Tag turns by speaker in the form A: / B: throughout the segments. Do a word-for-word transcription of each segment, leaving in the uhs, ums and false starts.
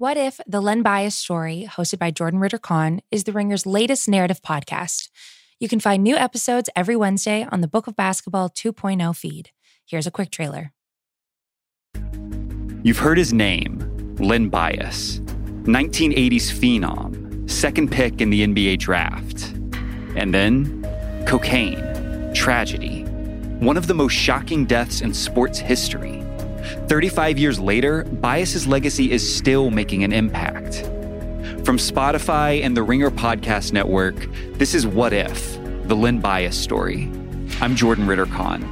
A: What If, the Len Bias Story, hosted by Jordan Ritter-Kahn, is The Ringer's latest narrative podcast. You can find new episodes every Wednesday on the Book of Basketball two point oh feed. Here's a quick trailer.
B: You've heard his name, Len Bias, nineteen eighties phenom, second pick in the N B A draft. And then, cocaine, tragedy, one of the most shocking deaths in sports history. thirty-five years later, Bias's legacy is still making an impact. From Spotify and the Ringer Podcast Network, this is What If, the Len Bias Story. I'm Jordan Ritter-Kahn.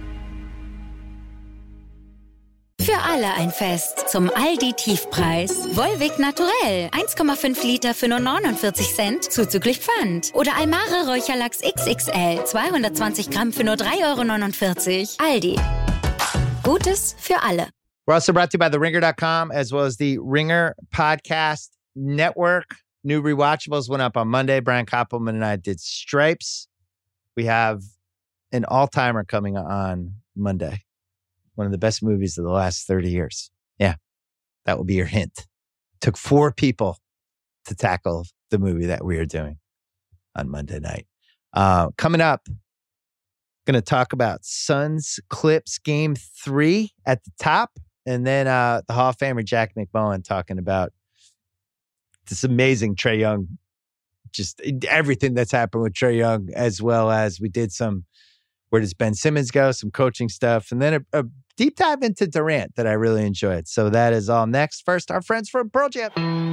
C: Für alle ein Fest zum Aldi-Tiefpreis. Volvic Naturell, eins Komma fünf Liter für nur neunundvierzig Cent, zuzüglich Pfand. Oder Almare Räucherlachs X X L, zweihundertzwanzig Gramm für nur drei Euro neunundvierzig. Aldi. Gutes für alle.
D: We're also brought to you by the ringer dot com as well as the Ringer Podcast Network. New Rewatchables went up on Monday. Brian Koppelman and I did Stripes. We have an all-timer coming on Monday. One of the best movies of the last thirty years. Yeah, that will be your hint. Took four people to tackle the movie that we are doing on Monday night. Uh, coming up, going to talk about Suns Clips Game three at the top. And then uh, the Hall of Famer Jack McMullen talking about this amazing Trae Young, just everything that's happened with Trae Young, as well as we did some, where does Ben Simmons go, some coaching stuff, and then a, a deep dive into Durant that I really enjoyed. So that is all next. First, our friends from Pearl Jam.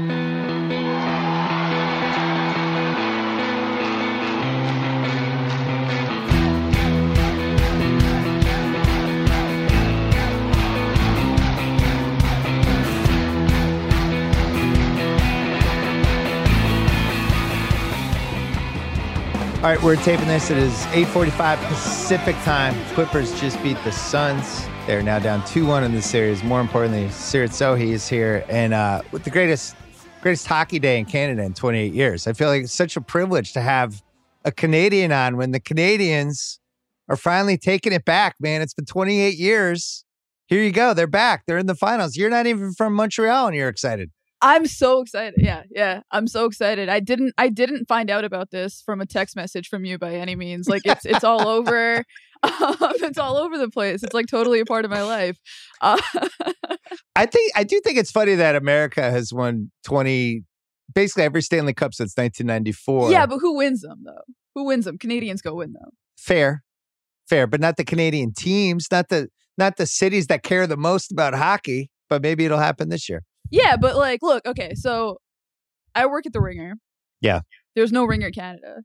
D: All right, we're taping this. It is eight forty-five Pacific time. Clippers just beat the Suns. They're now down two one in the series. More importantly, Sirat Sohi is here, and uh, with the greatest greatest hockey day in Canada in twenty-eight years. I feel like it's such a privilege to have a Canadian on when the Canadians are finally taking it back, man. It's been twenty-eight years. Here you go. They're back. They're in the finals. You're not even from Montreal, and you're excited.
E: I'm so excited. Yeah, yeah. I'm so excited. I didn't I didn't find out about this from a text message from you by any means. Like it's it's all over. Um, it's all over the place. It's like totally a part of my life. Uh,
D: I think I do think it's funny that America has won twenty, basically every Stanley Cup since nineteen ninety-four.
E: Yeah, but who wins them though? Who wins them? Canadians go win them.
D: Fair, fair, but not the Canadian teams, not the not the cities that care the most about hockey. But maybe it'll happen this year.
E: Yeah, but like, look, okay, so I work at the Ringer.
D: Yeah.
E: There's no Ringer Canada.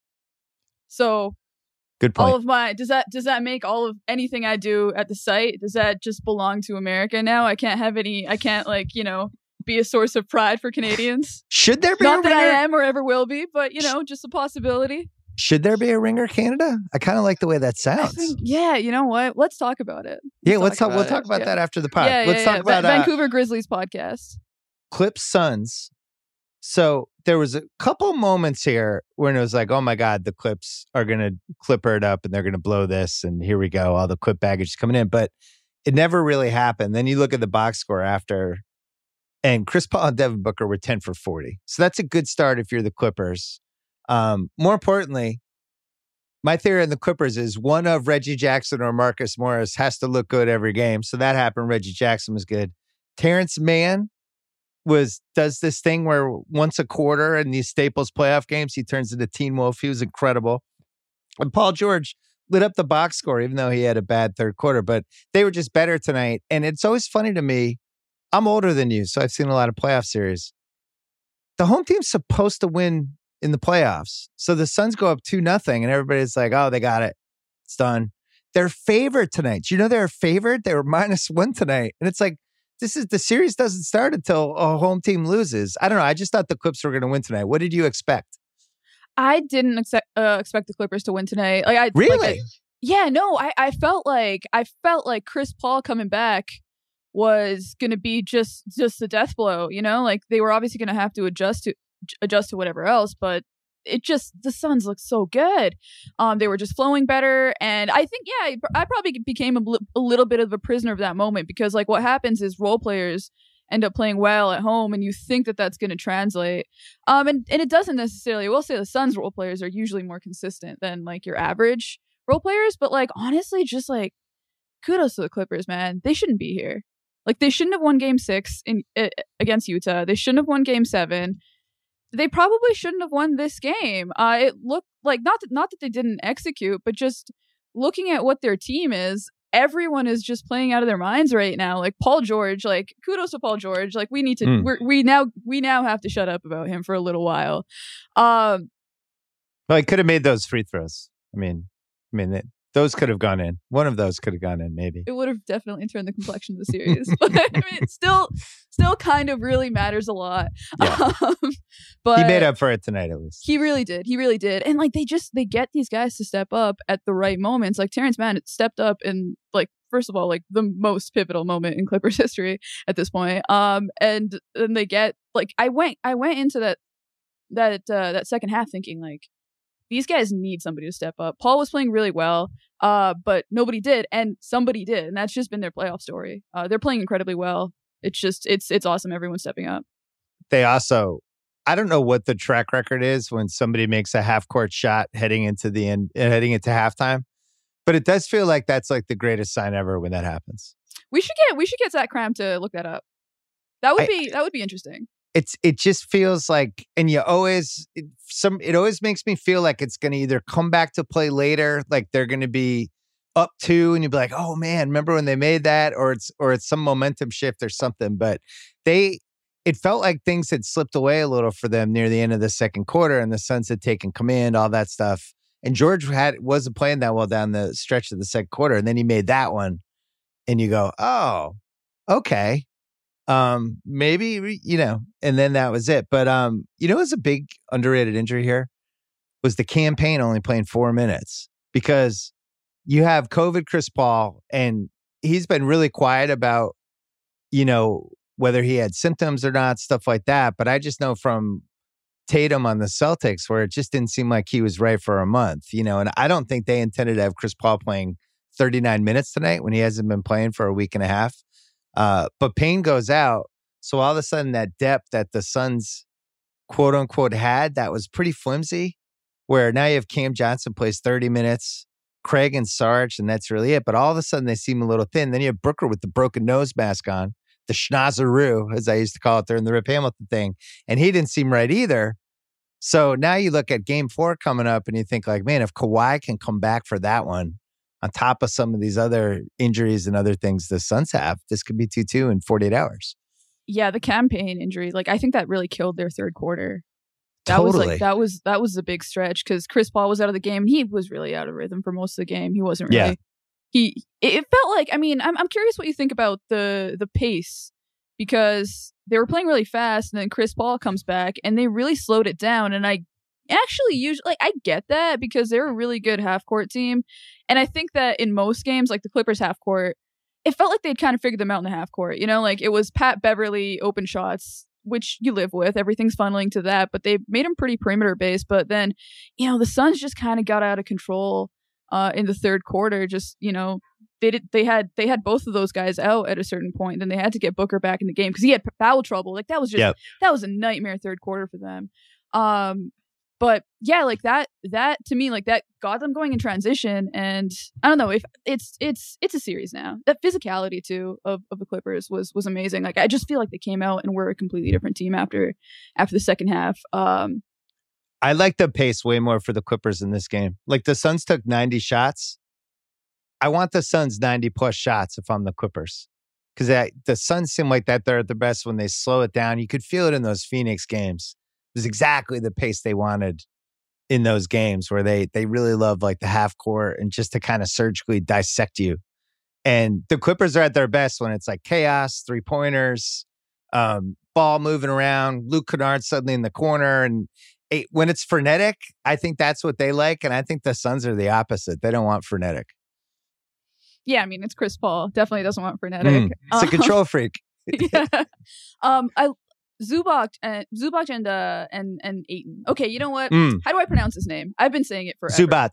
E: So
D: good point.
E: All of my does that does that make all of anything I do at the site, does that just belong to America now? I can't have any I can't like, you know, be a source of pride for Canadians.
D: Should there be
E: Not
D: a
E: that
D: Ringer?
E: I am or ever will be, but you know, just a possibility.
D: Should there be a Ringer Canada? I kind of like the way that
E: I
D: sounds.
E: think, yeah, you know what? Let's talk about it. Let's
D: yeah, let's talk. We'll
E: it.
D: talk about
E: yeah.
D: that after the pod.
E: Yeah,
D: let's
E: yeah,
D: talk
E: yeah.
D: about
E: Va-
D: uh,
E: Vancouver Grizzlies podcast.
D: Clips Suns. So there was a couple moments here when it was like, oh my God, the Clips are going to clipper it up and they're going to blow this. And here we go. All the Clip baggage is coming in. But it never really happened. Then you look at the box score after, and Chris Paul and Devin Booker were ten for forty. So that's a good start if you're the Clippers. Um, more importantly, my theory on the Clippers is one of Reggie Jackson or Marcus Morris has to look good every game. So that happened. Reggie Jackson was good. Terrence Mann was does this thing where once a quarter in these Staples playoff games, he turns into Teen Wolf. He was incredible. And Paul George lit up the box score, even though he had a bad third quarter. But they were just better tonight. And it's always funny to me. I'm older than you, so I've seen a lot of playoff series. The home team's supposed to win in the playoffs. So the Suns go up two nothing, and everybody's like, oh, they got it. It's done. They're favored tonight. Do you know they're favored? They were minus one tonight. And it's like, this is the series doesn't start until a home team loses. I don't know. I just thought the Clips were going to win tonight. What did you expect?
E: I didn't expect uh, expect the Clippers to win tonight. Like I
D: Really?
E: Like I, yeah, no, I, I felt like I felt like Chris Paul coming back was going to be just just a death blow, you know? Like they were obviously going to have to adjust to adjust to whatever else, but it just the Suns look so good. Um, they were just flowing better, and I think yeah, I, I probably became a, a little bit of a prisoner of that moment because like what happens is role players end up playing well at home, and you think that that's going to translate. Um, and, and it doesn't necessarily. I will say the Suns role players are usually more consistent than like your average role players, but like honestly, just like kudos to the Clippers, man. They shouldn't be here. Like they shouldn't have won Game Six in uh, against Utah. They shouldn't have won Game Seven. They probably shouldn't have won this game. Uh, it looked like not that, not that they didn't execute, but just looking at what their team is, everyone is just playing out of their minds right now. Like Paul George, like kudos to Paul George. Like we need to, mm. we're, we now, we now have to shut up about him for a little while. Um,
D: well, he could have made those free throws. I mean, I mean, it, those could have gone in. One of those could have gone in, maybe.
E: It would have definitely turned the complexion of the series. But I mean, it still, still kind of really matters a lot.
D: Yeah. Um, but he made up for it tonight, at least.
E: He really did. He really did. And like, they just, they get these guys to step up at the right moments. Like Terrence Mann stepped up in like, first of all, like the most pivotal moment in Clippers history at this point. Um, and then they get like, I went, I went into that, that, uh, that second half thinking like, these guys need somebody to step up. Paul was playing really well, uh, but nobody did, and somebody did, and that's just been their playoff story. Uh, they're playing incredibly well. It's just, it's it's awesome. Everyone's stepping up.
D: They also, I don't know what the track record is when somebody makes a half court shot heading into the end, heading into halftime, but it does feel like that's like the greatest sign ever when that happens.
E: We should get we should get Zach Cram to look that up. That would I, be that would be interesting.
D: It's it just feels like, and you always it, some. It always makes me feel like it's going to either come back to play later, like they're going to be up two, and you'll be like, "Oh man, remember when they made that?" Or it's or it's some momentum shift or something. But they, it felt like things had slipped away a little for them near the end of the second quarter, and the Suns had taken command, all that stuff. And George had wasn't playing that well down the stretch of the second quarter, and then he made that one, and you go, "Oh, okay." Um, maybe, you know, and then that was it. But, um, you know, it was a big underrated injury here was the campaign only playing four minutes because you have COVID Chris Paul, and he's been really quiet about, you know, whether he had symptoms or not, stuff like that. But I just know from Tatum on the Celtics where it just didn't seem like he was right for a month, you know, and I don't think they intended to have Chris Paul playing thirty-nine minutes tonight when he hasn't been playing for a week and a half. Uh, but Payne goes out. So all of a sudden that depth that the Suns quote unquote had, that was pretty flimsy, where now you have Cam Johnson plays thirty minutes, Craig and Sarge, and that's really it. But all of a sudden they seem a little thin. Then you have Brooker with the broken nose mask on, the schnozzaroo, as I used to call it during the Rip Hamilton thing. And he didn't seem right either. So now you look at game four coming up and you think like, man, if Kawhi can come back for that one, on top of some of these other injuries and other things the Suns have, this could be two two in forty-eight hours.
E: Yeah, the campaign injury, like I think that really killed their third quarter. That
D: totally.
E: was like that was that was a big stretch because Chris Paul was out of the game. He was really out of rhythm for most of the game. He wasn't really. Yeah. He it felt like I mean I'm I'm curious what you think about the the pace because they were playing really fast and then Chris Paul comes back and they really slowed it down and I. Actually, usually, like I get that because they're a really good half court team, and I think that in most games, like the Clippers half court, it felt like they'd kind of figured them out in the half court. You know, like it was Pat Beverly open shots, which you live with. Everything's funneling to that, but they made them pretty perimeter based. But then, you know, the Suns just kind of got out of control uh, in the third quarter. Just you know, they did they had they had both of those guys out at a certain point, and then they had to get Booker back in the game because he had foul trouble. Like that was just yep. that was a nightmare third quarter for them. Um, But yeah, like that, that to me, like that got them going in transition. And I don't know if it's, it's, it's a series now. That physicality too of, of the Clippers was, was amazing. Like, I just feel like they came out and were a completely different team after, after the second half. Um,
D: I like the pace way more for the Clippers in this game. Like the Suns took ninety shots. I want the Suns ninety plus shots if I'm the Clippers. Because the Suns seem like that they're at the best when they slow it down. You could feel it in those Phoenix games. It was exactly the pace they wanted in those games where they they really love like the half court and just to kind of surgically dissect you. And the Clippers are at their best when it's like chaos, three pointers, um, ball moving around, Luke Kennard suddenly in the corner. And it, when it's frenetic, I think that's what they like. And I think the Suns are the opposite. They don't want frenetic.
E: Yeah, I mean, it's Chris Paul. Definitely doesn't want frenetic. Mm,
D: it's um, a control freak.
E: yeah. Um, I Zubac and Zubac and uh and and Ayton. Okay, you know what? Mm. How do I pronounce his name? I've been saying it forever.
D: Zubac.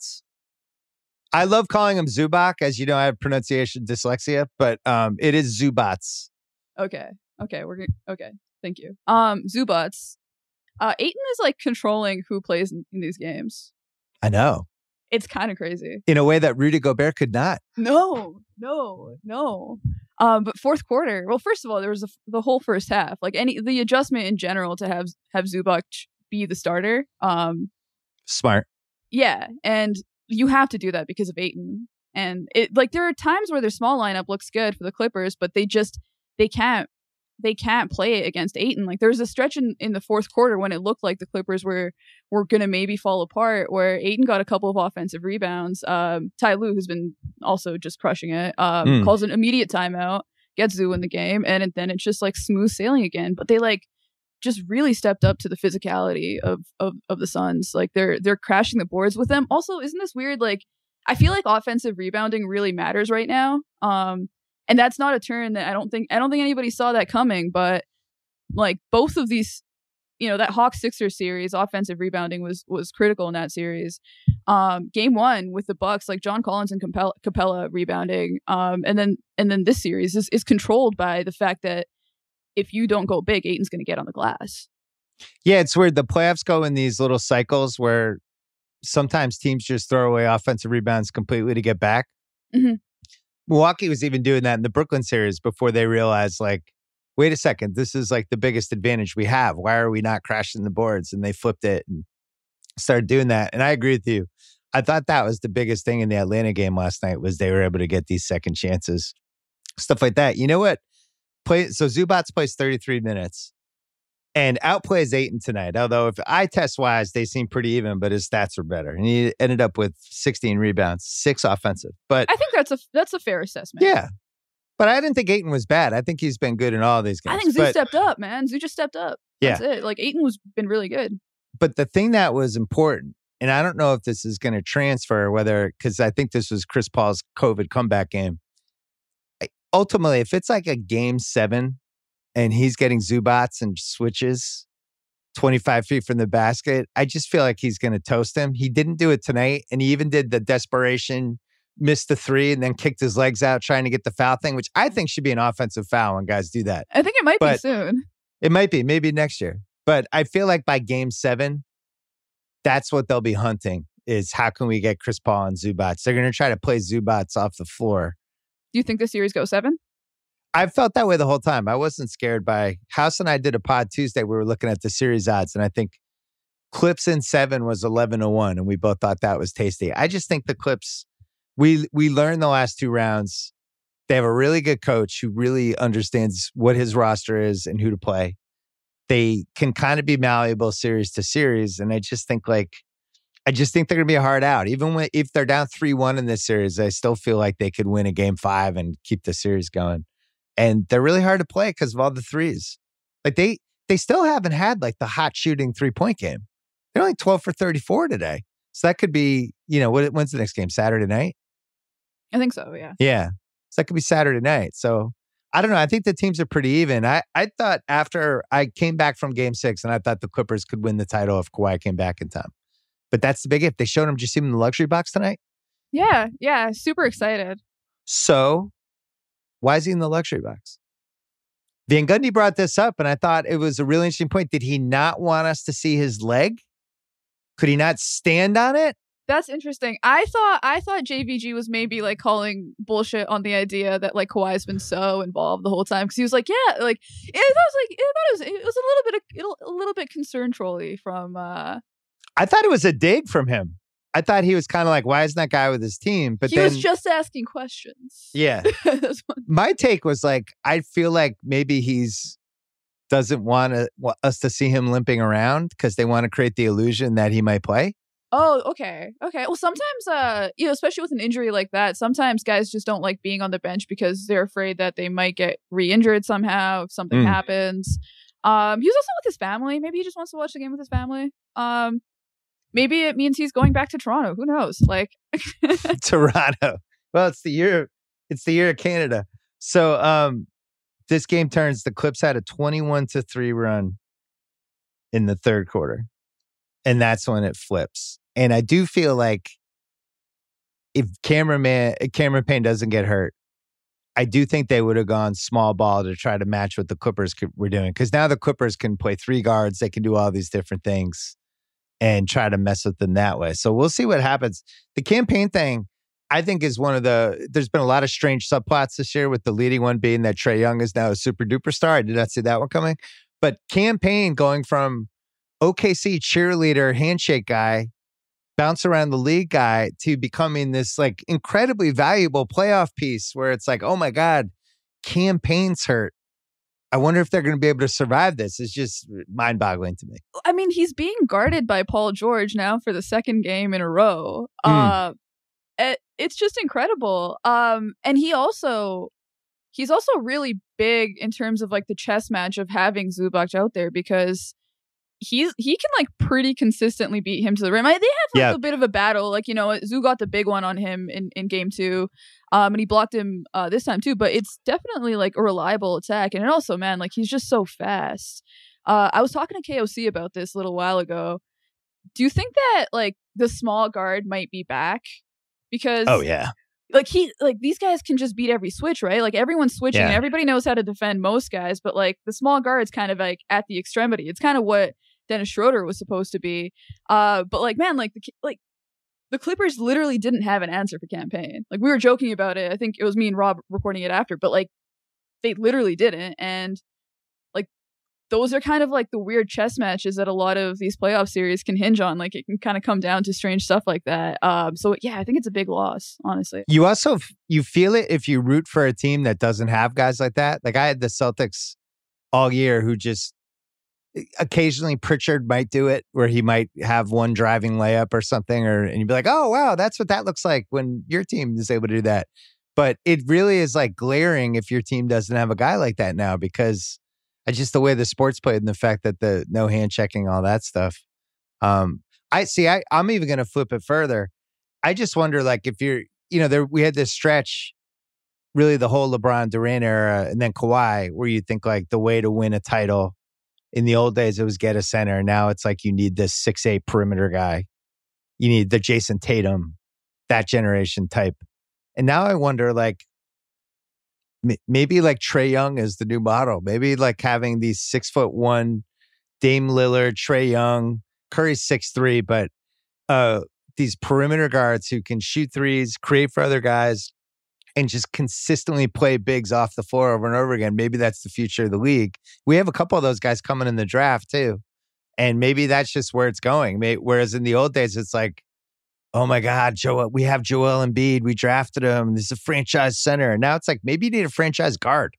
D: I love calling him Zubac, as you know, I have pronunciation dyslexia, but um, it is Zubac.
E: Okay. Okay, we're good. Okay, thank you. Um, Zubats. Uh, Ayton is like controlling who plays in, in these games.
D: I know.
E: It's kind of crazy.
D: In a way that Rudy Gobert could not.
E: No, no, no. Um, but fourth quarter. Well, first of all, there was a, the whole first half. Like any the adjustment in general to have have Zubac be the starter. Um,
D: Smart.
E: Yeah, and you have to do that because of Ayton. And it like there are times where their small lineup looks good for the Clippers, but they just they can't they can't play it against Ayton. Like there was a stretch in, in the fourth quarter when it looked like the Clippers were were gonna maybe fall apart, where Ayton got a couple of offensive rebounds. Um, Ty Lue, who's been also just crushing it, um, mm. calls an immediate timeout, gets Zoo in the game, and then it's just like smooth sailing again. But they like just really stepped up to the physicality of of of the Suns. Like they're they're crashing the boards with them. Also, isn't this weird? Like I feel like offensive rebounding really matters right now. Um, and that's not a turn that I don't think I don't think anybody saw that coming. But like both of these, you know, that Hawks Sixers series, offensive rebounding was was critical in that series. Um, game one with the Bucks, like John Collins and Capella, Capella rebounding, um, and then and then this series is is controlled by the fact that if you don't go big, Ayton's going to get on the glass.
D: Yeah, it's weird. The playoffs go in these little cycles where sometimes teams just throw away offensive rebounds completely to get back.
E: Mm-hmm.
D: Milwaukee was even doing that in the Brooklyn series before they realized, like, wait a second, this is like the biggest advantage we have. Why are we not crashing the boards? And they flipped it and started doing that. And I agree with you. I thought that was the biggest thing in the Atlanta game last night was they were able to get these second chances, stuff like that. You know what? Play so Zubats plays thirty-three minutes and outplays Ayton tonight. Although if eye test wise, they seem pretty even, but his stats are better. And he ended up with sixteen rebounds, six offensive. But
E: I think that's a that's a fair assessment.
D: Yeah. But I didn't think Ayton was bad. I think he's been good in all of these games.
E: I think Zoo
D: but,
E: stepped up, man. Zoo just stepped up. That's
D: yeah.
E: it. Like Ayton was been really good.
D: But the thing that was important, and I don't know if this is going to transfer, whether, because I think this was Chris Paul's COVID comeback game. Ultimately, if it's like a game seven and he's getting Zubats and switches twenty-five feet from the basket, I just feel like he's going to toast him. He didn't do it tonight. And he even did the desperation, missed the three and then kicked his legs out trying to get the foul thing, which I think should be an offensive foul when guys do that.
E: I think it might
D: but
E: be soon.
D: It might be, maybe next year. But I feel like by game seven, that's what they'll be hunting is how can we get Chris Paul and Zubats? They're going to try to play Zubats off the floor.
E: Do you think the series goes seven?
D: I felt that way the whole time. I wasn't scared by House and I did a pod Tuesday. We were looking at the series odds, and I think Clips in seven was eleven to one, and we both thought that was tasty. I just think the Clips, we we learned the last two rounds. They have a really good coach who really understands what his roster is and who to play. They can kind of be malleable series to series, and I just think like I just think they're going to be a hard out. Even when, if they're down three one in this series, I still feel like they could win a game five and keep the series going. And they're really hard to play because of all the threes. Like they they still haven't had like the hot shooting three-point game. They're only twelve for thirty-four today. So that could be, you know, what, when's the next game? Saturday night?
E: I think so, yeah.
D: Yeah. So that could be Saturday night. So I don't know. I think the teams are pretty even. I, I thought after I came back from game six and I thought the Clippers could win the title if Kawhi came back in time. But that's the big if. They showed him, did you see him in the luxury box tonight?
E: Yeah, yeah. Super excited.
D: So why is he in the luxury box? Van Gundy brought this up and I thought it was a really interesting point. Did he not want us to see his leg? Could he not stand on it?
E: That's interesting. I thought I thought J V G was maybe like calling bullshit on the idea that like Kawhi's been so involved the whole time because he was like, yeah, like it was like it was it was a little bit of, a little bit concern trolly from. uh
D: I thought it was a dig from him. I thought he was kind of like, why isn't that guy with his team? But
E: he
D: then,
E: was just asking questions.
D: Yeah. My take was like, I feel like maybe he's doesn't want to, want us to see him limping around because they want to create the illusion that he might play.
E: Oh, okay. Okay. Well, sometimes, uh, you know, especially with an injury like that, sometimes guys just don't like being on the bench because they're afraid that they might get re-injured somehow if something mm. happens. Um, he was also with his family. Maybe he just wants to watch the game with his family. Um, maybe it means he's going back to Toronto. Who knows? Like
D: Toronto. Well, it's the year. It's the year of Canada. So, um, this game turns. The Clips had a twenty-one to three run in the third quarter, and that's when it flips. And I do feel like if cameraman Cameron Payne doesn't get hurt, I do think they would have gone small ball to try to match what the Clippers could, were doing. Because now the Clippers can play three guards. They can do all these different things and try to mess with them that way. So we'll see what happens. The campaign thing, I think, is one of the, there's been a lot of strange subplots this year, with the leading one being that Trae Young is now a super duper star. I did not see that one coming. But campaign going from O K C cheerleader handshake guy, bounce around the league guy, to becoming this like incredibly valuable playoff piece where it's like, oh my God, campaign's hurt. I wonder if they're going to be able to survive this. It's just mind boggling to me.
E: I mean, he's being guarded by Paul George now for the second game in a row.
D: Mm.
E: Uh, it, it's just incredible. Um, and he also, he's also really big in terms of like the chess match of having Zubac out there, because he's he can like pretty consistently beat him to the rim. I, they have like
D: yeah.
E: a bit of a battle. Like, you know, Zoo got the big one on him in, in game two. Um, and he blocked him uh, this time too. But it's definitely like a reliable attack. And also, man, like he's just so fast. Uh, I was talking to K O C about this a little while ago. Do you think that like the small guard might be back? Because
D: oh yeah,
E: like he like these guys can just beat every switch, right? Like everyone's switching.
D: Yeah.
E: And everybody knows how to defend most guys, but like the small guard's kind of like at the extremity. It's kind of what Dennis Schroeder was supposed to be. Uh, but like, man, like the like the Clippers literally didn't have an answer for campaign. Like we were joking about it. I think it was me and Rob recording it after, but like they literally didn't. And like those are kind of like the weird chess matches that a lot of these playoff series can hinge on. Like it can kind of come down to strange stuff like that. Um, so yeah, I think it's a big loss, honestly.
D: You also you feel it if you root for a team that doesn't have guys like that. Like I had the Celtics all year who just occasionally Pritchard might do it where he might have one driving layup or something, or and you'd be like, oh wow, that's what that looks like when your team is able to do that. But it really is like glaring if your team doesn't have a guy like that now, because it's just the way the sport's played and the fact that the no hand checking, all that stuff. Um, I see. I, I'm even going to flip it further. I just wonder, like, if you're, you know, there we had this stretch, really the whole LeBron Durant era, and then Kawhi, where you think like the way to win a title. In the old days, it was get a center. Now it's like you need this six eight perimeter guy. You need the Jason Tatum, that generation type. And now I wonder, like, m- maybe like Trae Young is the new model. Maybe like having these six foot one Dame Lillard, Trae Young, Curry's six three, but uh, these perimeter guards who can shoot threes, create for other guys, and just consistently play bigs off the floor over and over again. Maybe that's the future of the league. We have a couple of those guys coming in the draft too. And maybe that's just where it's going. Whereas in the old days, it's like, oh my God, Joel, we have Joel Embiid. We drafted him. This is a franchise center. And now it's like, maybe you need a franchise guard.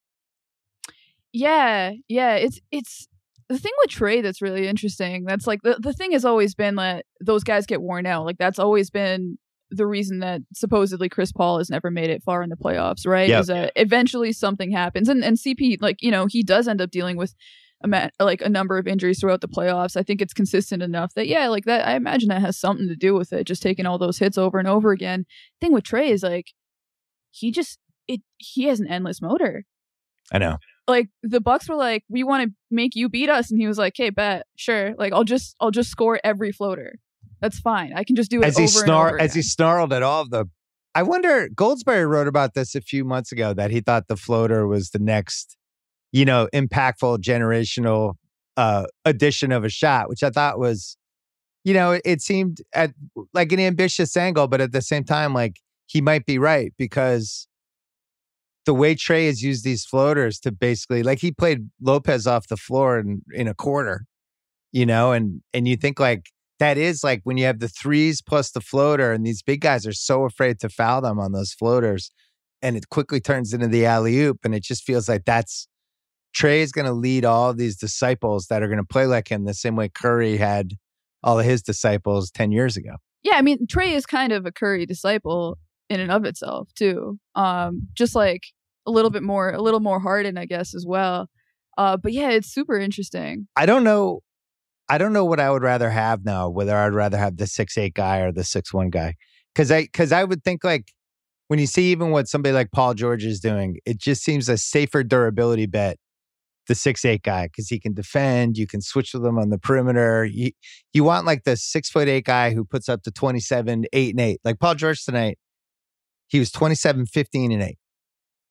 E: Yeah. Yeah. It's, it's the thing with Trae that's really interesting. That's like, the, the thing has always been that those guys get worn out. Like that's always been the reason that supposedly Chris Paul has never made it far in the playoffs, right?
D: Yep.
E: Is that eventually something happens. And and C P, like, you know, he does end up dealing with a ma- like a number of injuries throughout the playoffs. I think it's consistent enough that, yeah, like that, I imagine that has something to do with it, just taking all those hits over and over again. Thing with Trae is like, he just, it, he has an endless motor.
D: I know.
E: Like the Bucks were like, we want to make you beat us. And he was like, hey, bet, sure. Like, I'll just, I'll just score every floater. That's fine. I can just do it
D: as
E: over
D: he
E: snar-
D: and over
E: again.
D: As he snarled at all of them. I wonder, Goldsberry wrote about this a few months ago, that he thought the floater was the next, you know, impactful generational uh, addition of a shot, which I thought was, you know, it, it seemed at like an ambitious angle, but at the same time, like he might be right, because the way Trae has used these floaters to basically, like he played Lopez off the floor in, in a quarter, you know, and and you think like, that is like when you have the threes plus the floater, and these big guys are so afraid to foul them on those floaters, and it quickly turns into the alley-oop, and it just feels like that's Trae is going to lead all of these disciples that are going to play like him the same way Curry had all of his disciples ten years ago.
E: Yeah, I mean, Trae is kind of a Curry disciple in and of itself too. Um, just like a little bit more, a little more hardened, I guess, as well. Uh, but yeah, it's super interesting.
D: I don't know. I don't know what I would rather have now, whether I'd rather have the six eight guy or the six one guy. Because I, because I would think like when you see even what somebody like Paul George is doing, it just seems a safer durability bet, the six eight guy, because he can defend, you can switch with him on the perimeter. You, you want like the six foot eight guy who puts up to twenty-seven, eight and eight. Like Paul George tonight, he was twenty-seven, fifteen and eight.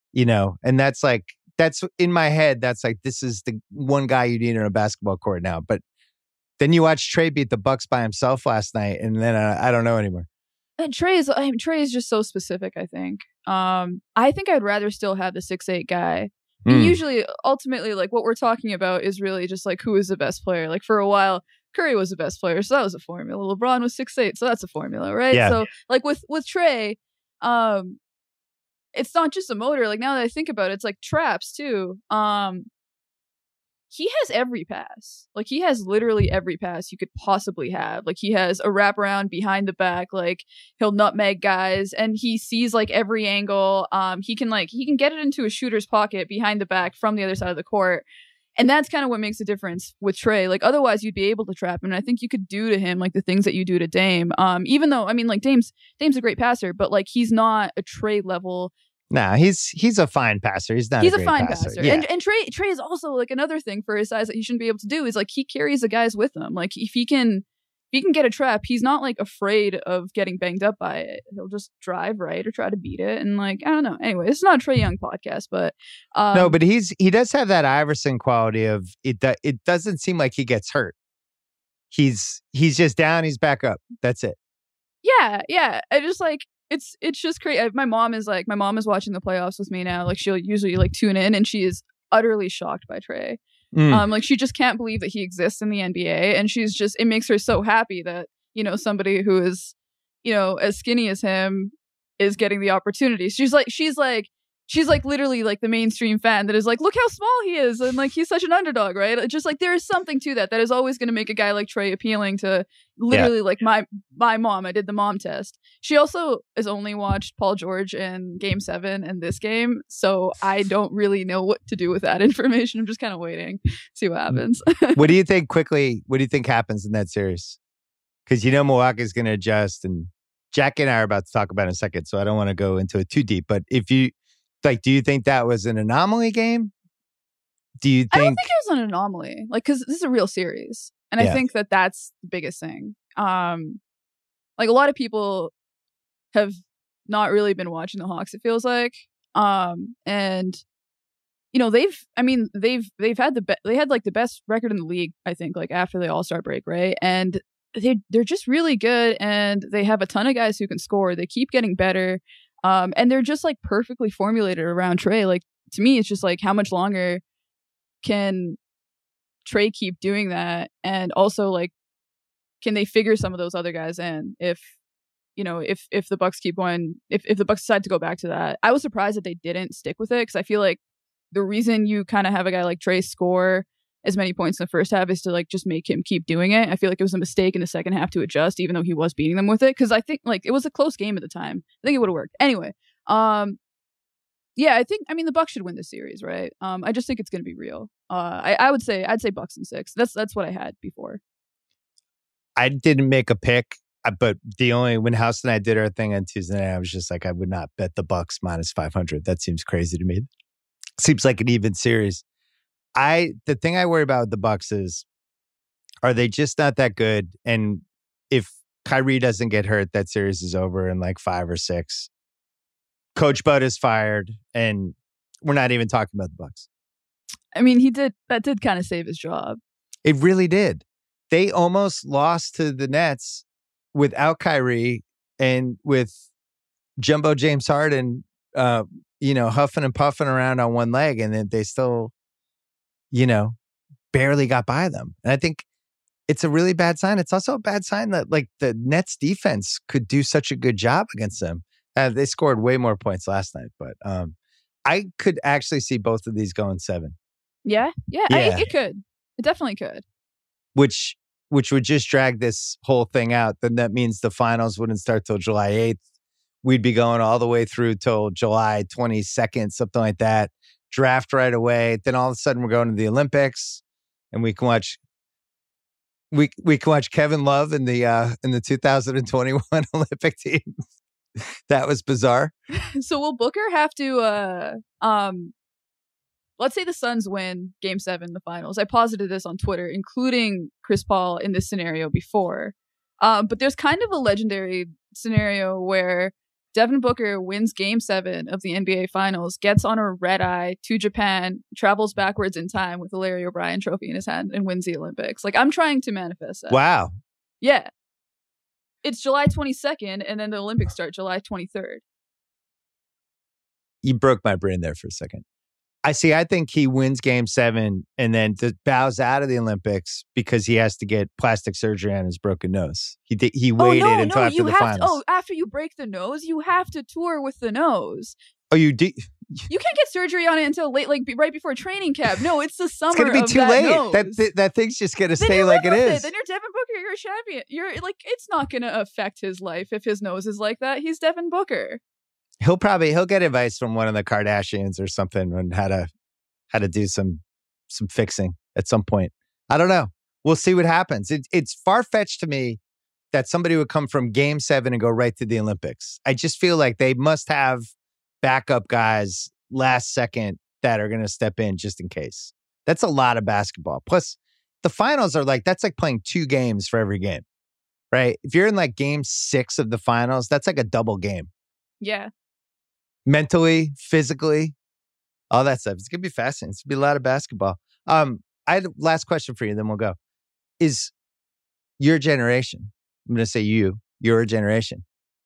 D: you know, and that's like, that's in my head. That's like, this is the one guy you need on a basketball court now. But then you watch Trae beat the Bucks by himself last night, and then uh, I don't know anymore.
E: And Trae is, I mean, Trae is just so specific, I think. Um, I think I'd rather still have the six eight guy. Mm. And usually, ultimately, like what we're talking about is really just like who is the best player. Like for a while, Curry was the best player, so that was a formula. LeBron was six eight, so that's a formula, right?
D: Yeah.
E: So like with with Trae, um, it's not just a motor. Like now that I think about it, it's like traps too. Um, he has every pass. Like he has literally every pass you could possibly have. Like he has a wraparound behind the back. Like he'll nutmeg guys, and he sees like every angle. Um, he can like he can get it into a shooter's pocket behind the back from the other side of the court. And that's kind of what makes a difference with Trae. Like otherwise you'd be able to trap him. And I think you could do to him like the things that you do to Dame. Um, even though I mean like Dame's Dame's a great passer, but like he's not a Trae level.
D: Nah, he's he's a fine passer. He's not.
E: He's
D: a,
E: a
D: great
E: fine
D: passer.
E: passer.
D: Yeah.
E: And and Trae Trae is also like another thing for his size that he shouldn't be able to do is like he carries the guys with him. Like if he can if he can get a trap, he's not like afraid of getting banged up by it. He'll just drive right or try to beat it. And like I don't know. Anyway, it's not a Trae Young podcast, but um,
D: no, but he's he does have that Iverson quality of it. It doesn't seem like he gets hurt. He's he's just down. He's back up. That's it.
E: Yeah, yeah. I just like. It's it's just crazy. My mom is like, my mom is watching the playoffs with me now. Like she'll usually like tune in, and she is utterly shocked by Trae. Mm. Um, like she just can't believe that he exists in the N B A, and she's just it makes her so happy that you know somebody who is you know as skinny as him is getting the opportunity. She's like she's like she's like literally like the mainstream fan that is like, look how small he is, and like he's such an underdog, right? It's just like there is something to that that is always going to make a guy like Trae appealing to literally yeah. like my my mom. I did the mom test. She also has only watched Paul George in Game Seven and this game, so I don't really know what to do with that information. I'm just kind of waiting, see what happens.
D: What do you think? Quickly, what do you think happens in that series? Because you know Milwaukee's going to adjust, and Jack and I are about to talk about it in a second, so I don't want to go into it too deep. But if you like, do you think that was an anomaly game? Do you think?
E: I don't think it was an anomaly, like because this is a real series, and yeah. I think that that's the biggest thing. Um, like a lot of people have not really been watching the Hawks, it feels like. Um, and you know, they've I mean, they've they've had the be- they had like the best record in the league, I think, like after the All-Star break, right? And they they're just really good, and they have a ton of guys who can score. They keep getting better. Um, and they're just like perfectly formulated around Trae. Like to me, it's just like how much longer can Trae keep doing that? And also like, can they figure some of those other guys in if you know, if if the Bucks keep going, if, if the Bucks decide to go back to that. I was surprised that they didn't stick with it because I feel like the reason you kind of have a guy like Trae score as many points in the first half is to like just make him keep doing it. I feel like it was a mistake in the second half to adjust, even though he was beating them with it. Because I think like it was a close game at the time. I think it would have worked. Anyway, um, yeah, I think I mean the Bucks should win this series, right? Um, I just think it's going to be real. Uh, I, I would say I'd say Bucks in six. That's that's what I had before.
D: I didn't make a pick, but the only when House and I did our thing on Tuesday night, I was just like, I would not bet the Bucks minus five hundred. That seems crazy to me. Seems like an even series. I the thing I worry about with the Bucks is, are they just not that good? And if Kyrie doesn't get hurt, that series is over in like five or six. Coach Bud is fired, and we're not even talking about the Bucks.
E: I mean, he did that did kind of save his job.
D: It really did. They almost lost to the Nets without Kyrie and with Jumbo James Harden, uh, you know, huffing and puffing around on one leg, and then they still, you know, barely got by them. And I think it's a really bad sign. It's also a bad sign that like the Nets defense could do such a good job against them. Uh, they scored way more points last night, but um, I could actually see both of these going seven.
E: Yeah, yeah, yeah. I, it could. It definitely could.
D: Which which would just drag this whole thing out. Then that means the finals wouldn't start till July eighth. We'd be going all the way through till July twenty-second, something like that. Draft right away. Then all of a sudden we're going to the Olympics, and we can watch. We we can watch Kevin Love in the uh, in the two thousand twenty-one Olympic team. That was bizarre.
E: So will Booker have to? Uh, um, let's say the Suns win Game Seven, the finals. I posited this on Twitter, including Chris Paul in this scenario before. Um, but there's kind of a legendary scenario where Devin Booker wins game seven of the N B A Finals, gets on a red eye to Japan, travels backwards in time with the Larry O'Brien trophy in his hand, and wins the Olympics. Like, I'm trying to manifest that.
D: Wow.
E: Yeah. It's July twenty-second, and then the Olympics start July twenty-third.
D: You broke my brain there for a second. I see. I think he wins game seven and then just bows out of the Olympics because he has to get plastic surgery on his broken nose. He did, he waited
E: oh, no,
D: until
E: no,
D: after
E: you
D: the
E: have
D: finals.
E: To, oh, after you break the nose, you have to tour with the nose.
D: Oh, you did?
E: You can't get surgery on it until late, like right before training camp. No, it's the summer.
D: It's gonna be
E: of
D: too
E: that
D: late.
E: Nose.
D: That th- that thing's just gonna
E: Then
D: stay
E: you
D: like
E: live
D: it
E: with
D: is.
E: Then you're Devin Booker. You're a champion. You're like, it's not gonna affect his life if his nose is like that. He's Devin Booker.
D: He'll probably he'll get advice from one of the Kardashians or something on how to how to do some some fixing at some point. I don't know. We'll see what happens. It, it's far fetched to me that somebody would come from Game Seven and go right to the Olympics. I just feel like they must have backup guys last second that are going to step in just in case. That's a lot of basketball. Plus, the finals are like that's like playing two games for every game, right? If you're in like Game Six of the finals, that's like a double game.
E: Yeah.
D: Mentally, physically. All that stuff. It's going to be fascinating. It's going to be a lot of basketball. Um, I had a last question for you, then we'll go. Is your generation, I'm going to say you, your generation,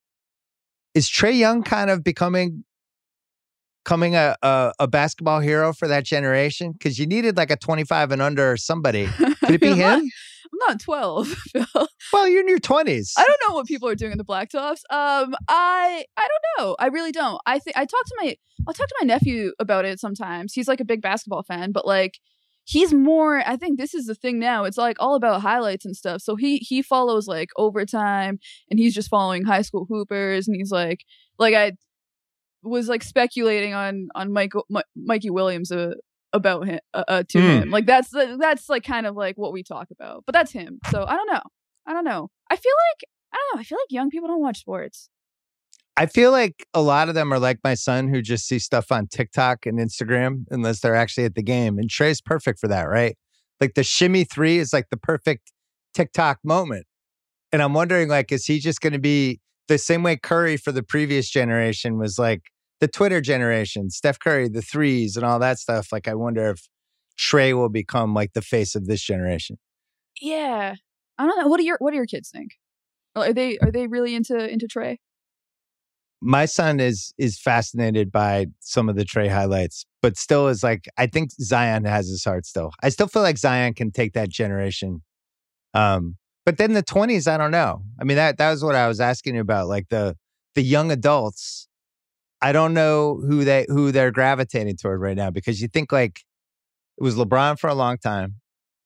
D: is Trae Young kind of becoming coming a, a, a basketball hero for that generation? Because you needed like a twenty-five and under or somebody. Could it be
E: I'm
D: him?
E: Not, I'm not twelve, Phil.
D: Well, you're in your twenties.
E: I don't know what people are doing in the Blacktops. Um, I I don't know. I really don't. I think I talk to my I'll talk to my nephew about it sometimes. He's like a big basketball fan, but like he's more. I think this is the thing now. It's like all about highlights and stuff. So he he follows like Overtime, and he's just following high school hoopers, and he's like like I was like speculating on on Michael M- Mikey Williams uh, about him uh, uh, to
D: Mm.
E: him. Like that's that's like kind of like what we talk about. But that's him. So I don't know. I don't know. I feel like I don't know. I feel like young people don't watch sports.
D: I feel like a lot of them are like my son who just see stuff on TikTok and Instagram unless they're actually at the game. And Trey's perfect for that, right? Like the shimmy three is like the perfect TikTok moment. And I'm wondering, like, is he just going to be the same way Curry for the previous generation was like the Twitter generation, Steph Curry, the threes and all that stuff. Like, I wonder if Trey will become like the face of this generation.
E: Yeah. I don't know. What do your What do your kids think? Are they Are they really into into Trey?
D: My son is is fascinated by some of the Trey highlights, but still is like, I think Zion has his heart still. I still feel like Zion can take that generation. Um, but then the twenties, I don't know. I mean, that that was what I was asking you about. Like the the young adults, I don't know who they who they're gravitating toward right now, because you think like it was LeBron for a long time.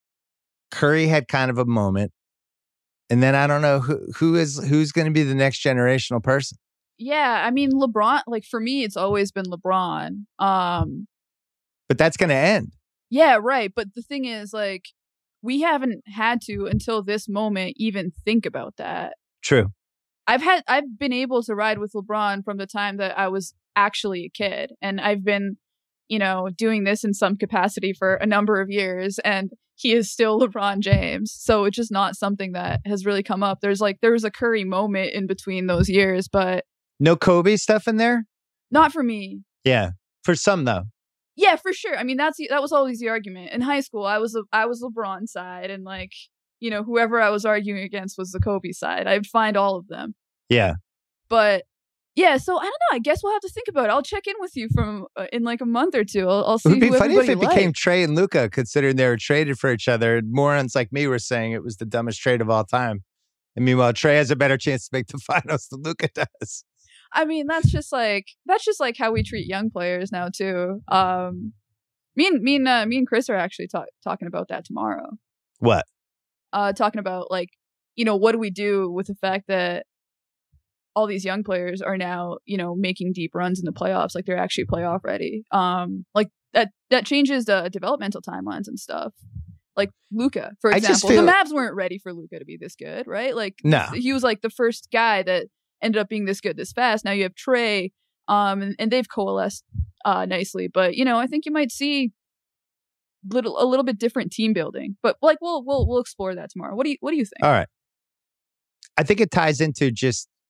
D: Curry had kind of a moment. And then I don't know who who is who's going to be the next generational person.
E: Yeah, I mean LeBron. Like for me, it's always been LeBron. Um,
D: But that's going to end.
E: yeah, right. But the thing is, like, we haven't had to until this moment even think about that.
D: True.
E: I've had I've been able to ride with LeBron from the time that I was actually a kid, and I've been, you know, doing this in some capacity for a number of years, and he is still LeBron James. So it's just not something that has really come up. There's like there was a Curry moment in between those years, but
D: No Kobe stuff in there?
E: not for me.
D: Yeah. For some, though.
E: Yeah, for sure. I mean, that's that was always the argument in high school. I was a, I was LeBron side, and like, you know, whoever I was arguing against was the Kobe side. I'd find all of them.
D: Yeah.
E: But yeah, so I don't know. I guess we'll have to think about it. I'll check in with you from uh, in like a month or two. I'll, I'll see.
D: It would be
E: who
D: funny if
E: everybody
D: it became
E: liked.
D: Trey and Luka, considering they were traded for each other. Morons like me were saying it was the dumbest trade of all time. And meanwhile, Trey has a better chance to make the finals than Luka does.
E: I mean, that's just like that's just like how we treat young players now too. Um, me and me and uh, me and Chris are actually talk, talking about that tomorrow.
D: What?
E: Uh, talking about like, you know, what do we do with the fact that all these young players are now, you know, making deep runs in the playoffs, like they're actually playoff ready. Um, like that that changes the developmental timelines and stuff. Like Luka, for
D: I just
E: example,
D: feel-
E: the Mavs weren't ready for Luka to be this good, right? Like,
D: No.
E: he was like the first guy that ended up being this good this fast. Now you have Trey, um, and, and they've coalesced uh, nicely. But you know, I think you might see little a little bit different team building. But like, we'll we'll we'll explore that tomorrow. What do you What do you think?
D: All right. I think it ties into just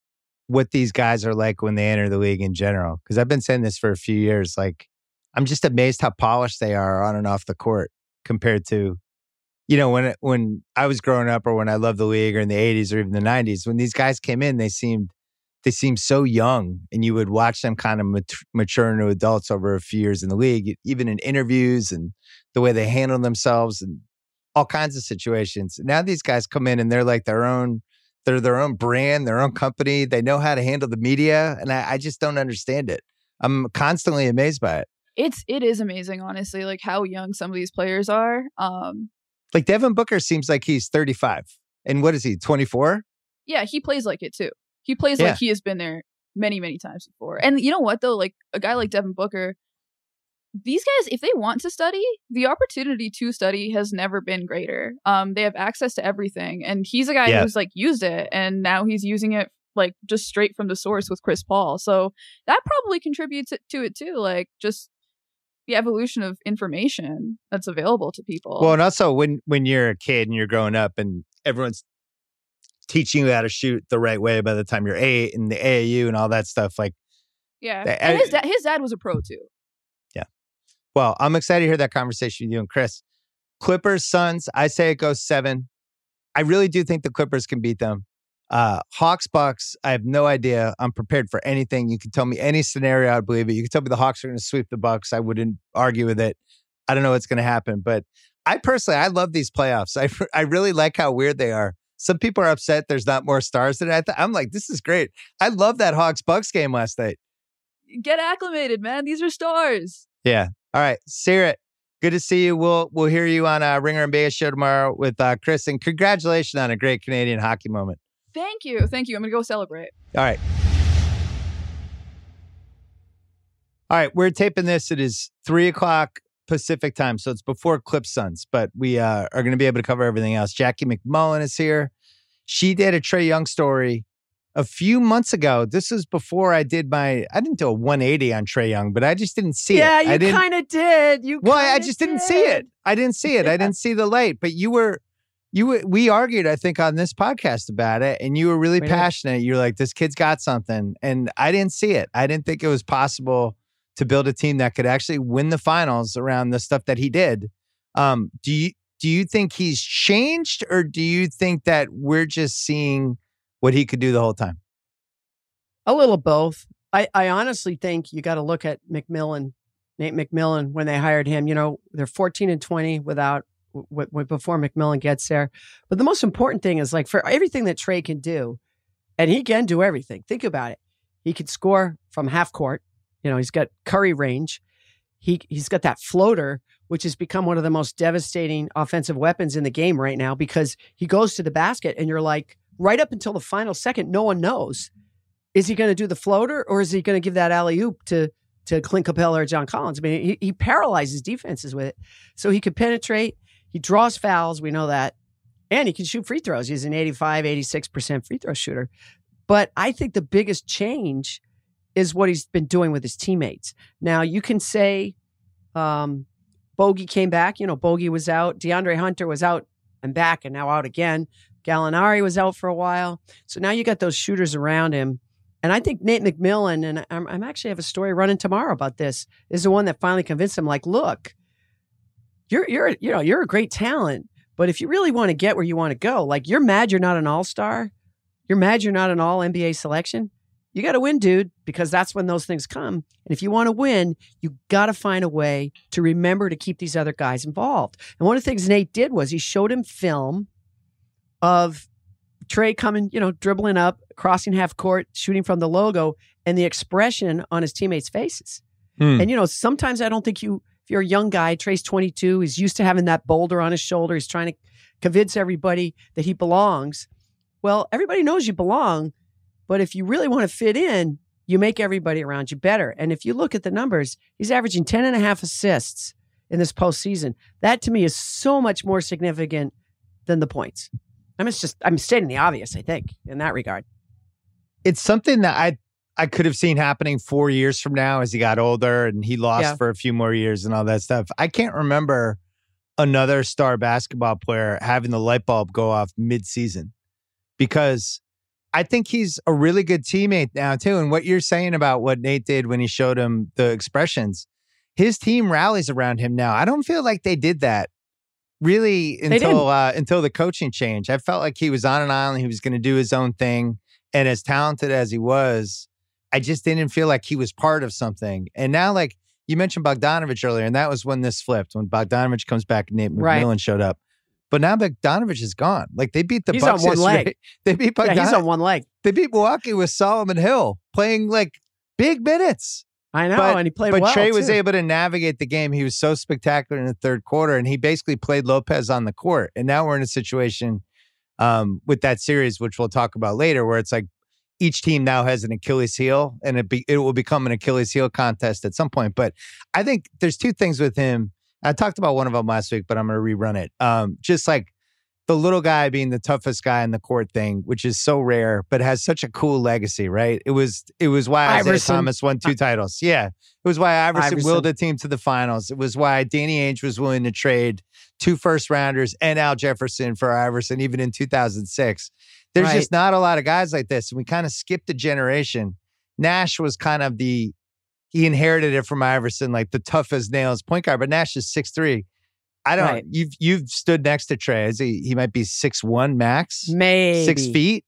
D: what these guys are like when they enter the league in general. Because I've been saying this for a few years. Like, I'm just amazed how polished they are on and off the court compared to, you know, when when I was growing up or when I loved the league or in the eighties or even the nineties. When these guys came in, they seemed they seemed so young, and you would watch them kind of mat- mature into adults over a few years in the league, even in interviews and the way they handle themselves and all kinds of situations. Now these guys come in and they're like their own, they're their own brand, their own company. They know how to handle the media, and I, I just don't understand it. I'm constantly amazed by it.
E: It's it is amazing, honestly, like how young some of these players are. Um,
D: like Devin Booker seems like he's thirty-five, and what is he, twenty-four?
E: Yeah, he plays like it too. He plays
D: Yeah.
E: like he has been there many, many times before. And you know what, though? Like, a guy like Devin Booker, these guys, if they want to study, the opportunity to study has never been greater. Um, they have access to everything. And he's a guy
D: Yeah.
E: who's, like, used it. And now he's using it, like, just straight from the source with Chris Paul. So that probably contributes it- to it, too. Like, just the evolution of information that's available to people.
D: Well, and also when when you're a kid and you're growing up and everyone's teaching you how to shoot the right way by the time you're eight and the A A U and all that stuff, like,
E: yeah.
D: I-
E: And his, dad, his dad was a pro, too.
D: well, I'm excited to hear that conversation with you and Chris. Clippers, Suns, I say it goes seven. I really do think the Clippers can beat them. Uh, Hawks, Bucks, I have no idea. I'm prepared for anything. You can tell me any scenario, I'd believe it. You can tell me the Hawks are going to sweep the Bucks. I wouldn't argue with it. I don't know what's going to happen. But I personally, I love these playoffs. I, I really like how weird they are. Some people are upset there's not more stars than I thought. I'm like, this is great. I love that Hawks-Bucks game last night.
E: Get acclimated, man. These are stars.
D: Yeah. All right, Sirit, good to see you. We'll we'll hear you on uh, Ringer and Vegas show tomorrow with uh, Chris. And congratulations on a great Canadian hockey moment.
E: Thank you. Thank you. I'm going to go celebrate.
D: All right. All right, we're taping this. It is three o'clock Pacific time, so it's before Clips Suns, but we uh, are going to be able to cover everything else. Jackie McMullen is here. She did a Trae Young story a few months ago. This is before I did my, I didn't do a one eighty on Trae Young, but I just didn't see
F: yeah,
D: it. I
F: you
D: didn't,
F: kind of did. You
D: well, I
F: kinda
D: just didn't
F: did.
D: see it. I didn't see it.
F: Yeah.
D: I didn't see the light, but you were, you were, we argued, I think, on this podcast about it, and you were really
F: We did.
D: passionate. You're like, this kid's got something. And I didn't see it. I didn't think it was possible to build a team that could actually win the finals around the stuff that he did. Um, do you, do you think he's changed, or do you think that we're just seeing what he could do the whole time?
F: A little both. I, I honestly think you got to look at McMillan, Nate McMillan, when they hired him. You know, they're fourteen and twenty without w- w- before McMillan gets there. But the most important thing is, like, for everything that Trae can do, and he can do everything. Think about it. He could score from half court. You know, he's got Curry range. He he's got that floater, which has become one of the most devastating offensive weapons in the game right now, because he goes to the basket and you're like, right up until the final second, no one knows. Is he going to do the floater, or is he going to give that alley-oop to, to Clint Capella or John Collins? I mean, he, he paralyzes defenses with it. So he could penetrate. He draws fouls. We know that. And he can shoot free throws. He's an eighty-five, eighty-six percent free throw shooter. But I think the biggest change is what he's been doing with his teammates. Now, you can say um, Bogey came back. You know, Bogey was out. DeAndre Hunter was out and back and now out again. Gallinari was out for a while. So now you got those shooters around him. And I think Nate McMillan, and I'm, I'm actually have a story running tomorrow about this, is the one that finally convinced him, like, look, you're you're you know you're a great talent, but if you really want to get where you want to go, like, you're mad you're not an all-star, you're mad you're not an all N B A selection. You got to win, dude, because that's when those things come. And if you want to win, you got to find a way to remember to keep these other guys involved. And one of the things Nate did was he showed him film of Trae coming, you know, dribbling up, crossing half court, shooting from the logo, and the expression on his teammates' faces.
D: Hmm.
F: And, you know, sometimes I don't think you, if you're a young guy, Trae's twenty-two, he's used to having that boulder on his shoulder. He's trying to convince everybody that he belongs. Well, everybody knows you belong, but if you really want to fit in, you make everybody around you better. And if you look at the numbers, he's averaging ten and a half assists in this postseason. That to me is so much more significant than the points. I mean, it's just, I'm stating the obvious, I think, in that regard.
D: It's something that I I could have seen happening four years from now as he got older and he lost
F: Yeah.
D: for a few more years and all that stuff. I can't remember another star basketball player having the light bulb go off mid-season, because I think he's a really good teammate now, too. And what you're saying about what Nate did when he showed him the expressions, his team rallies around him now. I don't feel like they did that really until uh, until the coaching change. I felt like he was on an island. He was going to do his own thing. And as talented as he was, I just didn't feel like he was part of something. And now, like you mentioned Bogdanovich earlier, and that was when this flipped, when Bogdanovich comes back and Nate McMillan right. showed up. But now Bogdanovich is gone. Like they beat the
F: he's
D: Bucks
F: on one
D: yesterday.
F: leg.
D: They beat Bogdanovich.
F: Yeah, he's on one leg.
D: They beat Milwaukee with Solomon Hill playing like big minutes.
F: I know,
D: but,
F: and he played
D: but
F: well,
D: But Trey
F: too.
D: was able to navigate the game. He was so spectacular in the third quarter, and he basically played Lopez on the court. And now we're in a situation um, with that series, which we'll talk about later, where it's like each team now has an Achilles heel, and it, be, it will become an Achilles heel contest at some point. But I think there's two things with him. I talked about one of them last week, but I'm going to rerun it. Um, just like the little guy being the toughest guy in the court thing, which is so rare, but has such a cool legacy, right? It was it was why Isaiah
F: Iverson.
D: Thomas won two titles. Yeah. It was why Iverson,
F: Iverson
D: willed a team to the finals. It was why Danny Ainge was willing to trade two first rounders and Al Jefferson for Iverson, even in two thousand six. There's
F: right.
D: just not a lot of guys like this. And we kind of skipped a generation. Nash was kind of the, he inherited it from Iverson, like the tough as nails point guard, but Nash is six three. I don't.
F: Right.
D: You've you've stood next to Trey. Is he, he might be six one max,
F: maybe
D: six feet,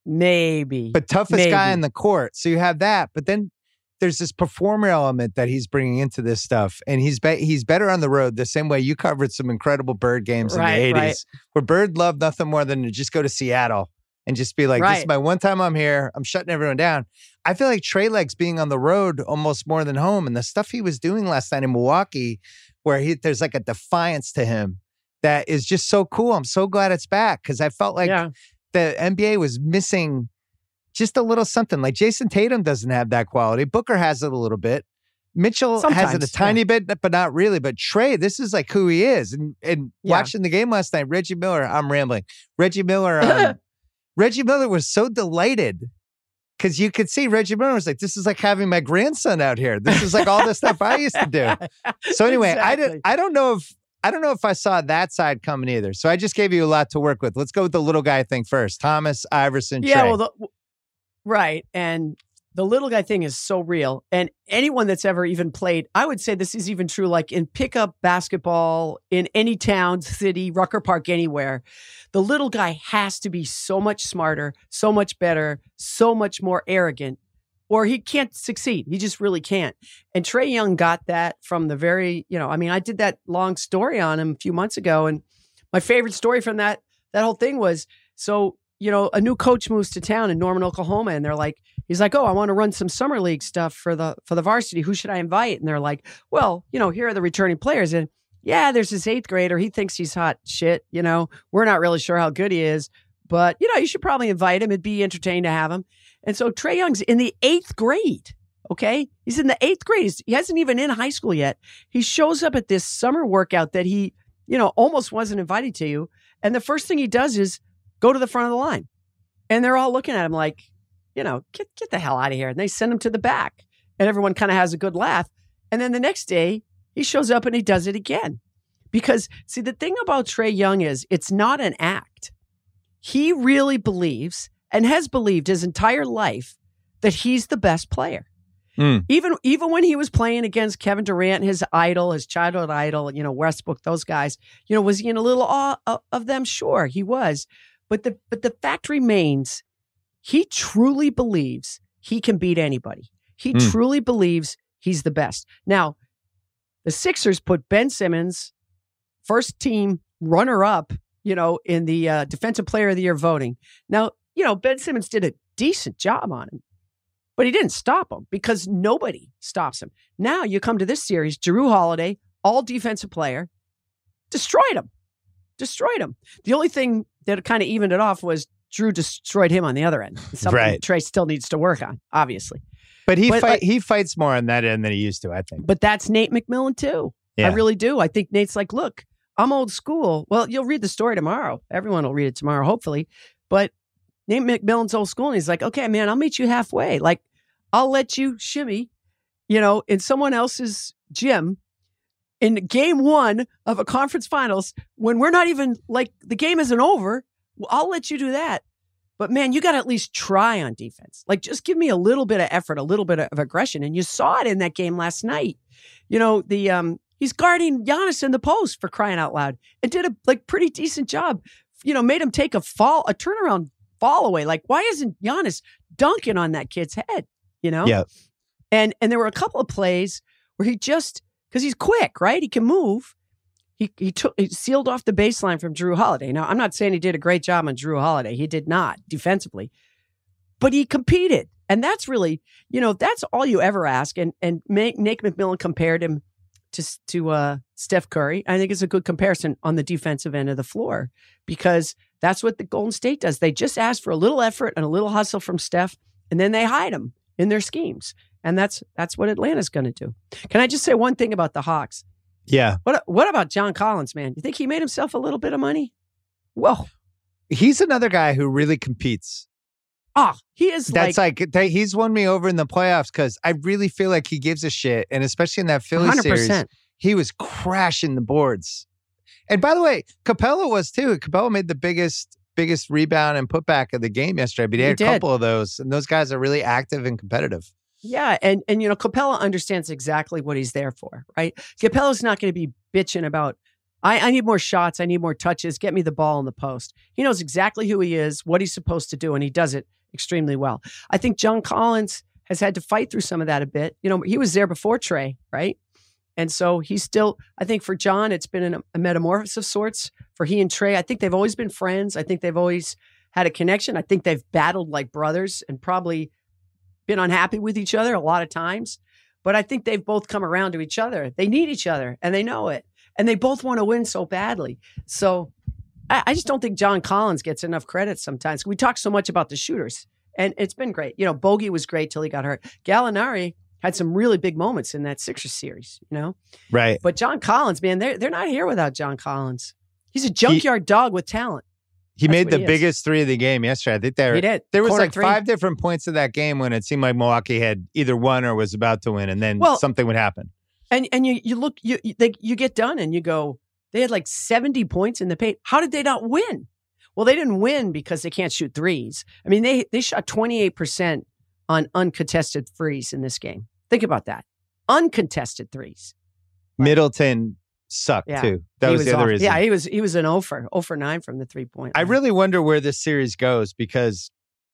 F: maybe.
D: but toughest
F: maybe.
D: guy in the court. So you have that, but then there's this performer element that he's bringing into this stuff, and he's be, he's better on the road. The same way you covered some incredible Bird games
F: right,
D: in the eighties,
F: right.
D: where Bird loved nothing more than to just go to Seattle and just be like,
F: right.
D: "This is my one time I'm here. I'm shutting everyone down." I feel like Trey likes being on the road almost more than home, and the stuff he was doing last night in Milwaukee, where he, there's like a defiance to him that is just so cool. I'm so glad it's back because I felt like
F: yeah.
D: the N B A was missing just a little something. Like Jason Tatum doesn't have that quality. Booker has it a little bit. Mitchell
F: Sometimes,
D: has it a tiny
F: yeah.
D: bit, but not really. But Trey, this is like who he is. And and
F: Yeah.
D: watching the game last night, Reggie Miller, I'm rambling. Reggie Miller, um, Reggie Miller was so delighted. Because you could see Reggie Miller was like, this is like having my grandson out here. This is like all the stuff I used to do. So anyway,
F: exactly.
D: I didn't. I don't know if I don't know if I saw that side coming either. So I just gave you a lot to work with. Let's go with the little guy thing first. Thomas, Iverson,
F: Yeah,
D: Trey.
F: well, the, right, and the little guy thing is so real. And anyone that's ever even played, I would say this is even true, like in pickup basketball in any town, city, Rucker Park, anywhere. The little guy has to be so much smarter, so much better, so much more arrogant, or he can't succeed. He just really can't. And Trae Young got that from the very, you know, I mean, I did that long story on him a few months ago. And my favorite story from that, that whole thing was, so, you know, a new coach moves to town in Norman, Oklahoma, and they're like, he's like, oh, I want to run some summer league stuff for the for the varsity. Who should I invite? And they're like, well, you know, here are the returning players. And yeah, there's this eighth grader. He thinks he's hot shit. You know, we're not really sure how good he is, but you know, you should probably invite him. It'd be entertaining to have him. And so Trae Young's in the eighth grade. Okay, he's in the eighth grade. He's, he hasn't even in high school yet. He shows up at this summer workout that he, you know, almost wasn't invited to. And the first thing he does is go to the front of the line. And they're all looking at him like, you know, get get the hell out of here. And they send him to the back. And everyone kind of has a good laugh. And then the next day, he shows up and he does it again. Because, see, the thing about Trae Young is it's not an act. He really believes and has believed his entire life that he's the best player.
D: Mm.
F: Even, even when he was playing against Kevin Durant, his idol, his childhood idol, you know, Westbrook, those guys, you know, was he in a little awe of them? Sure, he was. But the but the fact remains, he truly believes he can beat anybody. He
D: Mm.
F: truly believes he's the best. Now, the Sixers put Ben Simmons, first team runner-up, you know, in the uh, Defensive Player of the Year voting. Now, you know, Ben Simmons did a decent job on him, but he didn't stop him because nobody stops him. Now you come to this series, Jrue Holiday, all defensive player, destroyed him. Destroyed him. The only thing that kind of evened it off was Jrue destroyed him on the other end. Something
D: Right.
F: Trae still needs to work on, obviously.
D: But he
F: But,
D: fight,
F: like-
D: he fights more on that end than he used to, I think.
F: But that's Nate McMillan too.
D: Yeah.
F: I really do. I think Nate's like, look, I'm old school. Well, you'll read the story tomorrow. Everyone will read it tomorrow, hopefully. But Nate McMillan's old school, and he's like, okay, man, I'll meet you halfway. Like, I'll let you shimmy, you know, in someone else's gym in game one of a conference finals when we're not even, like, the game isn't over. Well, I'll let you do that. But man, you got to at least try on defense. Like, just give me a little bit of effort, a little bit of aggression. And you saw it in that game last night. You know, the um, he's guarding Giannis in the post, for crying out loud, and did a like pretty decent job. You know, made him take a fall, a turnaround fall away. Like, why isn't Giannis dunking on that kid's head? You know?
D: Yeah.
F: And and there were a couple of plays where he just, because he's quick, right? He can move. He he took he sealed off the baseline from Drew Holiday. Now, I'm not saying he did a great job on Drew Holiday. He did not defensively, but he competed, and that's really, you know, that's all you ever ask. And and Nate McMillan compared him to to uh, Steph Curry. I think it's a good comparison on the defensive end of the floor, because that's what the Golden State does. They just ask for a little effort and a little hustle from Steph, and then they hide him in their schemes, and that's that's what Atlanta's going to do. Can I just say one thing about the Hawks?
D: Yeah.
F: What what about John Collins, man? You think he made himself a little bit of money? Whoa.
D: He's another guy who really competes.
F: Ah, he is
D: That's
F: like...
D: like, they, he's won me over in the playoffs because I really feel like he gives a shit. And especially in that Philly
F: one hundred percent.
D: series, he was crashing the boards. And by the way, Capella was too. Capella made the biggest biggest rebound and putback of the game yesterday. But he, he had a
F: did.
D: couple of those. And those guys are really active and competitive.
F: Yeah, and and you know, Capella understands exactly what he's there for, right? Capella's not going to be bitching about, I, I need more shots, I need more touches, get me the ball in the post. He knows exactly who he is, what he's supposed to do, and he does it extremely well. I think John Collins has had to fight through some of that a bit. You know, he was there before Trey, right? And so he's still, I think for John, it's been a metamorphosis of sorts for he and Trey. I think they've always been friends. I think they've always had a connection. I think they've battled like brothers and probably been unhappy with each other a lot of times, but I think they've both come around to each other. They need each other and they know it. And they both want to win so badly. So I, I just don't think John Collins gets enough credit sometimes. We talk so much about the shooters, and it's been great. You know, Bogey was great till he got hurt. Gallinari had some really big moments in that Sixers series, you know?
D: Right.
F: But John Collins, man, they're, they're not here without John Collins. He's a junkyard he, dog with talent.
D: He
F: That's
D: made the
F: he
D: biggest three of the game yesterday. I think there,
F: he did.
D: there was
F: Quarter
D: like
F: three.
D: five different points of that game when it seemed like Milwaukee had either won or was about to win, and then
F: well,
D: something would happen.
F: And and you you look you you, they, you get done and you go, they had like seventy points in the paint. How did they not win? Well, they didn't win because they can't shoot threes. I mean, they they shot twenty-eight percent on uncontested threes in this game. Think about that. Uncontested threes.
D: Middleton sucked
F: Yeah.
D: too. That
F: He
D: was, the other
F: off.
D: reason.
F: Yeah, he was he was an oh for oh for nine from the three point
D: I
F: line.
D: really wonder where this series goes, because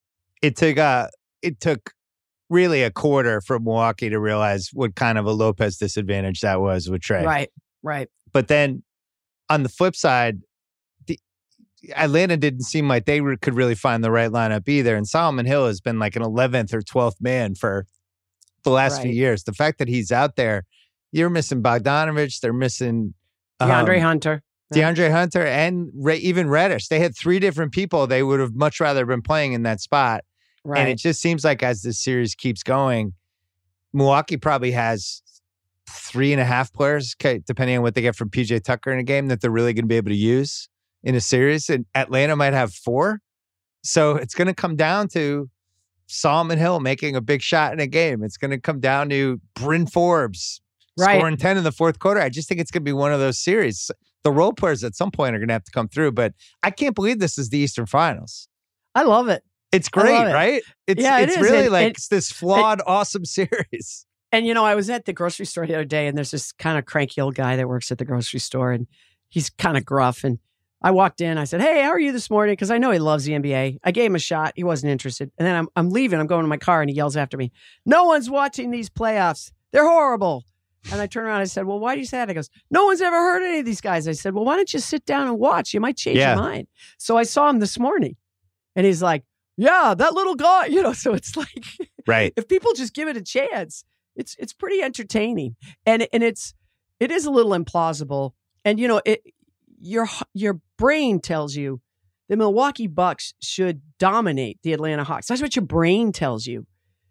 D: it took uh it took really a quarter for Milwaukee to realize what kind of a Lopez disadvantage that was with Trey.
F: Right, right.
D: But then on the flip side, the Atlanta didn't seem like they re- could really find the right lineup either. And Solomon Hill has been like an eleventh or twelfth man for the last few
F: Right.
D: years. The fact that he's out there, you're missing Bogdanovich, they're missing
F: DeAndre
D: um,
F: Hunter.
D: DeAndre Hunter and Ray, even Reddish. They had three different people they would have much rather been playing in that spot.
F: Right.
D: And it just seems like as this series keeps going, Milwaukee probably has three and a half players, okay, depending on what they get from P J Tucker in a game, that they're really going to be able to use in a series. And Atlanta might have four. So it's going to come down to Solomon Hill making a big shot in a game. It's going to come down to Bryn Forbes
F: Right.
D: scoring ten in the fourth quarter. I just think it's going to be one of those series. The role players at some point are going to have to come through, but I can't believe this is the Eastern Finals.
F: I love it.
D: It's
F: I
D: great,
F: love it.
D: right? It's
F: Yeah, it
D: it's
F: is.
D: really
F: And-
D: like
F: and-
D: this flawed, awesome series.
F: And, you know, I was at the grocery store the other day, and there's this kind of cranky old guy that works at the grocery store, and he's kind of gruff. And I walked in. I said, "Hey, how are you this morning?" Because I know he loves the N B A. I gave him a shot. He wasn't interested. And then I'm, I'm leaving. I'm going to my car, and he yells after me, "No one's watching these playoffs. They're horrible." And I turned around and I said, "Well, why do you say that?" He goes, "No one's ever heard any of these guys." I said, "Well, why don't you sit down and watch? You might change
D: Yeah.
F: your mind." So I saw him this morning, and he's like, "Yeah, that little guy," you know, so it's like,
D: Right.
F: if people just give it a chance, it's it's pretty entertaining, and and it's it is a little implausible, and you know it your your brain tells you the Milwaukee Bucks should dominate the Atlanta Hawks. That's what your brain tells you,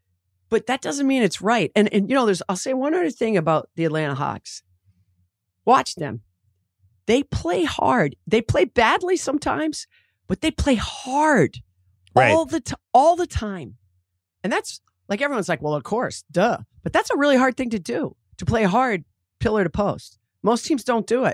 F: but that doesn't mean it's right. And and you know, there's I'll say one other thing about the Atlanta Hawks. Watch them; they play hard. They play badly sometimes, but they play hard
D: Right.
F: all the t- all the time, and that's. Like everyone's like, well, of course, duh. But that's a really hard thing to do, to play hard pillar to post. Most teams don't do it.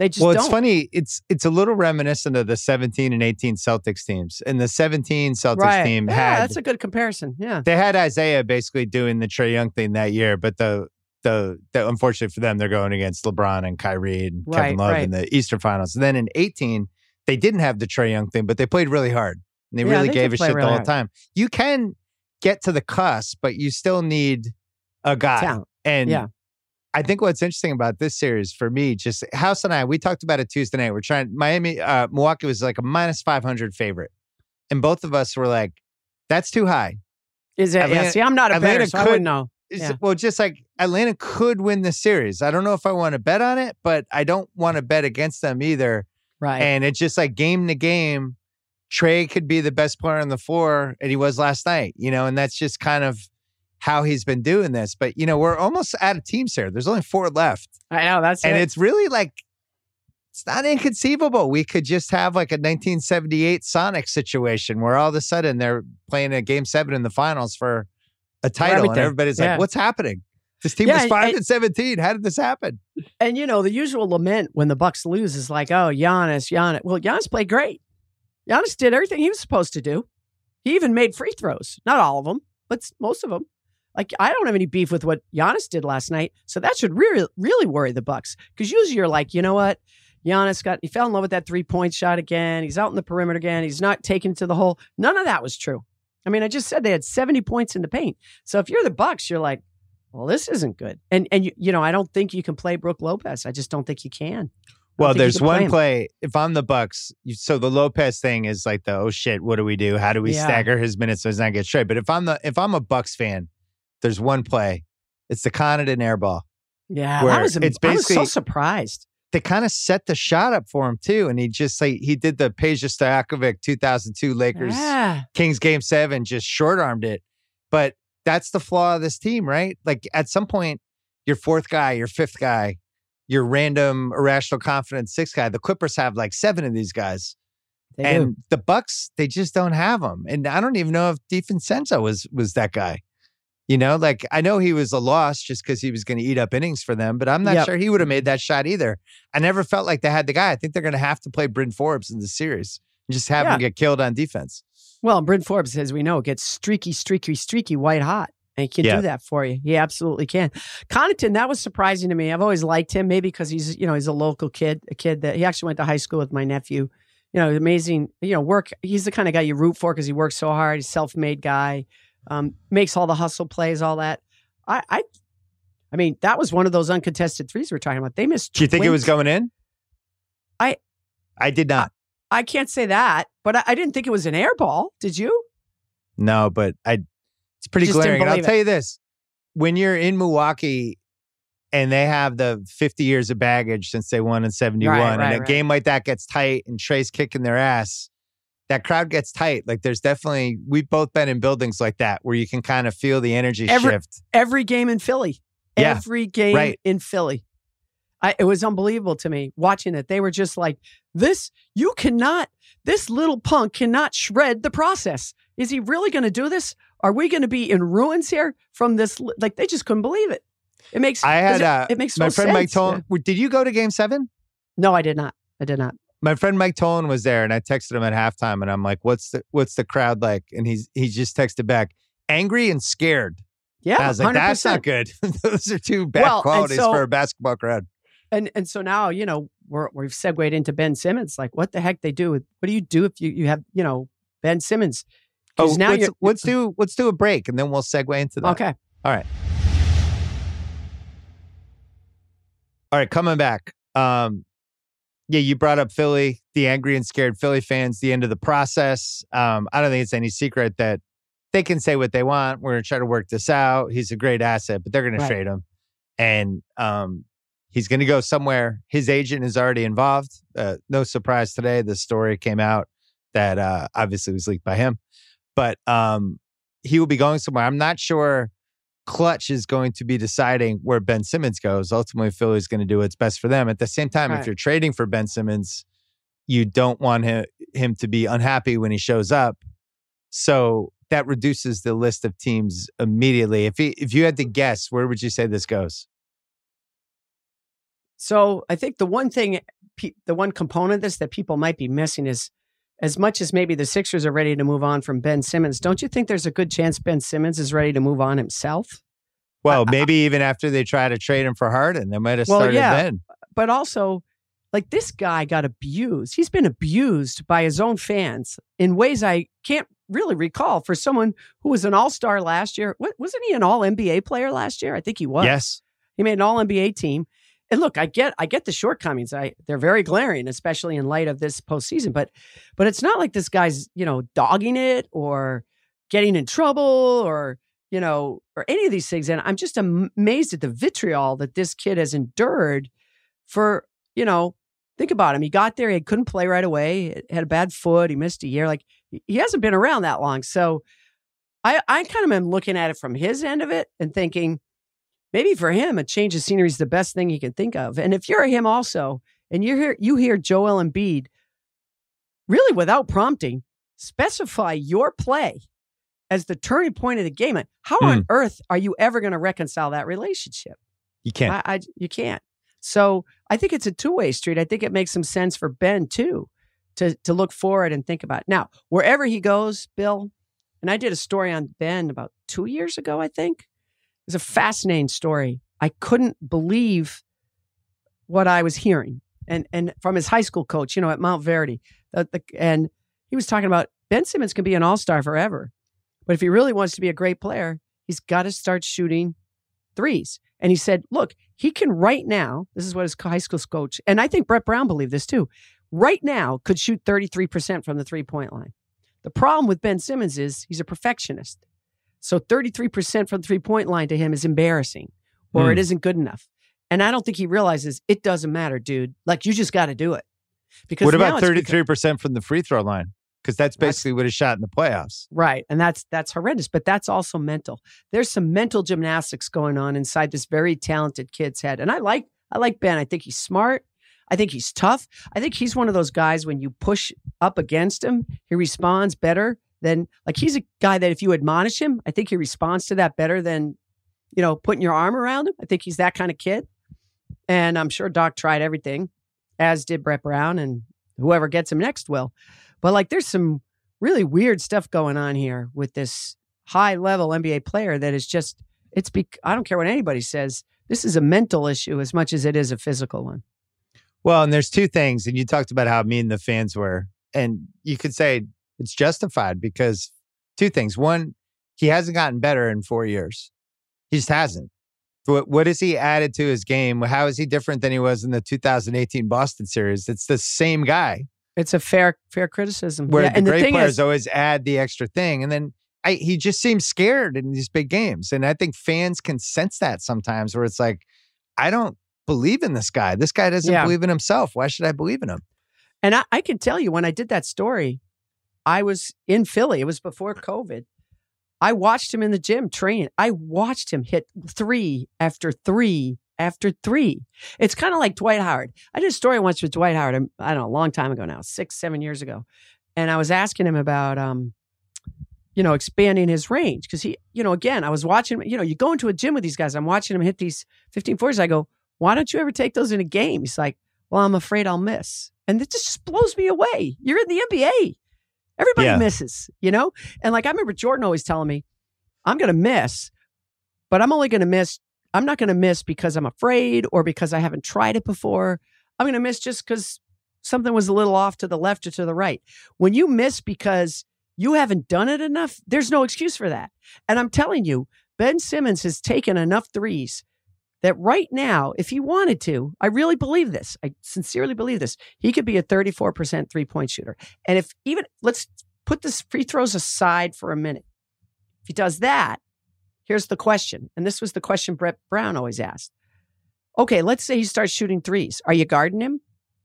F: They just
D: well,
F: don't.
D: it's funny. It's it's a little reminiscent of the seventeen and eighteen Celtics teams. And the seventeen Celtics
F: right.
D: team
F: yeah,
D: had
F: that's a good comparison. Yeah.
D: they had Isaiah basically doing the Trae Young thing that year, but the the, the unfortunately for them, they're going against LeBron and Kyrie and
F: Right,
D: Kevin Love
F: right.
D: in the Eastern Finals. And then in eighteen, they didn't have the Trae Young thing, but they played really hard. And they
F: Yeah,
D: really
F: they
D: gave
F: did
D: a
F: play
D: shit
F: really
D: the whole
F: hard.
D: time. You can get to the cusp, but you still need a guy.
F: Talent.
D: And
F: Yeah.
D: I think what's interesting about this series for me, just House and I, we talked about it Tuesday night. We're trying, Miami, uh, Milwaukee was like a minus five hundred favorite. And both of us were like, that's too high.
F: Is it? Yeah.
D: Atlanta-
F: See, I'm not a
D: Atlanta
F: better, so I
D: could-
F: wouldn't know.
D: It's-
F: Yeah.
D: Well, just like Atlanta could win the series. I don't know if I want to bet on it, but I don't want to bet against them either.
F: Right.
D: And it's just like game to game, Trae could be the best player on the floor, and he was last night, you know, and that's just kind of how he's been doing this. But, you know, we're almost out of teams here. There's only four left.
F: I know. That's
D: And
F: it.
D: it's really like, it's not inconceivable. We could just have like a nineteen seventy-eight Sonic situation where all of a sudden they're playing a game seven in the finals for a title. And
F: everything.
D: everybody's
F: Yeah.
D: like, what's happening? This team
F: Yeah,
D: was
F: and-
D: five
F: and-
D: and seventeen. How did this happen?
F: And, you know, the usual lament when the Bucks lose is like, oh, Giannis, Giannis. Well, Giannis played great. Giannis did everything he was supposed to do. He even made free throws. Not all of them, but s- most of them. Like, I don't have any beef with what Giannis did last night. So that should really, really worry the Bucks. Because usually you're like, you know what? Giannis got, he fell in love with that three-point shot again. He's out in the perimeter again. He's not taken to the hole. None of that was true. I mean, I just said they had seventy points in the paint. So if you're the Bucks, you're like, well, this isn't good. And, and you, you know, I don't think you can play Brook Lopez. I just don't think you can. I don't
D: Well,
F: think you
D: there's
F: can play
D: one
F: him.
D: play. If I'm the Bucks, you, so the Lopez thing is like the oh shit, what do we do? How do we
F: Yeah.
D: stagger his minutes so he's not get straight? But if I'm the if I'm a Bucks fan, there's one play. It's the Connaughton airball.
F: Yeah,
D: where
F: that was,
D: it's
F: I was so
D: basically-
F: surprised.
D: They kind of set the shot up for him too, and he just like he did the Peja Stojakovic two thousand two Lakers
F: Yeah.
D: Kings game seven, just short armed it. But that's the flaw of this team, right? Like at some point, your fourth guy, your fifth guy, your random irrational confidence sixth guy. The Clippers have like seven of these guys,
F: They
D: and
F: do.
D: the Bucks they just don't have them. And I don't even know if DiVincenzo was was that guy. You know, like I know he was a loss just because he was going to eat up innings for them, but I'm not
F: Yep.
D: sure he would have made that shot either. I never felt like they had the guy. I think they're going to have to play Bryn Forbes in the series and just have
F: Yeah.
D: him get killed on defense.
F: Well, Bryn Forbes, as we know, gets streaky, streaky, streaky, white hot. And he can
D: Yeah.
F: do that for you. He absolutely can. Connaughton, that was surprising to me. I've always liked him, maybe because he's, you know, he's a local kid, a kid that he actually went to high school with my nephew. You know, amazing, you know, work. He's the kind of guy you root for because he works so hard. He's a self-made guy, um, makes all the hustle plays, all that. I, I, I mean, that was one of those uncontested threes we're talking about. They missed.
D: Do you think it was
F: twenty
D: going in?
F: I-
D: I did not.
F: I can't say that, but I, I didn't think it was an air ball. Did you?
D: No, but I. It's pretty
F: Just didn't
D: glaring. And I'll
F: believe it.
D: tell you this: when you're in Milwaukee and they have the fifty years of baggage since they won in seventy-one,
F: Right,
D: and
F: right,
D: a
F: right.
D: game like that gets tight, and Trae's kicking their ass, that crowd gets tight. Like there's definitely we've both been in buildings like that where you can kind of feel the energy
F: Every-
D: shift.
F: Every game in Philly.
D: Yeah,
F: Every game
D: right.
F: in Philly. I, it was unbelievable to me watching it. They were just like, this, you cannot, this little punk cannot shred the process. Is he really going to do this? Are we going to be in ruins here from this? li- Like, they just couldn't believe it. It makes,
D: I had
F: it,
D: uh,
F: it makes
D: my
F: no
D: friend Mike
F: sense.
D: Tolan.
F: Yeah.
D: Did you go to Game Seven?
F: No, I did not. I did not.
D: My friend Mike Tolan was there, and I texted him at halftime, and I'm like, "What's the what's the crowd like?" And he's he just texted back, angry and scared.
F: Yeah.
D: And I was like,
F: one hundred
D: "That's not
F: percent.
D: good. Those are two bad
F: Well, and
D: qualities
F: so-
D: for a basketball crowd."
F: And and so now, you know, we're, we've segued into Ben Simmons. Like, what the heck they do? with What do you do if you, you have, you know, Ben Simmons? 'Cause
D: Oh,
F: now
D: let's,
F: you're-
D: let's do let's do a break, and then we'll segue into that.
F: Okay.
D: All right. All right, coming back. Um, yeah, you brought up Philly, the angry and scared Philly fans, the end of the process. Um, I don't think it's any secret that they can say what they want. We're going to try to work this out. He's a great asset, but they're going
F: Right.
D: to trade him. And um, he's going to go somewhere. His agent is already involved. Uh, no surprise today. The story came out that uh, obviously was leaked by him. But um, he will be going somewhere. I'm not sure Clutch is going to be deciding where Ben Simmons goes. Ultimately, Philly's going to do what's best for them. At the same time,
F: Right.
D: if you're trading for Ben Simmons, you don't want him, him to be unhappy when he shows up. So that reduces the list of teams immediately. If he, if you had to guess, where would you say this goes?
F: So I think the one thing, the one component of this that people might be missing is, as much as maybe the Sixers are ready to move on from Ben Simmons, don't you think there's a good chance Ben Simmons is ready to move on himself?
D: Well, maybe even after they try to trade him for Harden, they might have
F: well,
D: started
F: yeah,
D: then.
F: But also, like, this guy got abused. He's been abused by his own fans in ways I can't really recall for someone who was an all-star last year. What, wasn't he an all-N B A player last year? I think he was.
D: Yes.
F: He made an all-N B A team. And look, I get I get the shortcomings. I they're very glaring, especially in light of this postseason. But but it's not like this guy's, you know, dogging it or getting in trouble or, you know, or any of these things. And I'm just amazed at the vitriol that this kid has endured for, you know, think about him. He got there, he couldn't play right away, had a bad foot, he missed a year. Like, he hasn't been around that long. So I I kind of am looking at it from his end of it and thinking, maybe for him, a change of scenery is the best thing he can think of. And if you're him also, and you hear you hear Joel Embiid, really without prompting, specify your play as the turning point of the game, how mm. on earth are you ever going to reconcile that relationship?
D: You can't.
F: I, I, you can't. So I think it's a two-way street. I think it makes some sense for Ben, too, to, to look forward and think about it. Now, wherever he goes, Bill, and I did a story on Ben about two years ago, I think. It was a fascinating story. I couldn't believe what I was hearing. And and from his high school coach, you know, at Mount Verdi. The, the, and he was talking about Ben Simmons can be an all-star forever. But if he really wants to be a great player, he's got to start shooting threes. And he said, look, he can right now, this is what his high school coach, and I think Brett Brown believed this too, right now could shoot thirty-three percent from the three-point line. The problem with Ben Simmons is he's a perfectionist. So thirty-three percent from the three-point line to him is embarrassing, or mm. it isn't good enough. And I don't think he realizes it doesn't matter, dude. Like, you just got to do it. Because
D: what about thirty-three percent from the free throw line? Because that's basically that's, what he shot in the playoffs.
F: Right. And that's that's horrendous. But that's also mental. There's some mental gymnastics going on inside this very talented kid's head. And I like I like Ben. I think he's smart. I think he's tough. I think he's one of those guys, when you push up against him, he responds better than, like, he's a guy that if you admonish him, I think he responds to that better than, you know, putting your arm around him. I think he's that kind of kid. And I'm sure Doc tried everything, as did Brett Brown, and whoever gets him next will. But, like, there's some really weird stuff going on here with this high-level N B A player that is just, it's, be, I don't care what anybody says, this is a mental issue as much as it is a physical one.
D: Well, and there's two things, and you talked about how mean the fans were, and you could say it's justified because two things. One, he hasn't gotten better in four years. He just hasn't. What, what has he added to his game? How is he different than he was in the two thousand eighteen Boston series? It's the same guy.
F: It's a fair fair criticism.
D: Where
F: yeah,
D: the
F: and
D: great
F: the thing
D: players
F: is,
D: always add the extra thing. And then I, he just seems scared in these big games. And I think fans can sense that sometimes, where it's like, I don't believe in this guy. This guy doesn't yeah. believe in himself. Why should I believe in him?
F: And I, I can tell you, when I did that story, I was in Philly. It was before COVID. I watched him in the gym training. I watched him hit three after three after three. It's kind of like Dwight Howard. I did a story once with Dwight Howard, I don't know, a long time ago now, six, seven years ago. And I was asking him about, um, you know, expanding his range. Because he, you know, again, I was watching, you know, you go into a gym with these guys. I'm watching him hit these fifteen fours. I go, why don't you ever take those in a game? He's like, well, I'm afraid I'll miss. And it just blows me away. You're in the N B A. Everybody yeah. misses, you know? And like, I remember Jordan always telling me, I'm going to miss, but I'm only going to miss, I'm not going to miss because I'm afraid or because I haven't tried it before. I'm going to miss just because something was a little off to the left or to the right. When you miss because you haven't done it enough, there's no excuse for that. And I'm telling you, Ben Simmons has taken enough threes that right now, if he wanted to, I really believe this. I sincerely believe this. He could be a thirty-four percent three-point shooter. And if even, let's put the free throws aside for a minute. If he does that, here's the question. And this was the question Brett Brown always asked. Okay, let's say he starts shooting threes. Are you guarding him?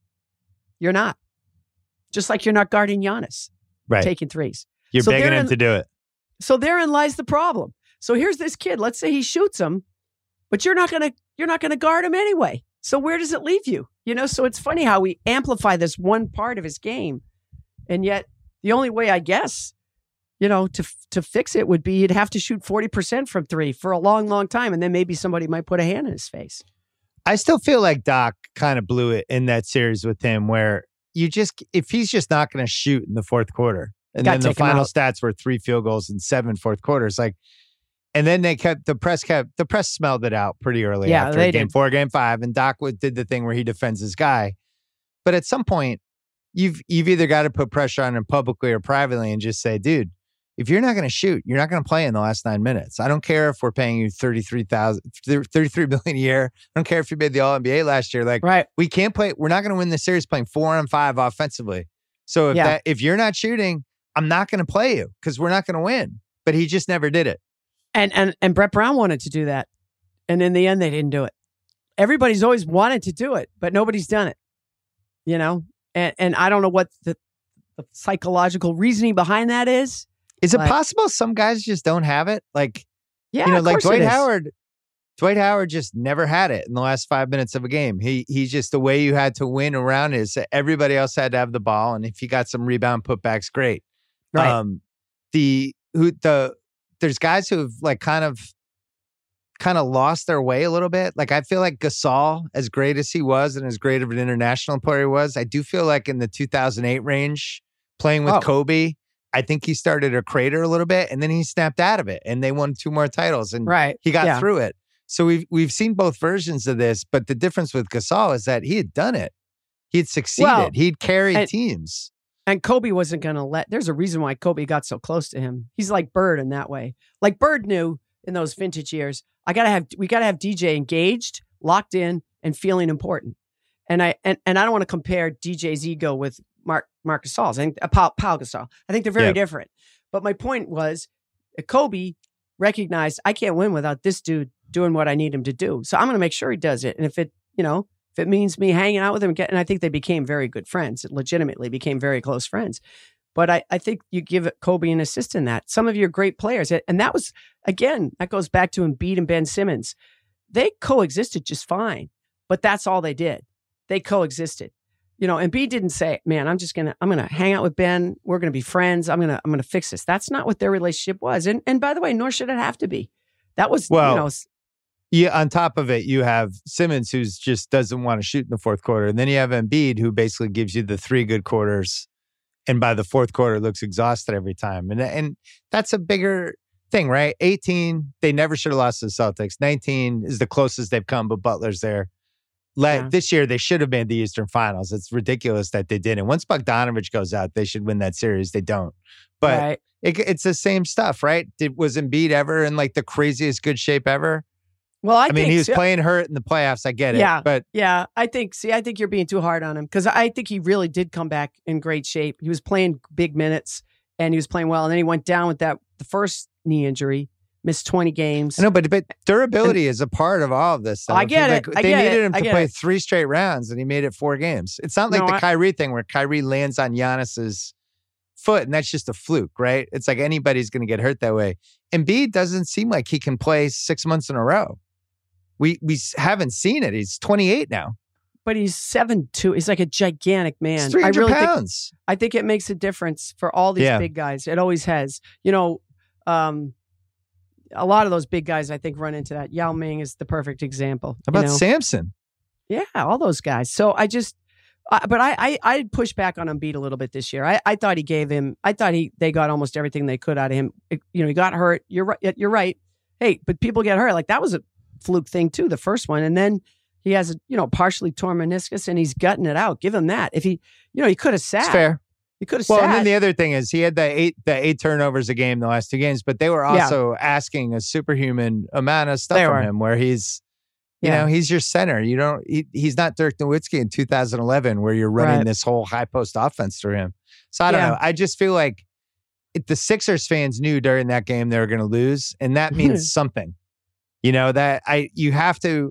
F: You're not. Just like you're not guarding Giannis
D: right.
F: taking threes.
D: You're
F: so
D: begging him
F: in,
D: to do it.
F: So therein lies the problem. So here's this kid. Let's say he shoots him, but you're not gonna you're not gonna guard him anyway. So where does it leave you? You know. So it's funny how we amplify this one part of his game, and yet the only way, I guess, you know, to to fix it would be you'd have to shoot forty percent from three for a long, long time, and then maybe somebody might put a hand in his face.
D: I still feel like Doc kind of blew it in that series with him where you just, if he's just not going to shoot in the fourth quarter, and
F: Gotta
D: then the
F: take him
D: final
F: out.
D: stats were three field goals and seven fourth quarters, like, and then they kept, the press kept, the press smelled it out pretty early
F: Yeah,
D: after
F: they
D: game
F: did.
D: four, game five, and Doc would, did the thing where he defends his guy. But at some point, you've you've either got to put pressure on him publicly or privately and just say, dude, if you're not going to shoot, you're not going to play in the last nine minutes. I don't care if we're paying you thirty-three thousand, thirty-three million a year. I don't care if you made the All N B A last year. Like,
F: Right.
D: we can't play. We're not going to win the series playing four on five offensively. So if
F: Yeah.
D: that if you're not shooting, I'm not going to play you because we're not going to win. But he just never did it.
F: And and and Brett Brown wanted to do that. And in the end, they didn't do it. Everybody's always wanted to do it, but nobody's done it. You know? And and I don't know what the, the psychological reasoning behind that is.
D: Is it
F: Like-
D: possible some guys just don't have it? Like,
F: Yeah,
D: you know,
F: of
D: like
F: course
D: Dwight
F: it is.
D: Howard. Dwight Howard just never had it in the last five minutes of a game. He he's just the way you had to win around is that everybody else had to have the ball, and if you got some rebound putbacks, great.
F: Right.
D: Um, the who the there's guys who've like kind of kind of lost their way a little bit. Like I feel like Gasol, as great as he was and as great of an international player he was, I do feel like in the two thousand eight range, playing with
F: Oh.
D: Kobe, I think he started a crater a little bit, and then he snapped out of it, and they won two more titles, and
F: Right.
D: he got
F: Yeah.
D: through it. So we've we've seen both versions of this, but the difference with Gasol is that he had done it. He had succeeded.
F: Well,
D: He'd carried
F: and-
D: teams.
F: And Kobe wasn't going to let, there's a reason why Kobe got so close to him. He's like Bird in that way. Like Bird knew in those vintage years, I got to have, we got to have D J engaged, locked in, and feeling important. And I, and, and I don't want to compare D J's ego with Mark, Marc Gasol's. I think, uh, Paul, Paul Gasol. I think they're very
D: Yeah.
F: different. But my point was, uh, Kobe recognized I can't win without this dude doing what I need him to do. So I'm going to make sure he does it. And if it, you know, if it means me hanging out with him, getting, I think they became very good friends. Legitimately became very close friends. But I, I think you give Kobe an assist in that. Some of your great players, and that was, again, that goes back to Embiid and Ben Simmons. They coexisted just fine, but that's all they did. They coexisted. You know, Embiid didn't say, man, I'm just going to, I'm going to hang out with Ben. We're going to be friends. I'm going to, I'm going to fix this. That's not what their relationship was. And, and by the way, nor should it have to be. That was,
D: Well,
F: you know, s-
D: Yeah, on top of it, you have Simmons, who's just doesn't want to shoot in the fourth quarter. And then you have Embiid, who basically gives you the three good quarters. And by the fourth quarter, looks exhausted every time. And, and that's a bigger thing, right? eighteen, they never should have lost to the Celtics. nineteen is the closest they've come, but Butler's there. Let,
F: Yeah.
D: This year, they should have made the Eastern Finals. It's ridiculous that they didn't. Once Bogdanovich goes out, they should win that series. They don't. But
F: right.
D: it, it's the same stuff, right? Did, was Embiid ever in like the craziest good shape ever?
F: Well, I,
D: I, mean,
F: think
D: he was
F: so.
D: playing hurt in the playoffs. I get it.
F: Yeah.
D: But
F: Yeah, I think, see, I think you're being too hard on him because I think he really did come back in great shape. He was playing big minutes and he was playing well. And then he went down with that, the first knee injury, missed twenty games.
D: I know, but, but durability is a part of all of this.
F: Oh, I get
D: Like,
F: it. I
D: they
F: get
D: needed
F: it.
D: him
F: I
D: to
F: get
D: play
F: it.
D: three straight rounds, and he made it four games. It's not like
F: No,
D: the
F: I-
D: Kyrie thing where Kyrie lands on Giannis's foot, and that's just a fluke, right? It's like anybody's going to get hurt that way. Embiid doesn't seem like he can play six months in a row. We we haven't seen it. He's twenty-eight now.
F: But he's seven two. He's like a gigantic man.
D: He's three
F: I
D: hundred
F: really think
D: pounds.
F: I think it makes a difference for all these
D: Yeah.
F: big guys. It always has. You know, um, a lot of those big guys, I think, run into that. Yao Ming is the perfect example.
D: How about
F: you know?
D: Samson?
F: Yeah, all those guys. So I just, uh, but I, I, I push back on Embiid a little bit this year. I, I thought he gave him. I thought he, they got almost everything they could out of him. It- you know, he got hurt. You're right. You're right. Hey, but people get hurt. Like that was a fluke thing too, the first one, and then he has a, you know, partially torn meniscus, and he's gutting it out. Give him that. If he, you know, he could have sat.
D: It's fair.
F: He could have
D: Well,
F: sat.
D: and then the other thing is he had the eight the eight turnovers a game the last two games, but they were
F: Yeah.
D: also asking a superhuman amount of stuff
F: They
D: from
F: were.
D: him. Where he's, you
F: Yeah.
D: know, he's your center. You don't. He, he's not Dirk Nowitzki in two thousand eleven, where you're running
F: Right.
D: this whole high post offense through him. So I don't
F: Yeah.
D: know. I just feel like if the Sixers fans knew during that game they were going to lose, and that means something. You know that I you have to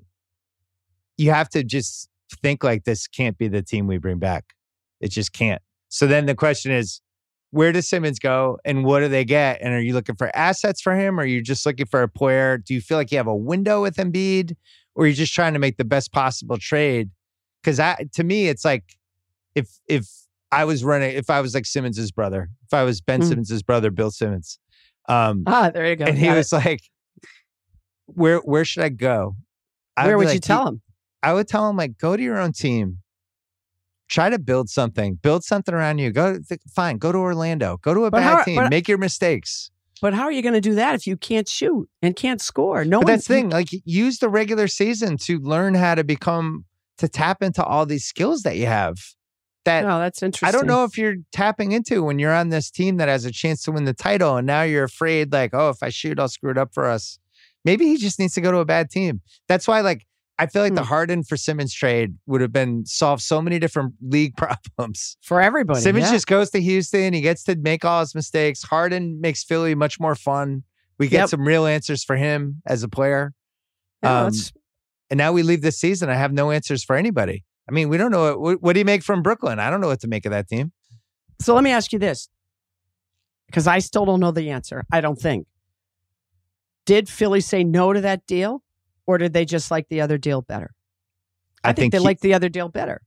D: you have to just think like this can't be the team we bring back. It just can't. So then the question is, where does Simmons go and what do they get? And are you looking for assets for him? Or are you just looking for a player? Do you feel like you have a window with Embiid, or are you just trying to make the best possible trade? Because to me, it's like if if I was running, if I was like Simmons's brother, if I was Ben
F: Mm.
D: Simmons's brother, Bill Simmons, um,
F: ah, there you go.
D: and he
F: Got
D: was like, "Where where should I go?"
F: it.
D: I'd
F: Where
D: be
F: would you
D: like,
F: tell him?
D: I would tell him, like, go to your own team. Try to build something. Build something around you. Go, th- fine, go to Orlando. Go to a
F: But
D: bad
F: how-
D: team.
F: but-
D: Make your mistakes.
F: But how are you going to do that if you can't shoot and can't score? No
D: But
F: one,
D: that's the thing. Like, use the regular season to learn how to become, to tap into all these skills that you have. That
F: No, that's interesting.
D: I don't know if you're tapping into when you're on this team that has a chance to win the title, and now you're afraid, like, oh, if I shoot, I'll screw it up for us. Maybe he just needs to go to a bad team. That's why, like, I feel like
F: Hmm.
D: the Harden for Simmons trade would have been solved so many different league problems.
F: for everybody.
D: Simmons
F: yeah.
D: just goes to Houston. He gets to make all his mistakes. Harden makes Philly much more fun. We get
F: Yep.
D: some real answers for him as a player.
F: Yeah,
D: Um,
F: that's-
D: and now we leave this season. I have no answers for anybody. I mean, we don't know. What, what do you make from Brooklyn? I don't know what to make of that team.
F: So let me ask you this, because I still don't know the answer. I don't think. Did Philly say no to that deal, or did they just like the other deal better? I, think, they
D: he-
F: like the other deal better.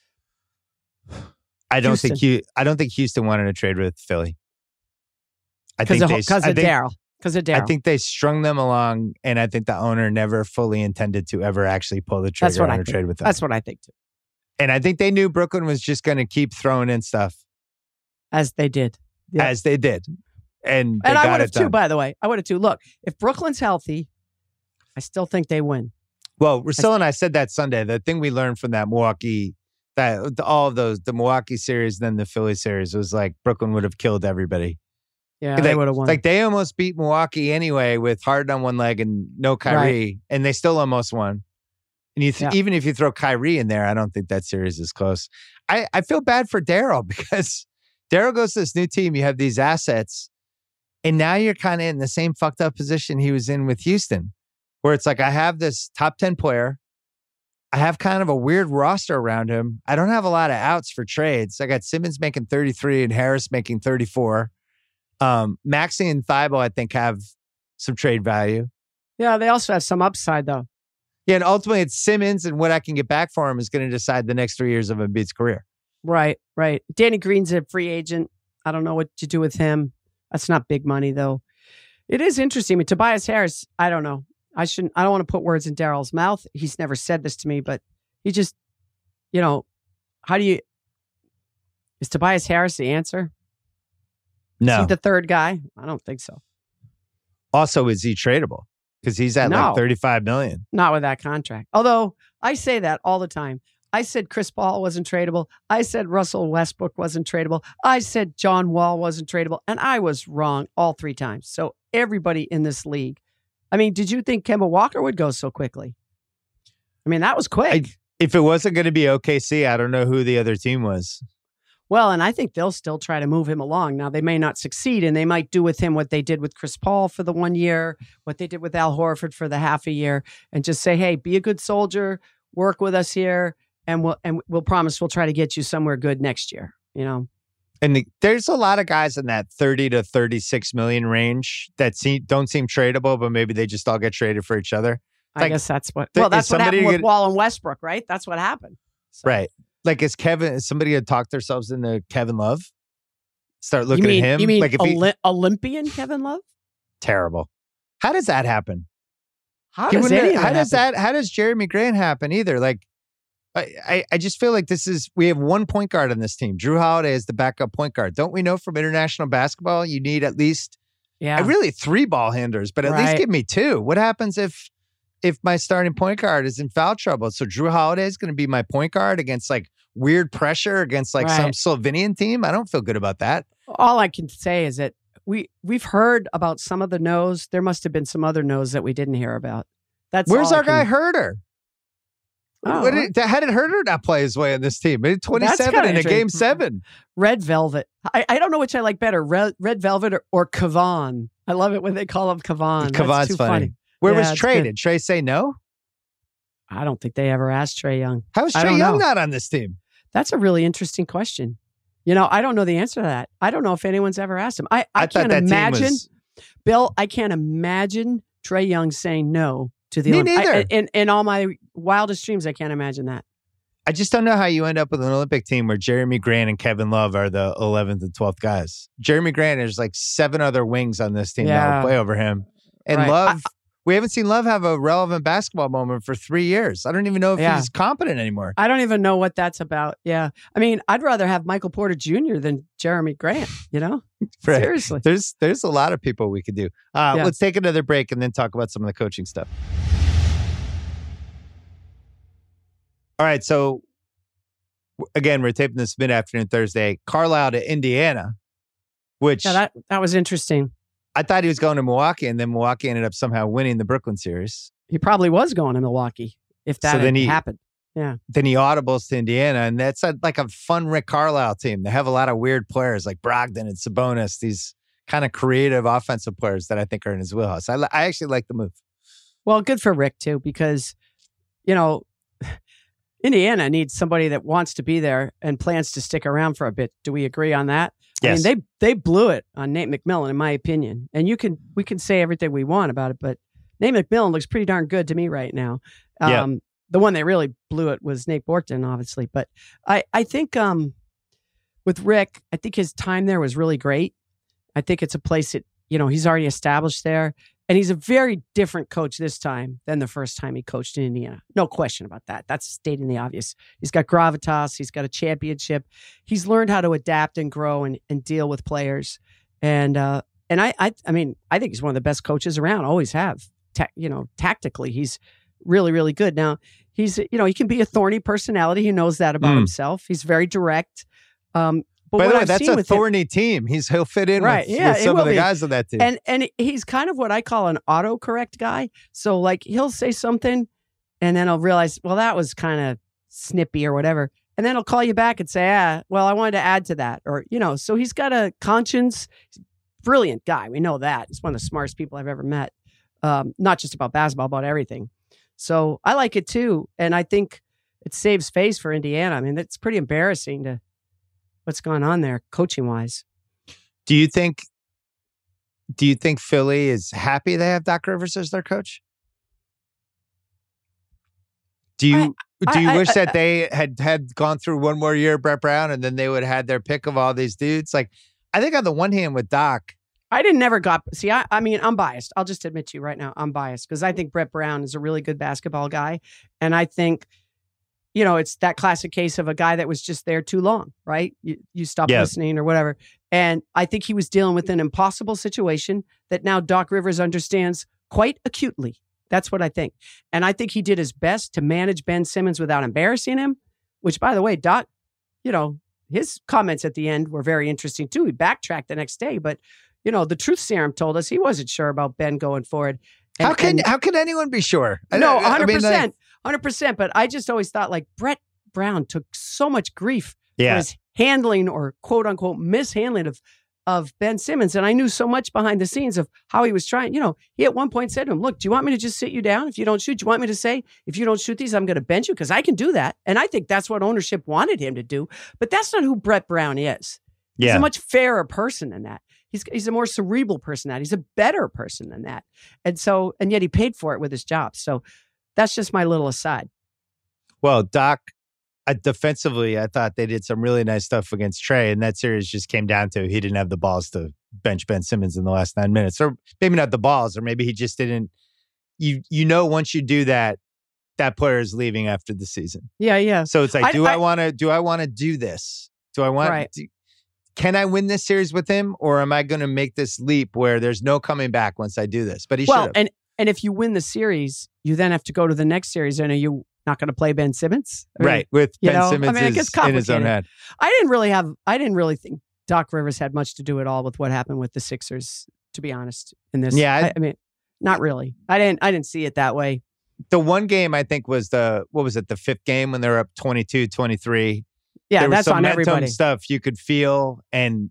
D: I don't think
F: Houston.
D: you. I don't think Houston wanted to trade with Philly. I
F: Because
D: think
F: of,
D: they.
F: because
D: I
F: of
D: think,
F: Daryl. Because of
D: I
F: Daryl.
D: think they strung them along, and I think the owner never fully intended to ever actually pull the
F: That's
D: trigger
F: what
D: on
F: I
D: a
F: think.
D: trade with them.
F: That's what I think too.
D: And I think they knew Brooklyn was just going to keep throwing in stuff
F: As they did. Yeah.
D: as they did, and they
F: And
D: got
F: I would
D: it
F: have too,
D: done.
F: by the way. I would have too. Look, if Brooklyn's healthy, I still think they win.
D: Well, Russillo and I said that Sunday. The thing we learned from that Milwaukee, that the- all of those, the Milwaukee series, then the Philly series, was like Brooklyn would have killed everybody.
F: Yeah,
D: Like-
F: they would have won.
D: Like they almost beat Milwaukee anyway with Harden on one leg and no Kyrie, and they still almost won. And you th-
F: Yeah.
D: even if you throw Kyrie in there, I don't think that series is close. I, I feel bad for Daryl because Daryl goes to this new team. You have these assets, and now you're kind of in the same fucked up position he was in with Houston, where it's like I have this top ten player. I have kind of a weird roster around him. I don't have a lot of outs for trades. I got Simmons making thirty-three and Harris making thirty-four. Um, Maxey and Thibault, I think, have some trade value.
F: yeah, they also have some upside though.
D: Yeah, and ultimately it's Simmons and what I can get back for him is going to decide the next three years of Embiid's career.
F: Right, right. Danny Green's a free agent. I don't know what to do with him. That's not big money though. It is interesting. But Tobias Harris, I don't know. I shouldn't. I don't want to put words in Daryl's mouth. He's never said this to me, but he just, you know, how do you? Is Tobias Harris the answer? Is
D: No.
F: he the third guy? I don't think so.
D: Also, is he tradable? Because he's at
F: No.
D: like thirty-five million.
F: Not with that contract. Although I say that all the time. I said Chris Paul wasn't tradable. I said Russell Westbrook wasn't tradable. I said John Wall wasn't tradable. And I was wrong all three times. So everybody in this league. I mean, did you think Kemba Walker would go so quickly? I mean, that was quick.
D: I, if it wasn't going to be O K C, I don't know who the other team was.
F: Well, and I think they'll still try to move him along. Now, they may not succeed, and they might do with him what they did with Chris Paul for the one year, what they did with Al Horford for the half a year, and just say, hey, be a good soldier, work with us here, and we'll and we'll promise we'll try to get you somewhere good next year. You know,
D: And the, there's a lot of guys in that thirty to thirty-six million range that seem, don't seem tradable, but maybe they just all get traded for each other.
F: I
D: Like,
F: guess that's what.
D: th-
F: Well,
D: is
F: that's what
D: somebody
F: happened with
D: gonna-
F: Wall and Westbrook, right? That's what happened. So-
D: Right. Like, is Kevin, is somebody going to talk themselves into Kevin Love? Start
F: You
D: looking
F: mean
D: at him?
F: you mean
D: like if he,
F: Oli- Olympian Kevin Love?
D: terrible. How does that happen?
F: How
D: He
F: does
D: wouldn't-
F: any of
D: how
F: it
D: does
F: happen?
D: that how does Jeremy Grant happen either? Like I, I I just feel like this is we have one point guard on this team. Drew Holiday is the backup point guard. Don't we know from international basketball you need at least
F: Yeah.
D: I really three ball handlers, but at least
F: Right.
D: give me two. What happens if if my starting point guard is in foul trouble? So Drew Holiday is going to be my point guard against like weird pressure against like some
F: Right.
D: Slovenian team. I don't feel good about that.
F: All I can say is that we we've heard about some of the no's. There must have been some other no's that we didn't hear about. That's
D: Where's
F: all I
D: our guy
F: can-
D: Herder?
F: Oh,
D: What did, how did Herder not play his way in this team? He had twenty-seven
F: kinda
D: in a game
F: interesting.
D: seven.
F: Red Velvet. I, I don't know which I like better, Red, Red Velvet or, or Kavan. I love it when they call him Kavan. That's
D: Kavan's
F: too
D: funny.
F: funny.
D: Where
F: Yeah,
D: was
F: it's
D: Trey?
F: good.
D: Did Trey say no?
F: I don't think they ever asked Trey Young.
D: How is
F: I
D: Trey
F: don't
D: Young
F: know.
D: not on this team?
F: That's a really interesting question. You know, I don't know the answer to that. I don't know if anyone's ever asked him. I, I,
D: thought
F: can't
D: that team
F: imagine,
D: was-
F: Bill, I can't imagine Trey Young saying no to the
D: Me
F: Olymp-
D: neither.
F: I, in, in all my wildest dreams, I can't imagine that.
D: I just don't know how you end up with an Olympic team where Jeremy Grant and Kevin Love are the eleventh and twelfth guys. Jeremy Grant, there's like seven other wings on this team that
F: Yeah.
D: will play over him. And
F: Right.
D: Love We haven't seen Love have a relevant basketball moment for three years. I don't even know if
F: Yeah.
D: he's competent anymore.
F: I don't even know what that's about. Yeah. I mean, I'd rather have Michael Porter Junior than Jeremy Grant, you know?
D: Right.
F: Seriously.
D: There's there's a lot of people we could do. Uh,
F: Yeah.
D: Let's take another break and then talk about some of the coaching stuff. All right. So, w- again, we're taping this mid-afternoon Thursday. Carlisle to Indiana, which
F: Yeah, that, that was interesting.
D: I thought he was going to Milwaukee, and then Milwaukee ended up somehow winning the Brooklyn series.
F: He probably was going to Milwaukee if that
D: So
F: had
D: then he-
F: happened.
D: Then he audibles to Indiana, and that's a, like a fun Rick Carlisle team. They have a lot of weird players like Brogdon and Sabonis, these kind of creative offensive players that I think are in his wheelhouse. I, li- I actually like the move.
F: Well, good for Rick, too, because, you know, Indiana needs somebody that wants to be there and plans to stick around for a bit. Do we agree on that?
D: Yes.
F: I mean, they they blew it on Nate McMillan, in my opinion. And you can we can say everything we want about it, but Nate McMillan looks pretty darn good to me right now. Um,
D: Yeah.
F: The one that really blew it was Nate Borkton, obviously. But I, I think um, with Rick, I think his time there was really great. I think it's a place that, you know, he's already established there. And he's a very different coach this time than the first time he coached in Indiana. No question about that. That's stating the obvious. He's got gravitas. He's got a championship. He's learned how to adapt and grow and, and deal with players. And uh, and I, I I mean, I think he's one of the best coaches around. Always have. Ta- you know, tactically, he's really, really good. Now, he's, you know, he can be a thorny personality. He knows that about
D: Mm.
F: himself. He's very direct. Um, but
D: By
F: what
D: the way,
F: I've
D: that's
F: seen
D: a
F: with him-
D: thorny team. He's he'll fit in
F: Right,
D: with,
F: yeah,
D: with
F: it
D: some
F: will
D: of the
F: be.
D: guys on that team.
F: And and he's kind of what I call an autocorrect guy. So like he'll say something and then I'll realize, well, that was kind of snippy or whatever. And then he'll call you back and say, ah, well, I wanted to add to that. Or, you know, so he's got a conscience. He's a brilliant guy. We know that. He's one of the smartest people I've ever met. Um, not just about basketball, about everything. So I like it too. And I think it saves face for Indiana. I mean, it's pretty embarrassing to what's going on there coaching wise.
D: do you think do you think Philly is happy they have Doc Rivers as their coach? Do you do you
F: I-
D: wish
F: I-
D: that they had had gone through one more year of Brett Brown and then they would have had their pick of all these dudes? Like, I think on the one hand with Doc,
F: I didn't never got see. I, I mean, I'm biased. I'll just admit to you right now, I'm biased because I think Brett Brown is a really good basketball guy, and I think, you know, it's that classic case of a guy that was just there too long, right? You you stop
D: Yeah.
F: listening or whatever, and I think he was dealing with an impossible situation that now Doc Rivers understands quite acutely. That's what I think, and I think he did his best to manage Ben Simmons without embarrassing him. Which, by the way, Doc, you know, his comments at the end were very interesting too. He backtracked the next day, but. You know, the truth serum told us he wasn't sure about Ben going forward. And,
D: how can
F: and-
D: how can anyone be sure? I-
F: no,
D: I- I
F: one hundred
D: mean, like,
F: percent, one hundred percent. But I just always thought like Brett Brown took so much grief for
D: yeah,
F: his handling or quote unquote mishandling of of Ben Simmons, and I knew so much behind the scenes of how he was trying. You know, he at one point said to him, "Look, do you want me to just sit you down if you don't shoot? Do you want me to say if you don't shoot these, I'm going to bench you because I can do that?" And I think that's what ownership wanted him to do. But that's not who Brett Brown is. He's
D: yeah.
F: a much fairer person than that. He's he's a more cerebral person than that. He's a better person than that. And so, and yet he paid for it with his job. So that's just my little aside.
D: Well, Doc, uh, defensively, I thought they did some really nice stuff against Trey, and that series just came down to he didn't have the balls to bench Ben Simmons in the last nine minutes, or maybe not the balls, or maybe he just didn't. You you know, once you do that, that player is leaving after the season.
F: Yeah, yeah.
D: So it's like,
F: I-
D: do I,
F: I-
D: want to? Do I want to do this? Do I want?
F: Right.
D: Do, can I win this series with him, or am I going to make this leap where there's no coming back once I do this? But he
F: Well,
D: should have.
F: and and if you win the series, you then have to go to the next series, and are you not going to play Ben Simmons? I mean,
D: Right, with
F: you
D: Ben
F: know, I
D: Simmons
F: mean, it
D: is
F: gets
D: in his own
F: complicated.
D: head.
F: I didn't really have. I didn't really think Doc Rivers had much to do at all with what happened with the Sixers. To be honest, in this,
D: Yeah, I-
F: I, I mean, not really. I didn't. I didn't see it that way.
D: The one game I think was the, what was it, the fifth game when they were up twenty-two twenty-three.
F: Yeah,
D: There was
F: that's
D: some
F: on
D: momentum
F: everybody.
D: stuff you could feel, and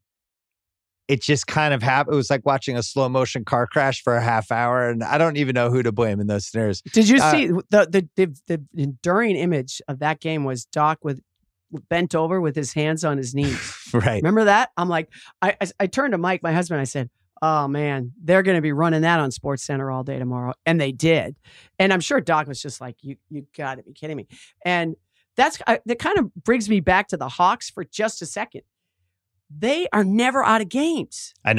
D: it just kind of happened. It was like watching a slow motion car crash for a half hour, and I don't even know who to blame in those scenarios.
F: Did you
D: Uh,
F: see the, the the the enduring image of that game was Doc with bent over with his hands on his knees.
D: Right.
F: Remember that? I'm like, I, I I turned to Mike, my husband. I said, "Oh man, they're going to be running that on Sports Center all day tomorrow," and they did. And I'm sure Doc was just like, "You you got to be kidding me!" And that's I, that kind of brings me back to the Hawks for just a second. They are never out of games.
D: I know.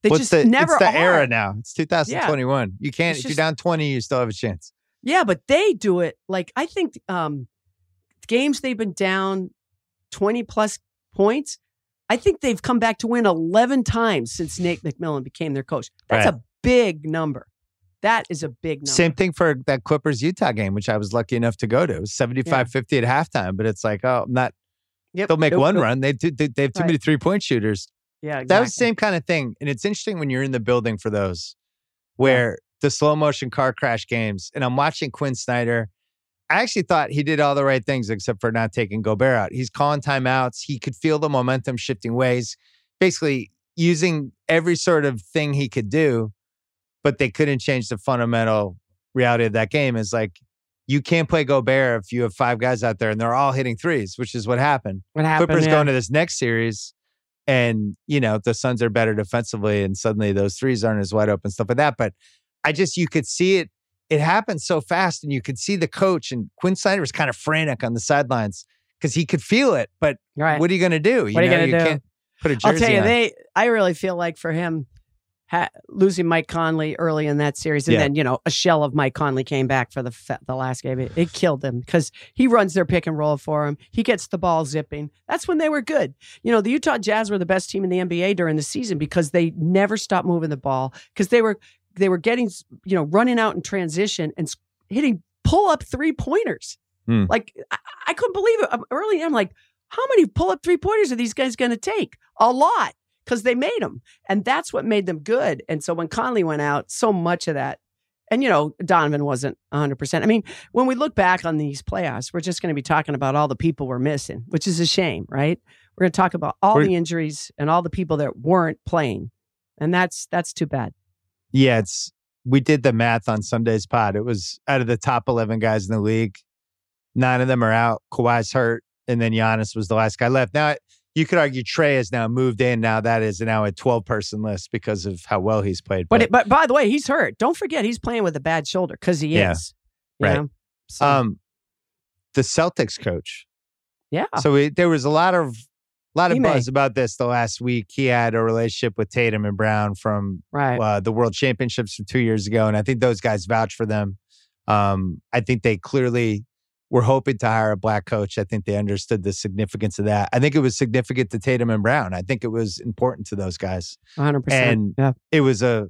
F: They
D: What's
F: just
D: the,
F: never
D: It's the
F: are.
D: era now. It's two thousand twenty-one. You can't,
F: It's
D: if
F: just-
D: you're down twenty, you still have a chance.
F: Yeah, but they do it like I think um, games they've been down twenty plus points. I think they've come back to win eleven times since Nate McMillan became their coach. That's
D: Right.
F: a big number. That is a big number.
D: Same thing for that Clippers Utah game, which I was lucky enough to go to. It was seventy-five fifty at halftime, but it's like, oh, I'm not,
F: Yep.
D: they'll make
F: Nope,
D: one
F: nope.
D: run. They, do, they, they have too
F: Right.
D: many three point shooters.
F: Yeah, exactly.
D: That was the same kind of thing. And it's interesting when you're in the building for those where the slow motion car crash games, and I'm watching Quinn Snyder. I actually thought he did all the right things except for not taking Gobert out. He's calling timeouts. He could feel the momentum shifting ways, basically using every sort of thing he could do, but they couldn't change the fundamental reality of that game. Is like, you can't play Gobert if you have five guys out there and they're all hitting threes, which is what happened.
F: What happened?
D: Clippers
F: yeah.
D: going to this next series, and you know the Suns are better defensively, and suddenly those threes aren't as wide open, stuff like that. But I just you could see it. It happened so fast, and you could see the coach and Quinn Snyder was kind of frantic on the sidelines because he could feel it. But
F: Right.
D: what are you going to do? You
F: What are you
D: know,
F: gonna do?
D: Can't put a jersey
F: I'll tell you,
D: on.
F: they. I really feel like for him, ha- losing Mike Conley early in that series, and
D: Yeah.
F: then you know a shell of Mike Conley came back for the fa- the last game. It, it killed him because he runs their pick and roll for him. He gets the ball zipping. That's when they were good. You know, the Utah Jazz were the best team in the N B A during the season because they never stopped moving the ball because they were they were getting you know running out in transition and s- hitting pull up three pointers.
D: Hmm.
F: Like I, I couldn't believe it. Um, Early, I'm like, how many pull up three pointers are these guys going to take? A lot. Because they made them. And that's what made them good. And so when Conley went out, so much of that, and you know, Donovan wasn't one hundred percent. I mean, when we look back on these playoffs, we're just going to be talking about all the people we're missing, which is a shame, right? We're going to talk about all
D: We're-
F: the injuries and all the people that weren't playing. And that's that's too bad.
D: Yeah, it's we did the math on Sunday's pod. It was out of the top eleven guys in the league, nine of them are out. Kawhi's hurt, and then Giannis was the last guy left. Now, you could argue Trey has now moved in. Now that is now a twelve-person list because of how well he's played.
F: But it, but by the way, he's hurt. Don't forget, he's playing with a bad shoulder because he
D: Yeah,
F: is. you
D: right.
F: know? So,
D: um, the Celtics coach.
F: yeah.
D: So we, there was a lot of lot of
F: He may.
D: buzz about this the last week. He had a relationship with Tatum and Brown from
F: Right.
D: uh, the World Championships from two years ago, and I think those guys vouch for them. Um, I think they clearly were hoping to hire a black coach. I think they understood the significance of that. I think it was significant to Tatum and Brown. I think it was important to those guys.
F: one hundred percent.
D: And
F: yeah.
D: It was a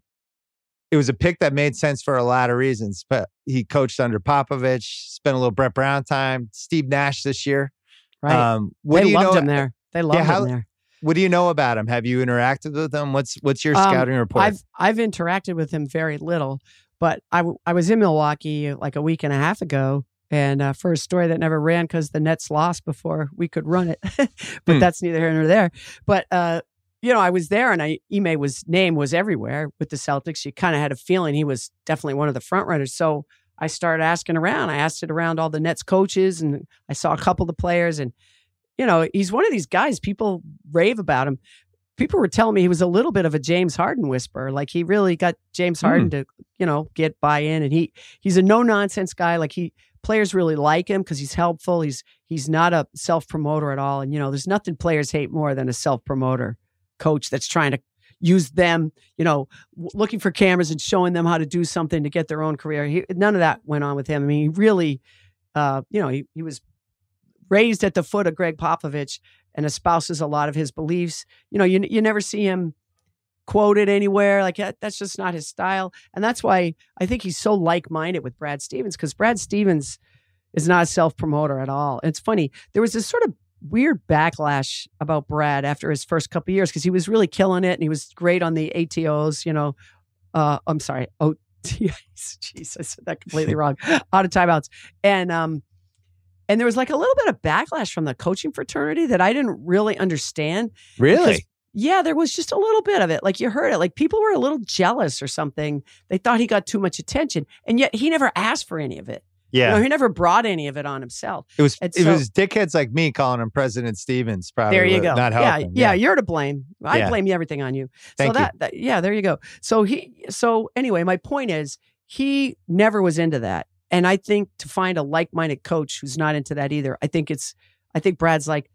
D: it was a pick that made sense for a lot of reasons. But he coached under Popovich, spent a little Brett Brown time, Steve Nash this year.
F: Right.
D: Um, what
F: they
D: do you
F: loved
D: know?
F: him there. They loved
D: how-
F: him there.
D: What do you know about him? Have you interacted with him? What's what's your
F: Um,
D: scouting report?
F: I've I've interacted with him very little, but I, w- I was in Milwaukee like a week and a half ago, and uh, for a story that never ran because the Nets lost before we could run it, but
D: Hmm.
F: that's neither here nor there. But uh, you know, I was there, and I Ime was name was everywhere with the Celtics. You kind of had a feeling he was definitely one of the front runners. So I started asking around. I asked it around all the Nets coaches, and I saw a couple of the players, and you know, he's one of these guys. People rave about him. People were telling me he was a little bit of a James Harden whisperer. Like he really got James Harden to, you know, get buy in, and he he's a no nonsense guy. Like he players really like him because he's helpful. He's he's not a self promoter at all. And you know, there's nothing players hate more than a self promoter coach that's trying to use them. You know, w- looking for cameras and showing them how to do something to get their own career. He, none of that went on with him. I mean, he really, uh, you know, he he was raised at the foot of Greg Popovich and espouses a lot of his beliefs. You know, you you never see him quoted anywhere. Like that, that's just not his style. And that's why I think he's so like-minded with Brad Stevens, because Brad Stevens is not a self-promoter at all. And it's funny. There was this sort of weird backlash about Brad after his first couple of years because he was really killing it and he was great on the A T Os, you know. Uh, I'm sorry. O T As. Jeez, I said that completely wrong. Out of timeouts. And um, and there was like a little bit of backlash from the coaching fraternity that I didn't really understand.
D: really?
F: Because, yeah, there was just a little bit of it. Like you heard it. Like people were a little jealous or something. They thought he got too much attention. And yet he never asked for any of it.
D: Yeah.
F: You know, he never brought any of it on himself.
D: It was
F: And
D: it
F: so-
D: was dickheads like me calling him President Stevens. Probably
F: There you
D: were
F: go.
D: Not
F: yeah,
D: helping.
F: yeah, you're to blame. I
D: Yeah.
F: blame everything on you.
D: Thank
F: so
D: you.
F: that, that yeah, there you go. So he so anyway, my point is he never was into that. And I think to find a like-minded coach who's not into that either, I think it's I think Brad's like,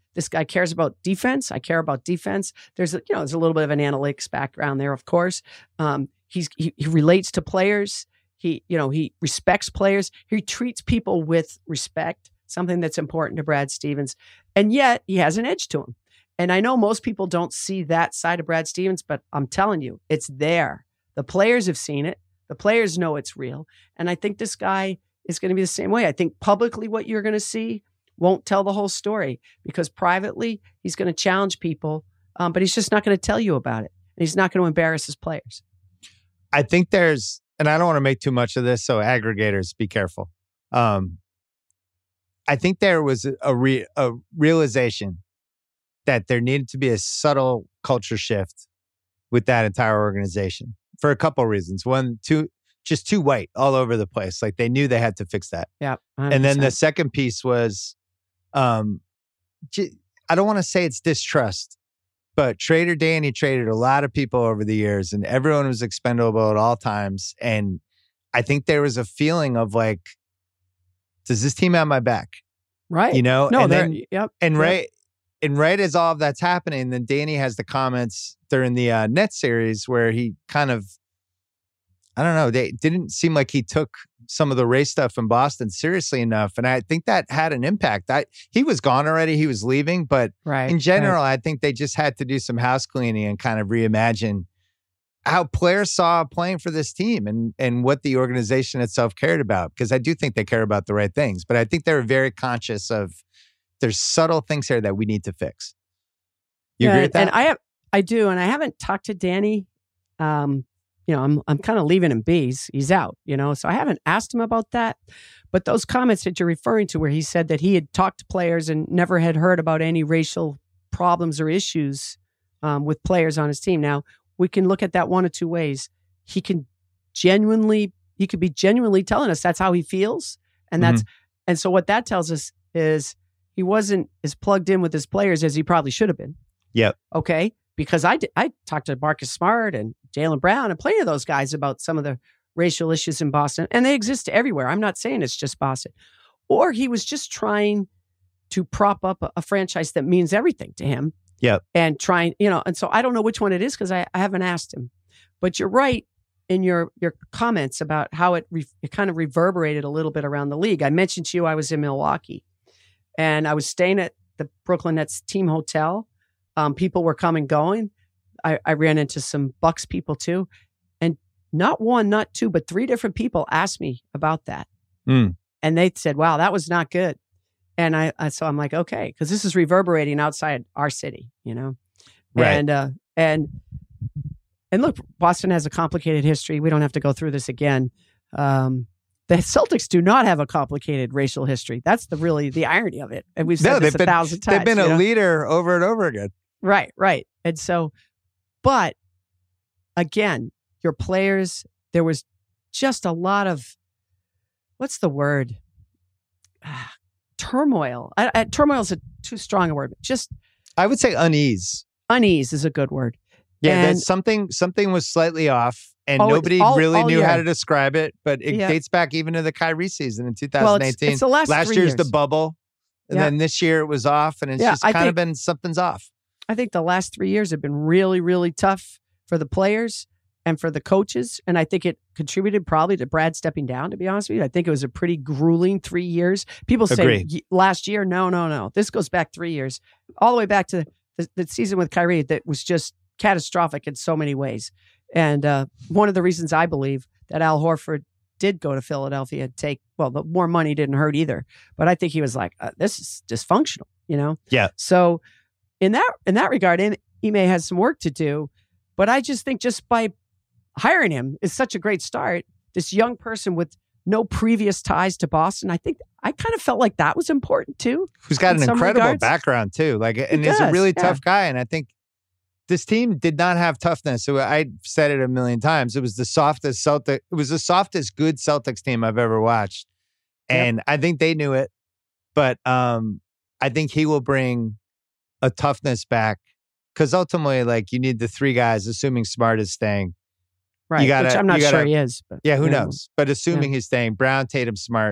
F: This guy cares about defense. I care about defense. There's a, you know, there's a little bit of an analytics background there, of course. Um, he's he, he relates to players. He, you know, he respects players. He treats people with respect, something that's important to Brad Stevens. And yet he has an edge to him. And I know most people don't see that side of Brad Stevens, but I'm telling you, it's there. The players have seen it. The players know it's real. And I think this guy is going to be the same way. I think publicly what you're going to see won't tell the whole story, because privately he's going to challenge people, um, but he's just not going to tell you about it. And he's not going to embarrass his players.
D: I think there's, and I don't want to make too much of this, so aggregators, be careful. Um, I think there was a, re, a realization that there needed to be a subtle culture shift with that entire organization for a couple of reasons. One, two, just too white all over the place. Like they knew they had to fix that.
F: Yeah. one hundred percent.
D: And then the second piece was, um, I don't want to say it's distrust, but Trader Danny traded a lot of people over the years and everyone was expendable at all times. And I think there was a feeling of like, does this team have my back?
F: Right.
D: You know?
F: No,
D: and then,
F: yep.
D: And
F: yep.
D: right, and right as all of that's happening, then Danny has the comments during the uh, Nets series where he kind of, I don't know, they didn't seem like he took some of the race stuff in Boston seriously enough. And I think that had an impact. I, he was gone already. He was leaving. But
F: right,
D: in general,
F: right.
D: I think they just had to do some house cleaning and kind of reimagine how players saw playing for this team and, and what the organization itself cared about. Because I do think they care about the right things. But I think they were very conscious of there's subtle things here that we need to fix. You
F: yeah,
D: agree with that?
F: And I have, I do. And I haven't talked to Danny. Um, You know, I'm I'm kind of leaving him be. He's, he's out, you know, so I haven't asked him about that. But those comments that you're referring to where he said that he had talked to players and never had heard about any racial problems or issues um, with players on his team. Now, we can look at that one of two ways. He can genuinely, he could be genuinely telling us that's how he feels. And that's, mm-hmm. and so what that tells us is he wasn't as plugged in with his players as he probably should have been.
D: Yep.
F: Okay. Because I, did, I talked to Marcus Smart and Jaylen Brown and plenty of those guys about some of the racial issues in Boston. And they exist everywhere. I'm not saying it's just Boston. Or he was just trying to prop up a, a franchise that means everything to him.
D: Yep.
F: And trying, you know, and so I don't know which one it is because I, I haven't asked him. But you're right in your your comments about how it, re, it kind of reverberated a little bit around the league. I mentioned to you I was in Milwaukee and I was staying at the Brooklyn Nets team hotel. Um, people were coming, going. I, I ran into some Bucks people too. And not one, not two, but three different people asked me about that.
D: Mm.
F: And they said, wow, that was not good. And I, I so I'm like, okay, because this is reverberating outside our city, you know?
D: Right.
F: And, uh, and, and look, Boston has a complicated history. We don't have to go through this again. Um, the Celtics do not have a complicated racial history. That's the really the irony of it. And we've said
D: no,
F: this a
D: been,
F: thousand times.
D: They've been a
F: you know?
D: leader over and over again.
F: Right, right. And so, but again, your players, there was just a lot of, what's the word? Ah, turmoil. I, I, turmoil is a too strong a word. Just
D: I would say unease.
F: Unease is a good word.
D: Yeah,
F: and,
D: there's something something was slightly off, and
F: oh,
D: nobody
F: all,
D: really
F: all
D: knew
F: year.
D: how to describe it. But it
F: yeah.
D: dates back even to the Kyrie season in two
F: well,
D: thousand
F: it's,
D: eighteen.
F: it's the last,
D: last
F: three
D: year's
F: years.
D: the bubble, and
F: yeah.
D: then this year it was off, and it's
F: yeah,
D: just
F: I
D: kind
F: think,
D: of been something's off.
F: I think the last three years have been really, really tough for the players and for the coaches. And I think it contributed probably to Brad stepping down, to be honest with you. I think it was a pretty grueling three years. People say
D: Agree.
F: last year. No, no, no. This goes back three years, all the way back to the, the season with Kyrie that was just catastrophic in so many ways. And uh, one of the reasons I believe that Al Horford did go to Philadelphia and take, well, the more money didn't hurt either. But I think he was like, uh, this is dysfunctional, you know?
D: Yeah.
F: So in that in that regard, Ime has some work to do. But I just think just by hiring him is such a great start. This young person with no previous ties to Boston, I think I kind of felt like that was important too.
D: Who's got
F: in
D: an
F: some
D: incredible
F: regards.
D: background too. Like, and
F: He
D: he's a
F: does,
D: really
F: yeah.
D: tough guy. And I think this team did not have toughness. So I said it a million times. It was the softest Celtic. It was the softest good Celtics team I've ever watched. And yep. I think they knew it. But um, I think he will bring a toughness back. Because ultimately, like, you need the three guys, assuming Smart is staying.
F: Right,
D: you gotta,
F: which I'm not
D: gotta,
F: sure he is. But,
D: yeah, who
F: you know.
D: knows? But assuming yeah. he's staying, Brown, Tatum, Smart,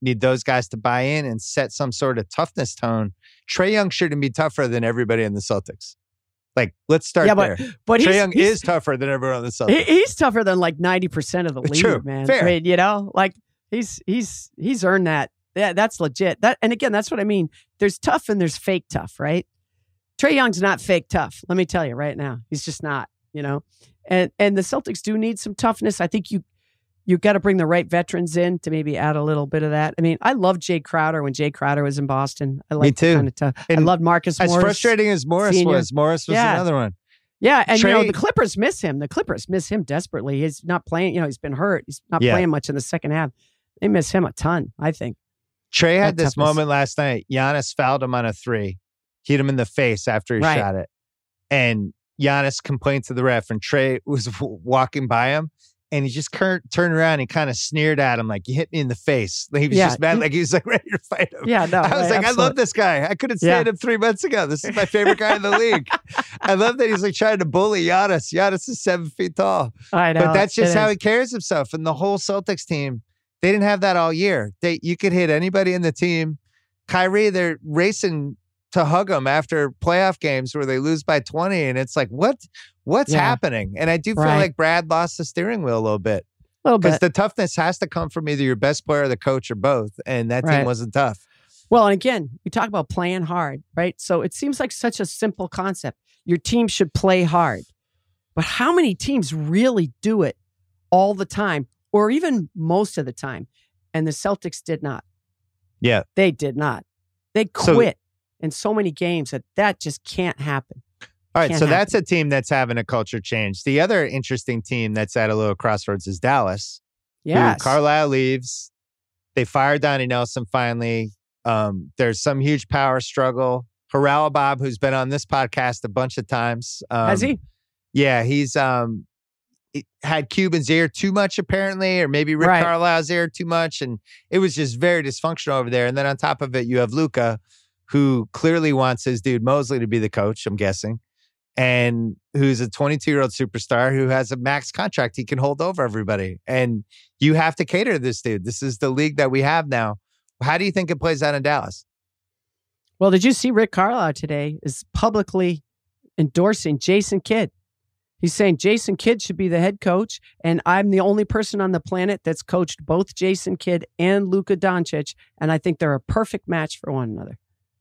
D: need those guys to buy in and set some sort of toughness tone. Trae Young shouldn't be tougher than everybody in the Celtics. Like, let's start
F: yeah, but,
D: there.
F: But
D: Trae
F: he's,
D: Young
F: he's,
D: is tougher than everyone on the Celtics.
F: He, he's tougher than like ninety percent of the league,
D: True.
F: man.
D: Fair.
F: I mean, you know, like he's he's he's earned that. Yeah, that's legit. That and again, that's what I mean. There's tough and there's fake tough, right? Trae Young's not fake tough. Let me tell you right now, he's just not. You know, and and the Celtics do need some toughness. I think you you got to bring the right veterans in to maybe add a little bit of that. I mean, I loved Jay Crowder when Jay Crowder was in Boston. I liked
D: Me too.
F: Kind of tough.
D: And
F: I loved Marcus
D: as
F: Morris.
D: frustrating as Morris
F: Senior.
D: was, Morris was
F: Yeah.
D: another one.
F: Yeah, and
D: Trae,
F: you know the Clippers miss him. The Clippers miss him desperately. He's not playing. You know, he's been hurt. He's not
D: Yeah.
F: playing much in the second half. They miss him a ton, I think.
D: Trae had
F: That
D: this
F: toughness.
D: moment last night. Giannis fouled him on a three, hit him in the face after he
F: Right.
D: shot it. And Giannis complained to the ref, and Trae was w- walking by him, and he just cur- turned around and kind of sneered at him like, you hit me in the face. Like, he was
F: Yeah.
D: just mad, like he was like ready to fight him.
F: Yeah, no.
D: I was
F: right,
D: like, I
F: absolutely.
D: love this guy. I couldn't
F: Yeah.
D: stand him three months ago. This is my favorite guy in the league. I love that he's like trying to bully Giannis. Giannis is seven feet tall.
F: I know.
D: But that's just
F: It
D: how
F: is.
D: he carries himself. And the whole Celtics team, they didn't have that all year. They you could hit anybody in the team. Kyrie, they're racing to hug him after playoff games where they lose by twenty. And it's like, what what's
F: Yeah.
D: happening? And I do feel
F: Right.
D: like Brad lost the steering wheel a little bit.
F: A little
D: Because
F: bit.
D: the toughness has to come from either your best player or the coach or both. And that team
F: Right.
D: wasn't tough.
F: Well, and again, we talk about playing hard, right? So it seems like such a simple concept. Your team should play hard. But how many teams really do it all the time or even most of the time? And the Celtics did not.
D: Yeah.
F: They did not. They
D: So-
F: quit in so many games that that just can't happen.
D: All right,
F: Can't
D: so that's a team that's having a culture change. The other interesting team that's at a little crossroads is Dallas. who
F: Yes.
D: Carlisle leaves. They fired Donnie Nelson finally. Um, there's some huge power struggle. Haralabob, who's been on this podcast a bunch of times. Um,
F: Has he?
D: Yeah, he's um, it had Cuban's ear too much, apparently, or maybe Rick
F: Right.
D: Carlisle's ear too much. And it was just very dysfunctional over there. And then on top of it, you have Luka, who clearly wants his dude Mosley to be the coach, I'm guessing. And who's a twenty-two-year-old superstar who has a max contract he can hold over everybody. And you have to cater to this dude. This is the league that we have now. How do you think it plays out in Dallas?
F: Well, did you see Rick Carlisle today is publicly endorsing Jason Kidd? He's saying Jason Kidd should be the head coach, and I'm the only person on the planet that's coached both Jason Kidd and Luka Doncic, and I think they're a perfect match for one another.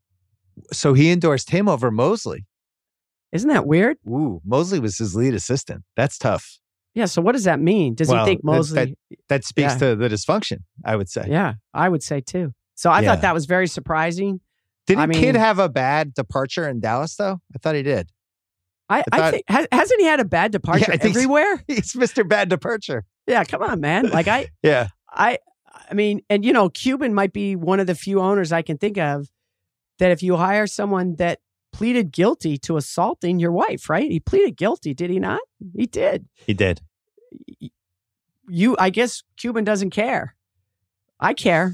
D: So he endorsed him over Mosley.
F: Isn't that weird?
D: Ooh, Mosley was his lead assistant. That's tough.
F: Yeah, so what does that mean? Does
D: Well,
F: he think
D: that-
F: Mosley...
D: That speaks
F: Yeah.
D: to the dysfunction, I would say.
F: Yeah, I would say too. So I
D: Yeah.
F: thought that was very surprising.
D: Didn't
F: I mean-
D: Kidd have a bad departure in Dallas, though? I thought he did.
F: I,
D: I
F: I,
D: thought-
F: think ha- hasn't he had a bad departure
D: I think so.
F: everywhere?
D: He's Mister Bad Departure.
F: Yeah, come on, man. Like I,
D: Yeah.
F: I, I mean, and you know, Cuban might be one of the few owners I can think of that if you hire someone that pleaded guilty to assaulting your wife, right? He pleaded guilty, did he not? He did.
D: He did.
F: You, I guess Cuban doesn't care. I care.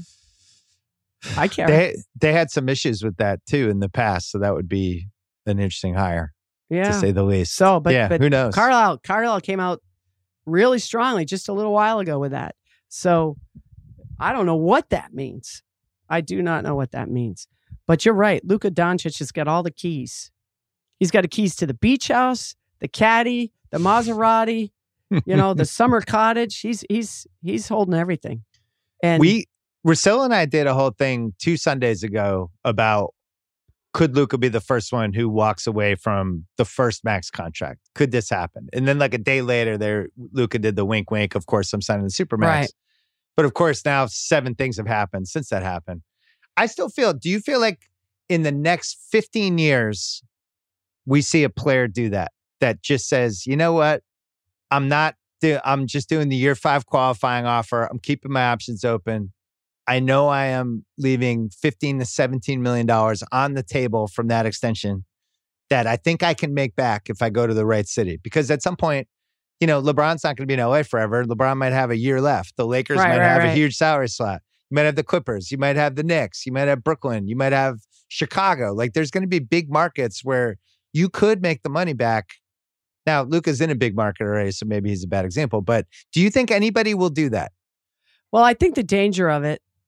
F: I care.
D: They they had some issues with that too in the past, so that would be an interesting hire
F: yeah.
D: to say the least.
F: So, but,
D: yeah,
F: but
D: who knows?
F: Carlisle, Carlisle came out really strongly just a little while ago with that. So I don't know what that means. I do not know what that means. But you're right. Luka Doncic has got all the keys. He's got the keys to the beach house, the caddy, the Maserati, you know, the summer cottage. He's he's he's holding everything. And
D: we Russillo and I did a whole thing two Sundays ago about could Luka be the first one who walks away from the first max contract? Could this happen? And then like a day later, there Luka did the wink wink. Of course, I'm signing the Supermax.
F: Right.
D: But of course, now seven things have happened since that happened. I still feel, do you feel like in the next fifteen years, we see a player do that, that just says, you know what? I'm not, do- I'm just doing the year five qualifying offer. I'm keeping my options open. I know I am leaving fifteen to seventeen million dollars on the table from that extension that I think I can make back if I go to the right city. Because at some point, you know, LeBron's not going to be in L A forever. LeBron might have a year left. The Lakers
F: Right,
D: might
F: right,
D: have a
F: right.
D: huge salary slot. You might have the Clippers. You might have the Knicks. You might have Brooklyn. You might have Chicago. Like there's going to be big markets where you could make the money back. Now, Luka's in a big market already, so maybe he's a bad example. But do you think anybody will do that?
F: Well, I think the danger of it,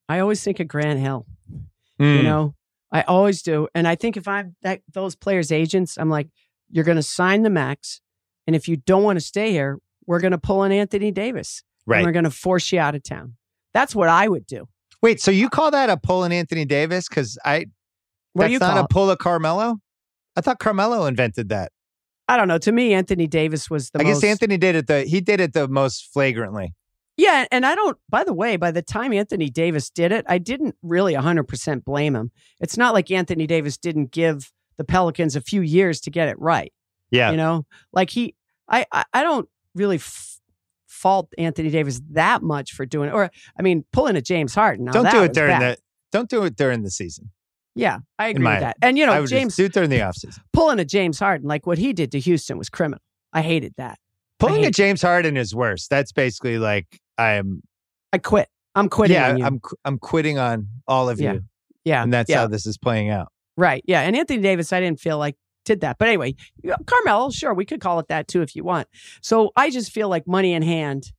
F: I always think of Grant Hill.
D: Mm.
F: You know, I always do. And I think if I'm that, those players' agents, I'm like, you're going to sign the max. And if you don't want to stay here, we're going to pull in Anthony Davis.
D: Right.
F: And we're going to force you out of town. That's what I would do.
D: Wait, so you call that a pull in Anthony Davis? Because I,
F: What
D: that's
F: do you
D: not
F: call
D: a
F: it?
D: pull of Carmelo? I thought Carmelo invented that.
F: I don't know. To me, Anthony Davis was the
D: I
F: most.
D: guess Anthony did it the he did it the most flagrantly.
F: Yeah, and I don't, by the way, by the time Anthony Davis did it, I didn't really one hundred percent blame him. It's not like Anthony Davis didn't give the Pelicans a few years to get it right.
D: Yeah.
F: You know, like he, I, I, I don't really f- fault Anthony Davis that much for doing it. Or, I mean, pulling a James Harden. Now
D: Don't
F: that
D: do it
F: was
D: during
F: bad.
D: the don't do it during the season.
F: Yeah, I agree
D: my-
F: with that. And, you know,
D: I would
F: James
D: just do it during the offseason.
F: pulling a James Harden, like what he did to Houston was criminal. I hated that.
D: Pulling
F: hate-
D: a James Harden is worse. That's basically like I'm
F: I quit. I'm quitting
D: yeah,
F: on you.
D: I'm qu- I'm quitting on all of
F: Yeah.
D: you.
F: yeah.
D: And that's
F: yeah.
D: how this is playing out.
F: Right. Yeah. And Anthony Davis, I didn't feel like did that. But anyway, you know, Carmelo, sure, we could call it that too if you want. So I just feel like money in hand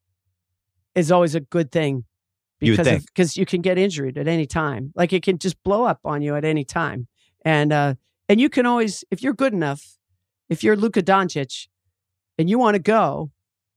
F: is always a good thing
D: You would
F: because
D: think.
F: because you can get injured at any time. Like it can just blow up on you at any time. And uh and you can always, if you're good enough, if you're Luka Doncic and you want to go,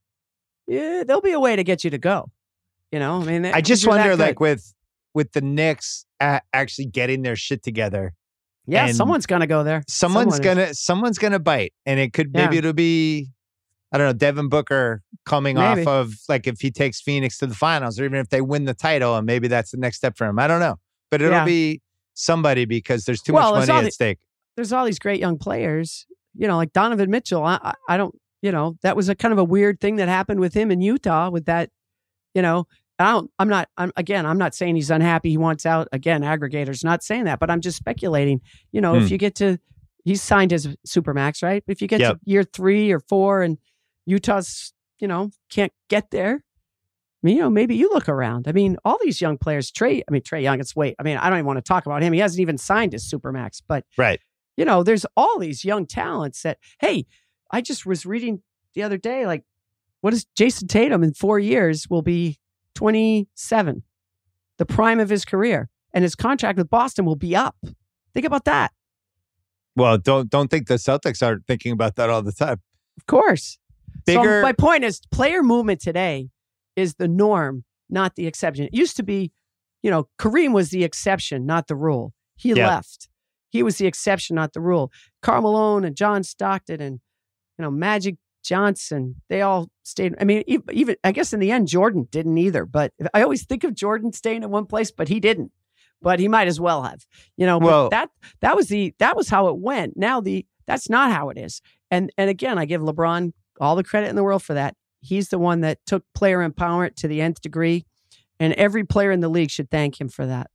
F: yeah, there'll be a way to get you to go. You know, I mean,
D: I just
F: you're that
D: wonder,
F: good.
D: like with with the Knicks a- actually getting their shit together,
F: yeah,
D: and
F: someone's gonna go there.
D: someone's
F: Someone is.
D: gonna someone's gonna bite, and it could
F: Yeah.
D: maybe it'll be I don't know Devin Booker coming
F: Maybe.
D: off of like if he takes Phoenix to the finals, or even if they win the title, and maybe that's the next step for him. I don't know, but it'll
F: Yeah.
D: be somebody because there's too
F: Well,
D: much
F: it's
D: money
F: all
D: at
F: the-
D: stake.
F: There's all these great young players, you know, like Donovan Mitchell. I, I, I don't, you know, that was a kind of a weird thing that happened with him in Utah with that, you know, I don't, I'm not, I'm again, I'm not saying he's unhappy. He wants out again, aggregators, not saying that, but I'm just speculating, you know,
D: Hmm.
F: if you get to, he's signed as Supermax, right? If you get
D: Yep.
F: to year three or four and Utah's, you know, can't get there, I mean, you know, maybe you look around. I mean, all these young players, Trey, I mean, Trey Young, it's wait, I mean, I don't even want to talk about him. He hasn't even signed his Supermax, but
D: Right.
F: you know, there's all these young talents that, hey, I just was reading the other day, like, what is Jason Tatum in four years will be twenty-seven, the prime of his career, and his contract with Boston will be up. Think about that.
D: Well, don't don't think the Celtics aren't thinking about that all the time.
F: Of course.
D: Bigger-
F: So my point is player movement today is the norm, not the exception. It used to be, you know, Kareem was the exception, not the rule. He
D: Yeah.
F: left. He was the exception, not the rule. Karl Malone and John Stockton and, you know, Magic Johnson, they all stayed. I mean, even, even I guess in the end, Jordan didn't either. But I always think of Jordan staying at one place, but he didn't. But he might as well have, you know.
D: Well-
F: but that that was the that was how it went. Now the that's not how it is. And and again, I give LeBron all the credit in the world for that. He's the one that took player empowerment to the nth degree, and every player in the league should thank him for that.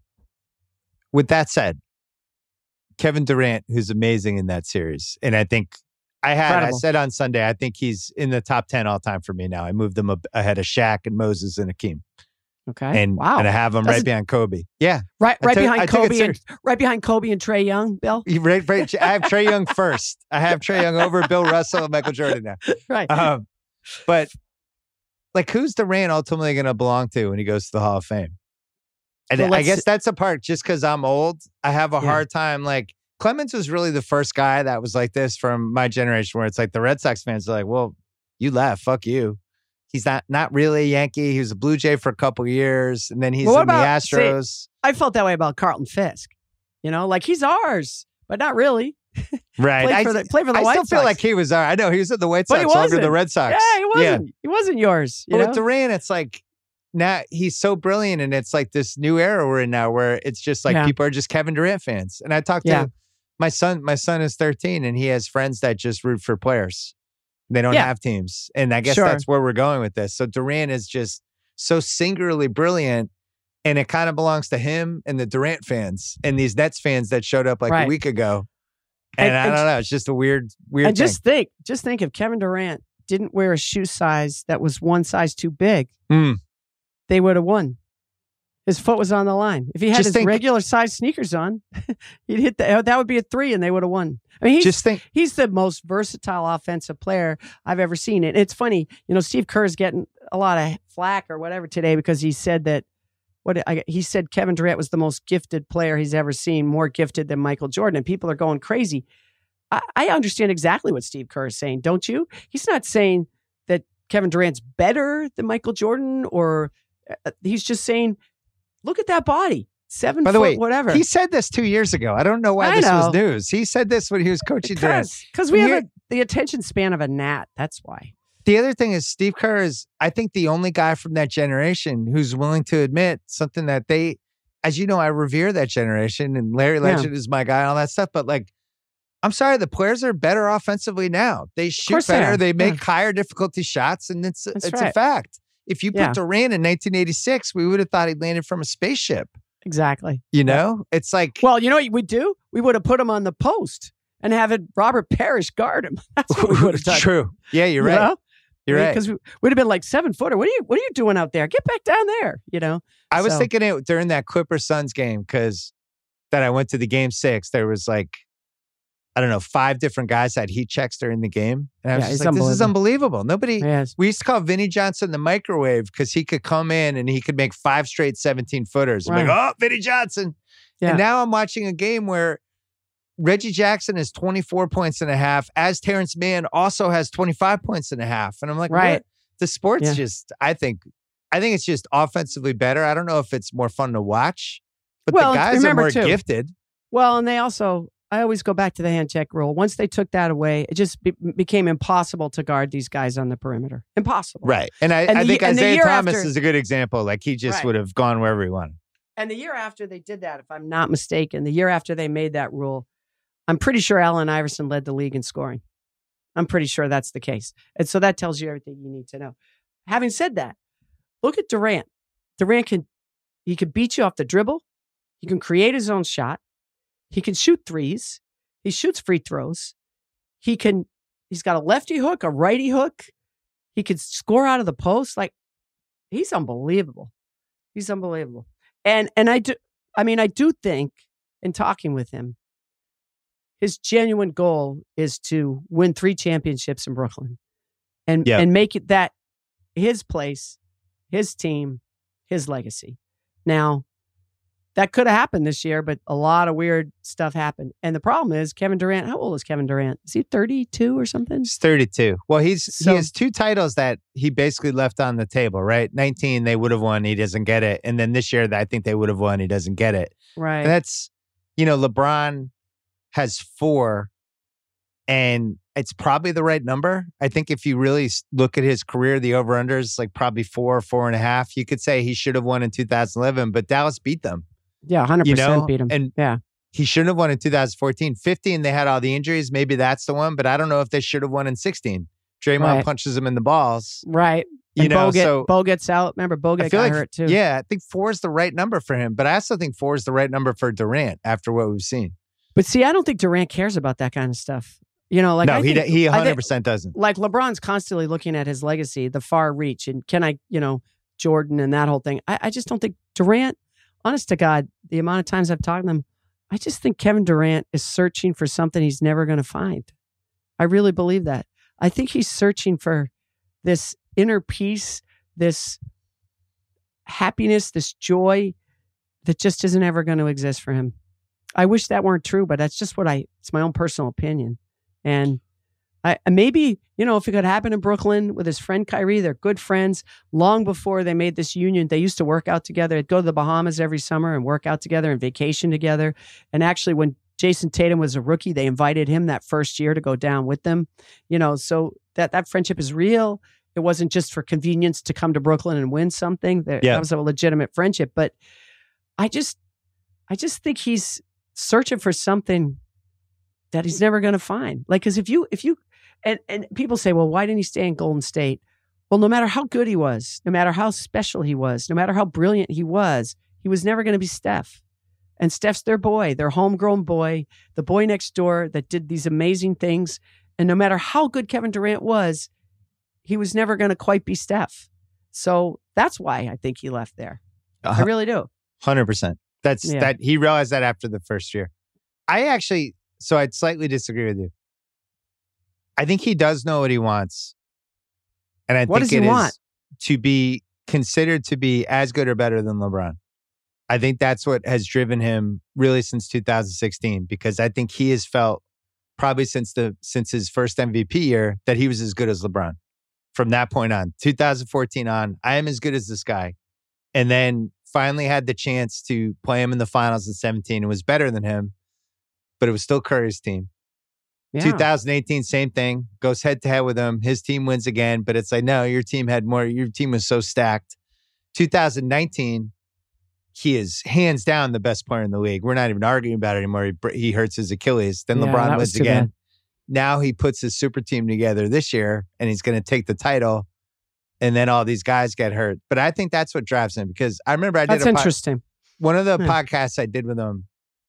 D: With that said, Kevin Durant, who's amazing in that series, and I think I had
F: Incredible.
D: I said on Sunday, I think he's in the top ten all time for me now. I moved him up ahead of Shaq and Moses and Akeem,
F: Okay,
D: and
F: wow,
D: and I have him
F: That's
D: right
F: a-
D: behind Kobe. Yeah,
F: right,
D: I
F: right
D: took- I
F: behind
D: took it
F: Kobe and right behind Kobe and Trey Young, Bill.
D: He- right, right, I have Trey Young first. I have Trey Young over Bill Russell and Michael Jordan now.
F: Right.
D: Um, but like, who's Durant ultimately going to belong to when he goes to the Hall of Fame? And
F: Well,
D: I
F: let's-
D: guess that's a part. Just because I'm old, I have a
F: Yeah.
D: hard time. Like Clemens was really the first guy that was like this from my generation, where it's like the Red Sox fans are like, "Well, you left, fuck you." He's not not really a Yankee. He was a Blue Jay for a couple years, and then he's
F: Well, what
D: in the
F: about- see,
D: Astros.
F: I felt that way about Carlton Fisk. You know, like he's ours, but not really.
D: right.
F: Played
D: I,
F: for the play for the
D: I
F: White
D: still feel
F: Sox.
D: like he was. all right. I know he was at the White
F: But he
D: Sox over
F: wasn't.
D: the Red Sox.
F: Yeah, he wasn't. He wasn't yours. You
D: But
F: know?
D: with Durant, it's like now he's so brilliant, and it's like this new era we're in now, where it's just like
F: Yeah.
D: people are just Kevin Durant fans. And I talked
F: Yeah.
D: to my son. My son is thirteen, and he has friends that just root for players. They don't
F: Yeah.
D: have teams, and I guess
F: Sure.
D: that's where we're going with this. So Durant is just so singularly brilliant, and it kind of belongs to him and the Durant fans and these Nets fans that showed up like
F: Right.
D: a week ago. And,
F: And-
D: I
F: and-
D: don't know. It's just a weird, weird
F: And
D: thing.
F: just think, just think if Kevin Durant didn't wear a shoe size that was one size too big,
D: Mm.
F: they would have won. His foot was on the line. If he had
D: Just
F: his
D: think-
F: regular size sneakers on, he'd hit the, that would be a three and they would have won. I mean, he's,
D: Just think.
F: he's the most versatile offensive player I've ever seen. And it's funny, you know, Steve Kerr's getting a lot of flack or whatever today because he said that what I, he said Kevin Durant was the most gifted player he's ever seen, more gifted than Michael Jordan. And people are going crazy. I, I understand exactly what Steve Kerr is saying, don't you? He's not saying that Kevin Durant's better than Michael Jordan, or uh, he's just saying, look at that body. Seven
D: By the
F: foot,
D: way,
F: whatever.
D: He said this two years ago. I don't know why
F: I
D: this
F: know.
D: was news. He said this when he was coaching Durant.
F: Because we
D: When
F: have
D: you're-
F: a, the attention span of a gnat. That's why.
D: The other thing is Steve Kerr is, I think, the only guy from that generation who's willing to admit something that they, as you know, I revere that generation, and Larry Legend is my guy and all that stuff. But like, I'm sorry, the players are better offensively now. They shoot
F: course they
D: better.
F: are.
D: They, make
F: Yeah.
D: higher difficulty shots, and it's
F: That's
D: it's a
F: right.
D: fact. If you put
F: Yeah.
D: Durant in nineteen eighty-six, we would have thought he landed from a spaceship.
F: Exactly.
D: You know, it's like,
F: Well, you know what we'd do? We would have put him on the post and have it Robert Parrish guard him. That's what we would have done.
D: true. Yeah, you're
F: You
D: right.
F: know?
D: You're right.
F: Because we would have been like seven footer. What are you What are you doing out there? Get back down there. You know.
D: I was
F: So-
D: thinking it during that Clippers Suns game, because that I went to the game six. There was like, I don't know, five different guys had heat checks during the game. And I was
F: Yeah,
D: just
F: it's
D: like, this is unbelievable. Nobody,
F: Yes.
D: we used to call Vinny Johnson the microwave because he could come in and he could make five straight seventeen footers. I'm like,
F: Right.
D: oh, Vinny Johnson.
F: Yeah.
D: And now I'm watching a game where Reggie Jackson is twenty-four points and a half, as Terrence Mann also has twenty-five points and a half. And I'm like,
F: Right.
D: what? The sport's
F: Yeah.
D: just, I think, I think it's just offensively better. I don't know if it's more fun to watch, but
F: Well,
D: the guys are
F: remember
D: more
F: too-
D: gifted.
F: Well, and they also, I always go back to the hand check rule. Once they took that away, it just be, became impossible to guard these guys on the perimeter. Impossible.
D: Right. And I,
F: And
D: I
F: the-
D: think
F: and the
D: Isaiah
F: year
D: Thomas
F: after-
D: is a good example. Like he just
F: Right.
D: would have gone wherever he wanted.
F: And the year after they did that, if I'm not mistaken, the year after they made that rule, I'm pretty sure Allen Iverson led the league in scoring. I'm pretty sure that's the case. And so that tells you everything you need to know. Having said that, look at Durant. Durant can, he can beat you off the dribble. He can create his own shot. He can shoot threes. He shoots free throws. He can, he's got a lefty hook, a righty hook. He can score out of the post. Like, he's unbelievable. He's unbelievable. And, and I do, I mean, I do think in talking with him, his genuine goal is to win three championships in Brooklyn and,
D: Yep.
F: and make it that his place, his team, his legacy. Now, that could have happened this year, but a lot of weird stuff happened. And the problem is Kevin Durant, how old is Kevin Durant? Is he thirty-two or something?
D: He's thirty-two. Well, he's
F: So-
D: he has two titles that he basically left on the table, right? nineteen, they would have won. He doesn't get it. And then this year, I think they would have won. He doesn't get it.
F: Right.
D: And that's, you know, LeBron has four, and it's probably the right number. I think if you really s- look at his career, the over-under is like probably four, four and a half. You could say he should have won in two thousand eleven, but Dallas beat them.
F: yeah, one hundred
D: You
F: percent
D: know,
F: beat him.
D: and
F: yeah.
D: he shouldn't have won in two thousand fourteen. fifteen, they had all the injuries. Maybe that's the one, but I don't know if they should have won in sixteen. Draymond
F: Right.
D: punches him in the balls.
F: Right.
D: You
F: And
D: know,
F: Bo, get,
D: so
F: Bo gets out. Remember, Bo
D: I
F: got
D: feel like,
F: hurt too.
D: yeah, I think four is the right number for him, but I also think four is the right number for Durant after what we've seen.
F: But see, I don't think Durant cares about that kind of stuff. You know, like
D: no,
F: I
D: he
F: think,
D: he
F: I
D: one hundred
F: think-
D: percent doesn't.
F: like LeBron's constantly looking at his legacy, the far reach, and can I, you know, Jordan and that whole thing. I, I just don't think Durant, honest to God, the amount of times I've talked to him, I just think Kevin Durant is searching for something he's never going to find. I really believe that. I think he's searching for this inner peace, this happiness, this joy that just isn't ever going to exist for him. I wish that weren't true, but that's just what I, it's my own personal opinion. And I maybe, you know, if it could happen in Brooklyn with his friend Kyrie, they're good friends. Long before they made this union, they used to work out together. They'd go to the Bahamas every summer and work out together and vacation together. And actually, when Jason Tatum was a rookie, they invited him that first year to go down with them. You know, so that that friendship is real. It wasn't just for convenience to come to Brooklyn and win something. That,
D: Yeah.
F: that was a legitimate friendship. But I just, I just think he's searching for something that he's never going to find. Like, because if you, if you, and and people say, well, why didn't he stay in Golden State? Well, no matter how good he was, no matter how special he was, no matter how brilliant he was, he was never going to be Steph. And Steph's their boy, their homegrown boy, the boy next door that did these amazing things. And no matter how good Kevin Durant was, he was never going to quite be Steph. So that's why I think he left there. I really do.
D: one hundred percent. That's
F: Yeah.
D: that he realized that after the first year. I actually, so I'd slightly disagree with you. I think he does know what he wants. And I
F: What
D: think
F: does he
D: it is
F: want?
D: to be considered to be as good or better than LeBron. I think that's what has driven him really since two thousand sixteen, because I think he has felt probably since the since his first M V P year that he was as good as LeBron. From that point on, two thousand fourteen on, I am as good as this guy. And then finally had the chance to play him in the finals in seventeen. It was better than him, but it was still Curry's team.
F: Yeah.
D: two thousand eighteen, same thing. Goes head to head with him. His team wins again, but it's like, no, your team had more. Your team was so stacked. two thousand nineteen, he is hands down the best player in the league. We're not even arguing about it anymore. He, he hurts his Achilles. Then
F: Yeah,
D: LeBron
F: that was
D: wins
F: too
D: again.
F: bad.
D: Now he puts his super team together this year, and he's going to take the title. And then all these guys get hurt. But I think that's what drives him, because I remember I did
F: That's
D: a pod-
F: interesting.
D: one of the
F: Yeah.
D: podcasts I did with him.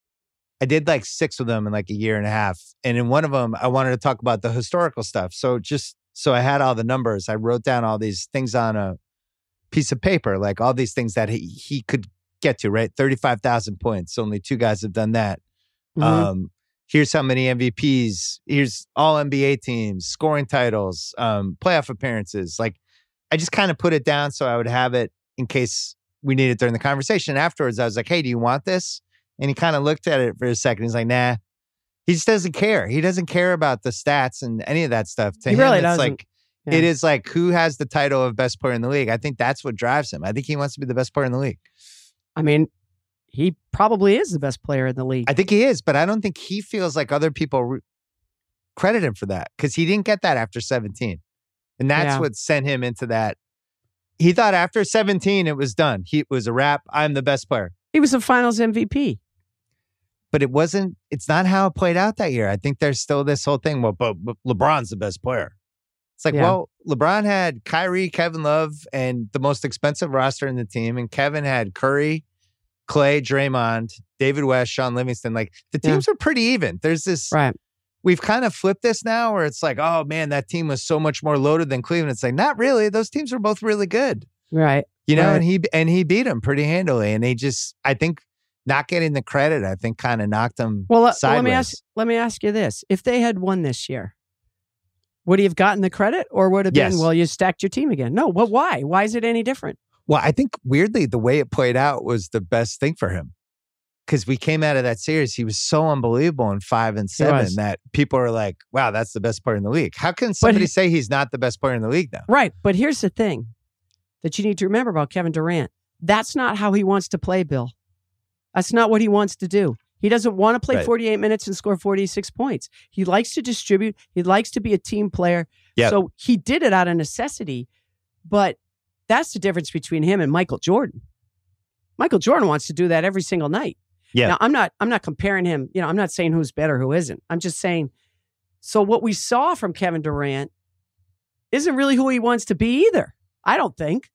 D: I did like six of them in like a year and a half. And in one of them, I wanted to talk about the historical stuff. So just so I had all the numbers, I wrote down all these things on a piece of paper, like all these things that he, he could get to, right? thirty-five thousand points. Only two guys have done that.
F: Mhm.
D: Um, here's how many M V Ps. Here's all N B A teams, scoring titles, um, playoff appearances. Like, I just kind of put it down so I would have it in case we need it during the conversation. Afterwards, I was like, hey, do you want this? And he kind of looked at it for a second. He's like, nah. He just doesn't care. He doesn't care about the stats and any of that stuff. To
F: He
D: him,
F: really
D: it's
F: doesn't.
D: like,
F: Yeah.
D: it is like, who has the title of best player in the league? I think that's what drives him. I think he wants to be the best player in the league.
F: I mean, he probably is the best player in the league.
D: I think he is, but I don't think he feels like other people re- credit him for that, because he didn't get that after seventeen. And that's
F: Yeah.
D: what sent him into that. He thought after seventeen, it was done. He it was a wrap. I'm the best player.
F: He was a finals M V P.
D: But it wasn't, it's not how it played out that year. I think there's still this whole thing. Well, but, but LeBron's the best player. It's like,
F: Yeah.
D: well, LeBron had Kyrie, Kevin Love, and the most expensive roster in the team. And Kevin had Curry, Clay, Draymond, David West, Sean Livingston. Like, the
F: Yeah.
D: teams are pretty even. There's this,
F: Right.
D: we've kind of flipped this now where it's like, oh man, that team was so much more loaded than Cleveland. It's like, not really. Those teams were both really good.
F: Right.
D: You know,
F: Right.
D: and he and he beat them pretty handily. And they just, I think, not getting the credit, I think, kind of knocked them
F: Well, uh,
D: sideways.
F: let me ask. Let me ask you this: if they had won this year, would he have gotten the credit, or would it have
D: Yes.
F: been, well, you stacked your team again? No. Well, why? Why is it any different?
D: Well, I think weirdly, the way it played out was the best thing for him. Because we came out of that series, he was so unbelievable in five and seven
F: was.
D: that people are like, wow, that's the best player in the league. How can somebody
F: he-
D: say he's not the best player in the league now?
F: Right. But here's the thing that you need to remember about Kevin Durant. That's not how he wants to play, Bill. That's not what he wants to do. He doesn't want to play
D: Right.
F: forty-eight minutes and score forty-six points. He likes to distribute. He likes to be a team player.
D: Yep.
F: So he did it out of necessity. But that's the difference between him and Michael Jordan. Michael Jordan wants to do that every single night.
D: Yeah.
F: Now, I'm not I'm not comparing him, you know, I'm not saying who's better, who isn't. I'm just saying, so what we saw from Kevin Durant isn't really who he wants to be either. I don't think.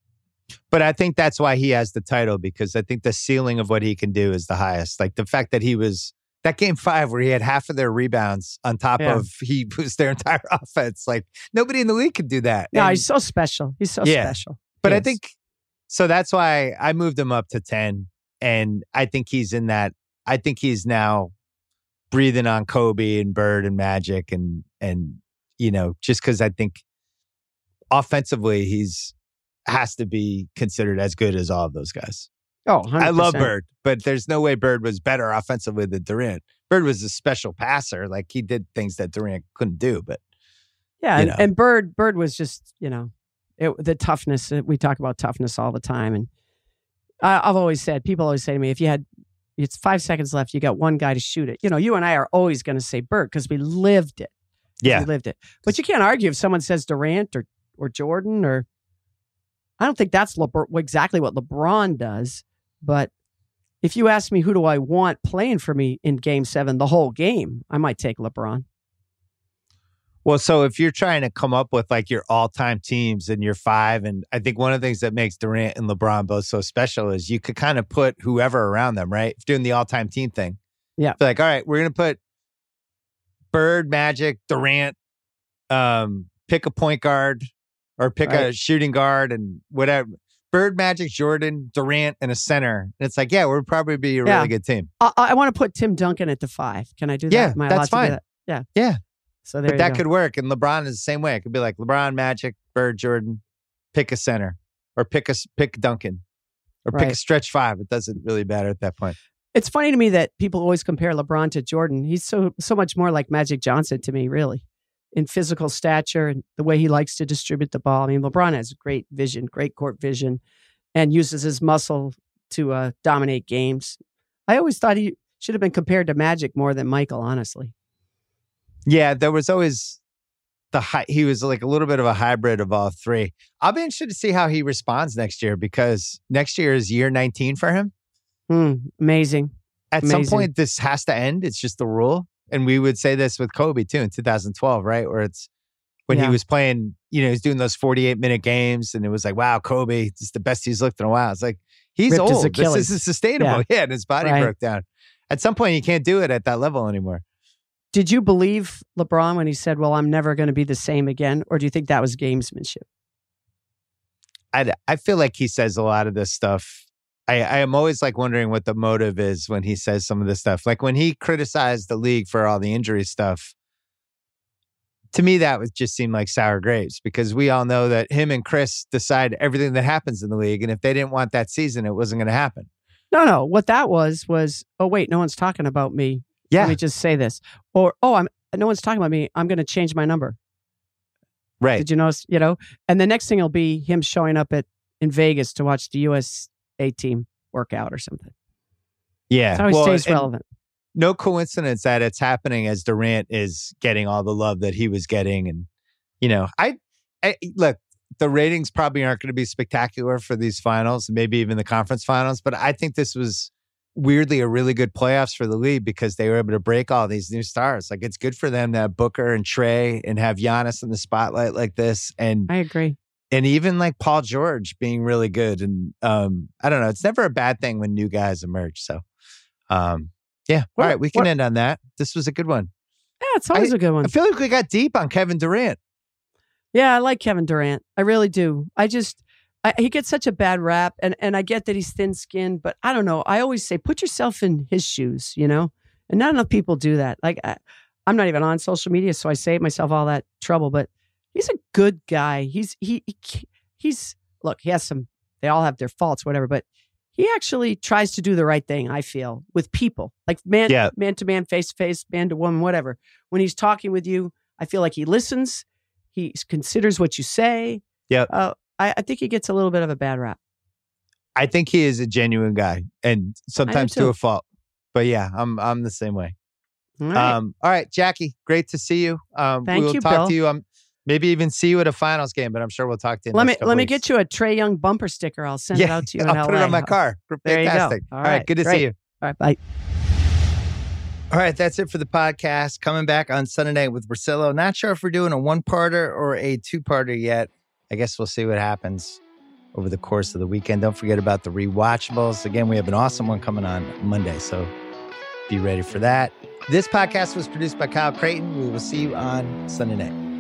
D: But I think that's why he has the title, because I think the ceiling of what he can do is the highest. Like the fact that he was, that game five where he had half of their rebounds on top
F: Yeah.
D: of, he was their entire offense. Like nobody in the league could do that.
F: No,
D: And-
F: he's so special. He's so
D: Yeah.
F: special.
D: But
F: He
D: I
F: is.
D: think, so that's why I moved him up to ten. And I think he's in that, I think he's now breathing on Kobe and Bird and Magic. And, and you know, just because I think offensively, he's has to be considered as good as all of those guys.
F: Oh, one hundred percent.
D: I love Bird, but there's no way Bird was better offensively than Durant. Bird was a special passer. Like he did things that Durant couldn't do, but
F: Yeah,
D: you
F: and,
D: know.
F: and Bird Bird was just, you know, it, the toughness. uh, We talk about toughness all the time. And I, I've always said, people always say to me, if you had, it's five seconds left, you got one guy to shoot it. You know, you and I are always going to say Bird because we lived it.
D: yeah.
F: We lived it. But you can't argue if someone says Durant or, or Jordan or, I don't think that's LeBron, exactly what LeBron does. But if you ask me, who do I want playing for me in game seven, the whole game, I might take LeBron.
D: Well, so if you're trying to come up with like your all-time teams and your five, and I think one of the things that makes Durant and LeBron both so special is you could kind of put whoever around them, right? Doing the all-time team thing.
F: Yeah.
D: Be like, all right, we're going to put Bird, Magic, Durant, um, pick a point guard or pick a
F: Right.
D: shooting guard and whatever. Bird, Magic, Jordan, Durant, and a center. And it's like, yeah, we'd probably be a
F: Yeah.
D: really good team.
F: I, I want to put Tim Duncan at the five. Can I do that?
D: Yeah,
F: Am I
D: that's
F: allowed to do
D: fine.
F: that? Yeah.
D: Yeah.
F: So there
D: But
F: you
D: that
F: go.
D: could work. And LeBron is the same way. It could be like LeBron, Magic, Bird, Jordan, pick a center or pick a, pick Duncan. or
F: Right.
D: pick a stretch five. It doesn't really matter at that point.
F: It's funny to me that people always compare LeBron to Jordan. He's so so much more like Magic Johnson to me, really, in physical stature and the way he likes to distribute the ball. I mean, LeBron has great vision, great court vision, and uses his muscle to uh, dominate games. I always thought he should have been compared to Magic more than Michael, honestly.
D: Yeah, there was always the high, he was like a little bit of a hybrid of all three. I'll be interested to see how he responds next year because next year is year nineteen for him.
F: Hmm, amazing.
D: At
F: Amazing.
D: some point, this has to end. It's just the rule. And we would say this with Kobe too in two thousand twelve, right? Where it's when
F: Yeah.
D: he was playing, you know, he's doing those forty-eight minute games and it was like, wow, Kobe, this is the best he's looked in a while. It's like, he's
F: Ripped his
D: old. This
F: Achilles.
D: isn't sustainable. Yeah. And his body
F: Right.
D: broke down. At some point, you can't do it at that level anymore.
F: Did you believe LeBron when he said, well, I'm never going to be the same again? Or do you think that was gamesmanship?
D: I, I feel like he says a lot of this stuff. I, I am always like wondering what the motive is when he says some of this stuff. Like when he criticized the league for all the injury stuff, to me, that was just seemed like sour grapes because we all know that him and Chris decide everything that happens in the league. And if they didn't want that season, it wasn't going to happen.
F: No, no. What that was, was, oh, wait, no one's talking about me.
D: Yeah.
F: Let me just say this. Or, oh, I'm no one's talking about me. I'm going to change my number.
D: Right.
F: Did you notice? You know, and the next thing will be him showing up at in Vegas to watch the U S A team work out or something.
D: Yeah.
F: That's how he
D: Well,
F: stays
D: and
F: relevant.
D: no coincidence that it's happening as Durant is getting all the love that he was getting. And, you know, I, I look, the ratings probably aren't going to be spectacular for these finals, maybe even the conference finals, but I think this was weirdly a really good playoffs for the league because they were able to break all these new stars. Like it's good for them to have Booker and Trey and have Giannis in the spotlight like this. And
F: I agree.
D: and even like Paul George being really good. And um, I don't know, it's never a bad thing when new guys emerge. So um, yeah.
F: What-
D: all right, we can
F: what-
D: end on that. This was a good one.
F: Yeah, it's always a good one.
D: I feel like we got deep on Kevin Durant.
F: Yeah, I like Kevin Durant. I really do. I just, I, he gets such a bad rap, and, and I get that he's thin-skinned, but I don't know. I always say, put yourself in his shoes, you know? And not enough people do that. Like, I, I'm not even on social media, so I save myself all that trouble, but he's a good guy. He's, he, he he's, look, he has some, they all have their faults, whatever, but he actually tries to do the right thing, I feel, with people. Like man,
D: Yeah.
F: man to man, face to face, man to woman, whatever. When he's talking with you, I feel like he listens. He considers what you say.
D: Yep.
F: Uh, I, I think he gets a little bit of a bad rap.
D: I think he is a genuine guy and sometimes to
F: too.
D: a fault. But yeah, I'm I'm the same way.
F: All right.
D: Um, all right, Jackie, great to see you. Um,
F: Thank
D: we'll
F: you,
D: talk
F: Bill.
D: to you. Um, maybe even see you at a finals game, but I'm sure we'll talk to you. In the
F: let me
D: next couple
F: let me
D: weeks.
F: get you a Trey Young bumper sticker. I'll send it out to you in
D: I'll
F: L A.
D: put it on my car.
F: There you go.
D: Fantastic.
F: All
D: All right,
F: right,
D: good to
F: great.
D: see you.
F: All right, bye.
D: All right, that's it for the podcast. Coming back on Sunday night with Russillo. Not sure if we're doing a one-parter or a two-parter yet. I guess we'll see what happens over the course of the weekend. Don't forget about the rewatchables. Again, we have an awesome one coming on Monday, so be ready for that. This podcast was produced by Kyle Creighton. We will see you on Sunday night.